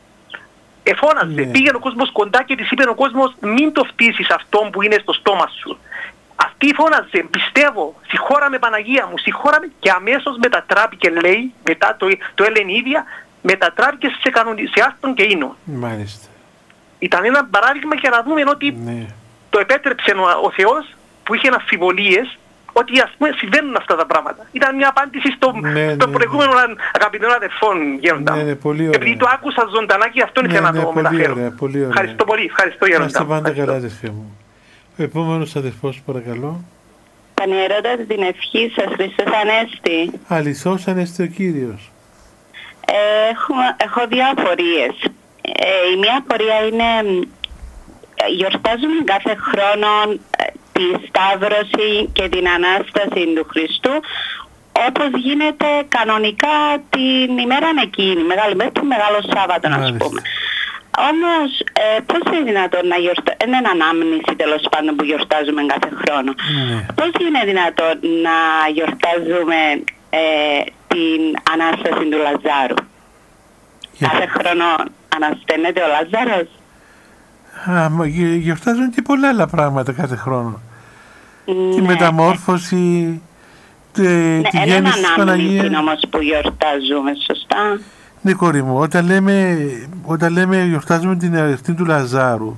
Εφώναζε, yeah. Πήγαινε ο κόσμος κοντά και της είπε ο κόσμος μην το φτύσεις αυτό που είναι στο στόμα σου. Αυτή φώναζε, πιστεύω, συγχώραμε Παναγία μου, συγχώραμε, και αμέσως μετατράπηκε, λέει, μετά το, το έλεγε η ίδια, μετατράπηκε σε, κανονι... σε άστον και ίνο. Μάλιστα. Ήταν ένα παράδειγμα για να δούμε ότι ναι. το επέτρεψε ο, ο Θεός που είχε αμφιβολίες ότι ας πούμε συμβαίνουν αυτά τα πράγματα. Ήταν μια απάντηση στο, ναι, στο ναι, προηγούμενο ναι. αγαπητών αδερφών γέροντα. Ναι, ναι, πολύ ωραία. Επειδή το άκουσα ζωντανά και αυτό ήθελα ναι, να το ναι, μεταφέρω. Ωραία, πολύ ωραία. Ευχαριστώ πολύ, ευχαριστώ γέροντα. Είστε πάντα καλά, αδερφέ μου. Ο επόμενος αδερφός, παρακαλώ. Πανιερώντα την ευχή σας, Χριστός Ανέστη. Αληθώς Ανέστη ο Κύριος. Ε, έχω, έχω δύο απορίες. Ε, η μία απορία είναι, γιορτάζουμε κάθε χρόνο τη Σταύρωση και την Ανάσταση του Χριστού όπως γίνεται κανονικά την ημέρα εκείνη, μεγάλη μέρα του Μεγάλο Σάββατο, ας πούμε. Όμως ε, πώς είναι δυνατόν να γιορτάζουμε, είναι ανάμνηση τέλος πάντων που γιορτάζουμε κάθε χρόνο. Mm. Πώς είναι δυνατόν να γιορτάζουμε ε, την Ανάσταση του Λαζάρου. Yeah. Κάθε χρόνο ανασταίνεται ο Λάζαρος. Α, γιορτάζουν και πολλά άλλα πράγματα κάθε χρόνο. Ναι. Τη μεταμόρφωση, τη, ναι, τη γέννηση της Παναγίας. Είναι όμως που γιορτάζουμε, σωστά. Ναι, κόρη μου, όταν λέμε, όταν λέμε γιορτάζουμε την εορτή του Λαζάρου,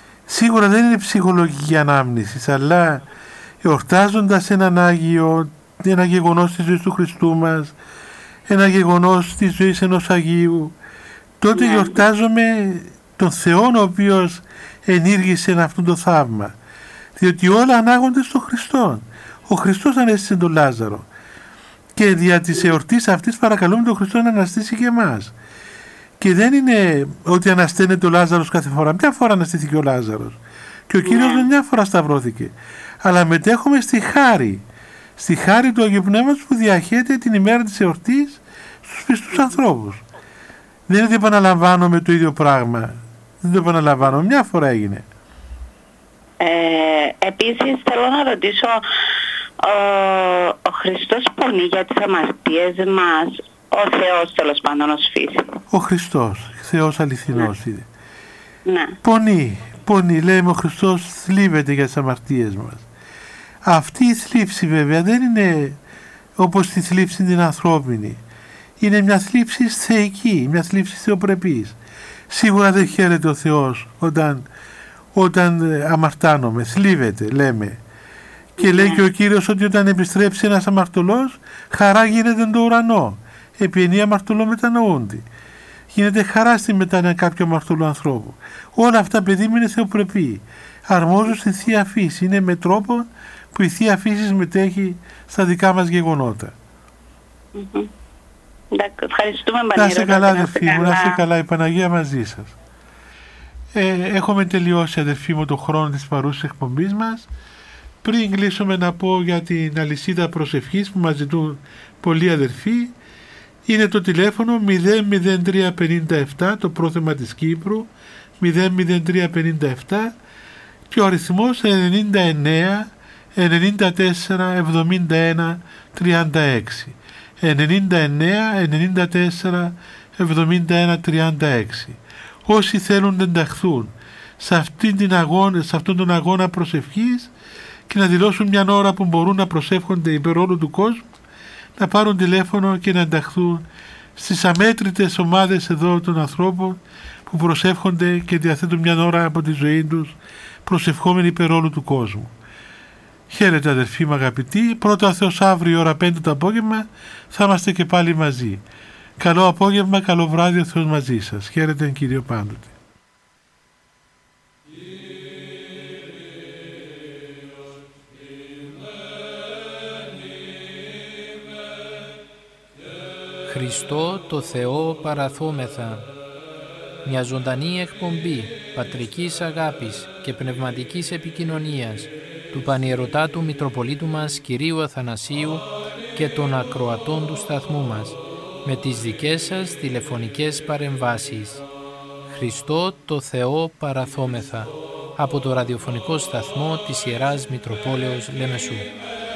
σίγουρα δεν είναι ψυχολογική ανάμνηση, αλλά γιορτάζοντας έναν Άγιο, ένα γεγονός της ζωής του Χριστού μας, ένα γεγονός της ζωής ενός Αγίου, τότε ναι. γιορτάζουμε τον Θεό ο οποίος ενήργησε αυτό το θαύμα. Διότι όλα ανάγονται στον Χριστό. Ο Χριστός ανέστησε τον Λάζαρο. Και δια της εορτής αυτής παρακαλούμε τον Χριστό να αναστήσει και εμάς. Και δεν είναι ότι ανασταίνεται ο Λάζαρος κάθε φορά. Μια φορά αναστήθηκε ο Λάζαρος. Και ο Κύριος yeah. μια φορά σταυρώθηκε. Αλλά μετέχουμε στη χάρη. Στη χάρη του Αγίου Πνεύματος που διαχέεται την ημέρα της εορτής στους πιστούς ανθρώπους. Δεν είναι ότι επαναλαμβάνουμε το ίδιο πράγμα. Δεν το επαναλαμβάνουμε. Μια φορά έγινε. Ε, επίσης θέλω να ρωτήσω, ο, ο Χριστός πονεί για τις αμαρτίες μας, ο Θεός τέλος πάντων ως φύση? Ο Χριστός, Θεός αληθινός ναι. είναι. Ναι. Πονεί, πονεί, λέμε ο Χριστός θλίβεται για τις αμαρτίες μας. Αυτή η θλίψη βέβαια δεν είναι όπως τη θλίψη την ανθρώπινη. Είναι μια θλίψη θεϊκή, μια θλίψη θεοπρεπής. Σίγουρα δεν χαίρεται ο Θεός όταν, όταν αμαρτάνομαι, θλίβεται λέμε. Και λέει και ο Κύριος ότι όταν επιστρέψει ένας αμαρτωλός, χαρά γίνεται το ουρανό. Επί ενία αμαρτωλό μετανοούνται. Γίνεται χαρά στη μετάνοια κάποιου αμαρτωλού ανθρώπου. Όλα αυτά, παιδί μου, είναι θεοπρεπή. Αρμόζουν στη Θεία Φύση. Είναι με τρόπο που η Θεία Φύση συμμετέχει στα δικά μας γεγονότα. Mm-hmm. Ευχαριστούμε, να είστε καλά, αδερφοί μου, να είστε καλά, η Παναγία μαζί σας. Ε, έχουμε τελειώσει, αδερφοί μου, το χρόνο της παρούσης εκπομπής μας. Πριν κλείσουμε να πω για την αλυσίδα προσευχής που μας ζητούν πολλοί αδερφοί. Είναι το τηλέφωνο μηδέν μηδέν τρία πενήντα επτά, το πρόθεμα της Κύπρου, μηδέν μηδέν τρία πενήντα επτά, και ο αριθμός ενενήντα εννέα ενενήντα τέσσερα εβδομήντα ένα τριάντα έξι. ενενήντα εννέα ενενήντα τέσσερα εβδομήντα ένα τριάντα έξι. Όσοι θέλουν να ενταχθούν σε, αυτήν την αγώνα, σε αυτόν τον αγώνα προσευχής και να δηλώσουν μια ώρα που μπορούν να προσεύχονται υπέρ όλου του κόσμου, να πάρουν τηλέφωνο και να ενταχθούν στις αμέτρητες ομάδες εδώ των ανθρώπων που προσεύχονται και διαθέτουν μια ώρα από τη ζωή τους προσευχόμενοι υπέρ όλου του κόσμου. Χαίρετε, αδερφοί μου αγαπητοί. Πρώτα Θεός, αύριο ώρα πέντε το απόγευμα θα είμαστε και πάλι μαζί. Καλό απόγευμα, καλό βράδυ, ο Θεός μαζί σας. Χαίρετε εν Κύριο πάντοτε. Χριστό το Θεό παραθόμεθα. Μια ζωντανή εκπομπή πατρικής αγάπης και πνευματικής επικοινωνίας του Πανιερωτάτου Μητροπολίτου μας Κυρίου Αθανασίου και των ακροατών του σταθμού μας, με τις δικές σας τηλεφωνικές παρεμβάσεις. Χριστό το Θεό παραθόμεθα, από το ραδιοφωνικό σταθμό της Ιεράς Μητροπόλεως Λεμεσού.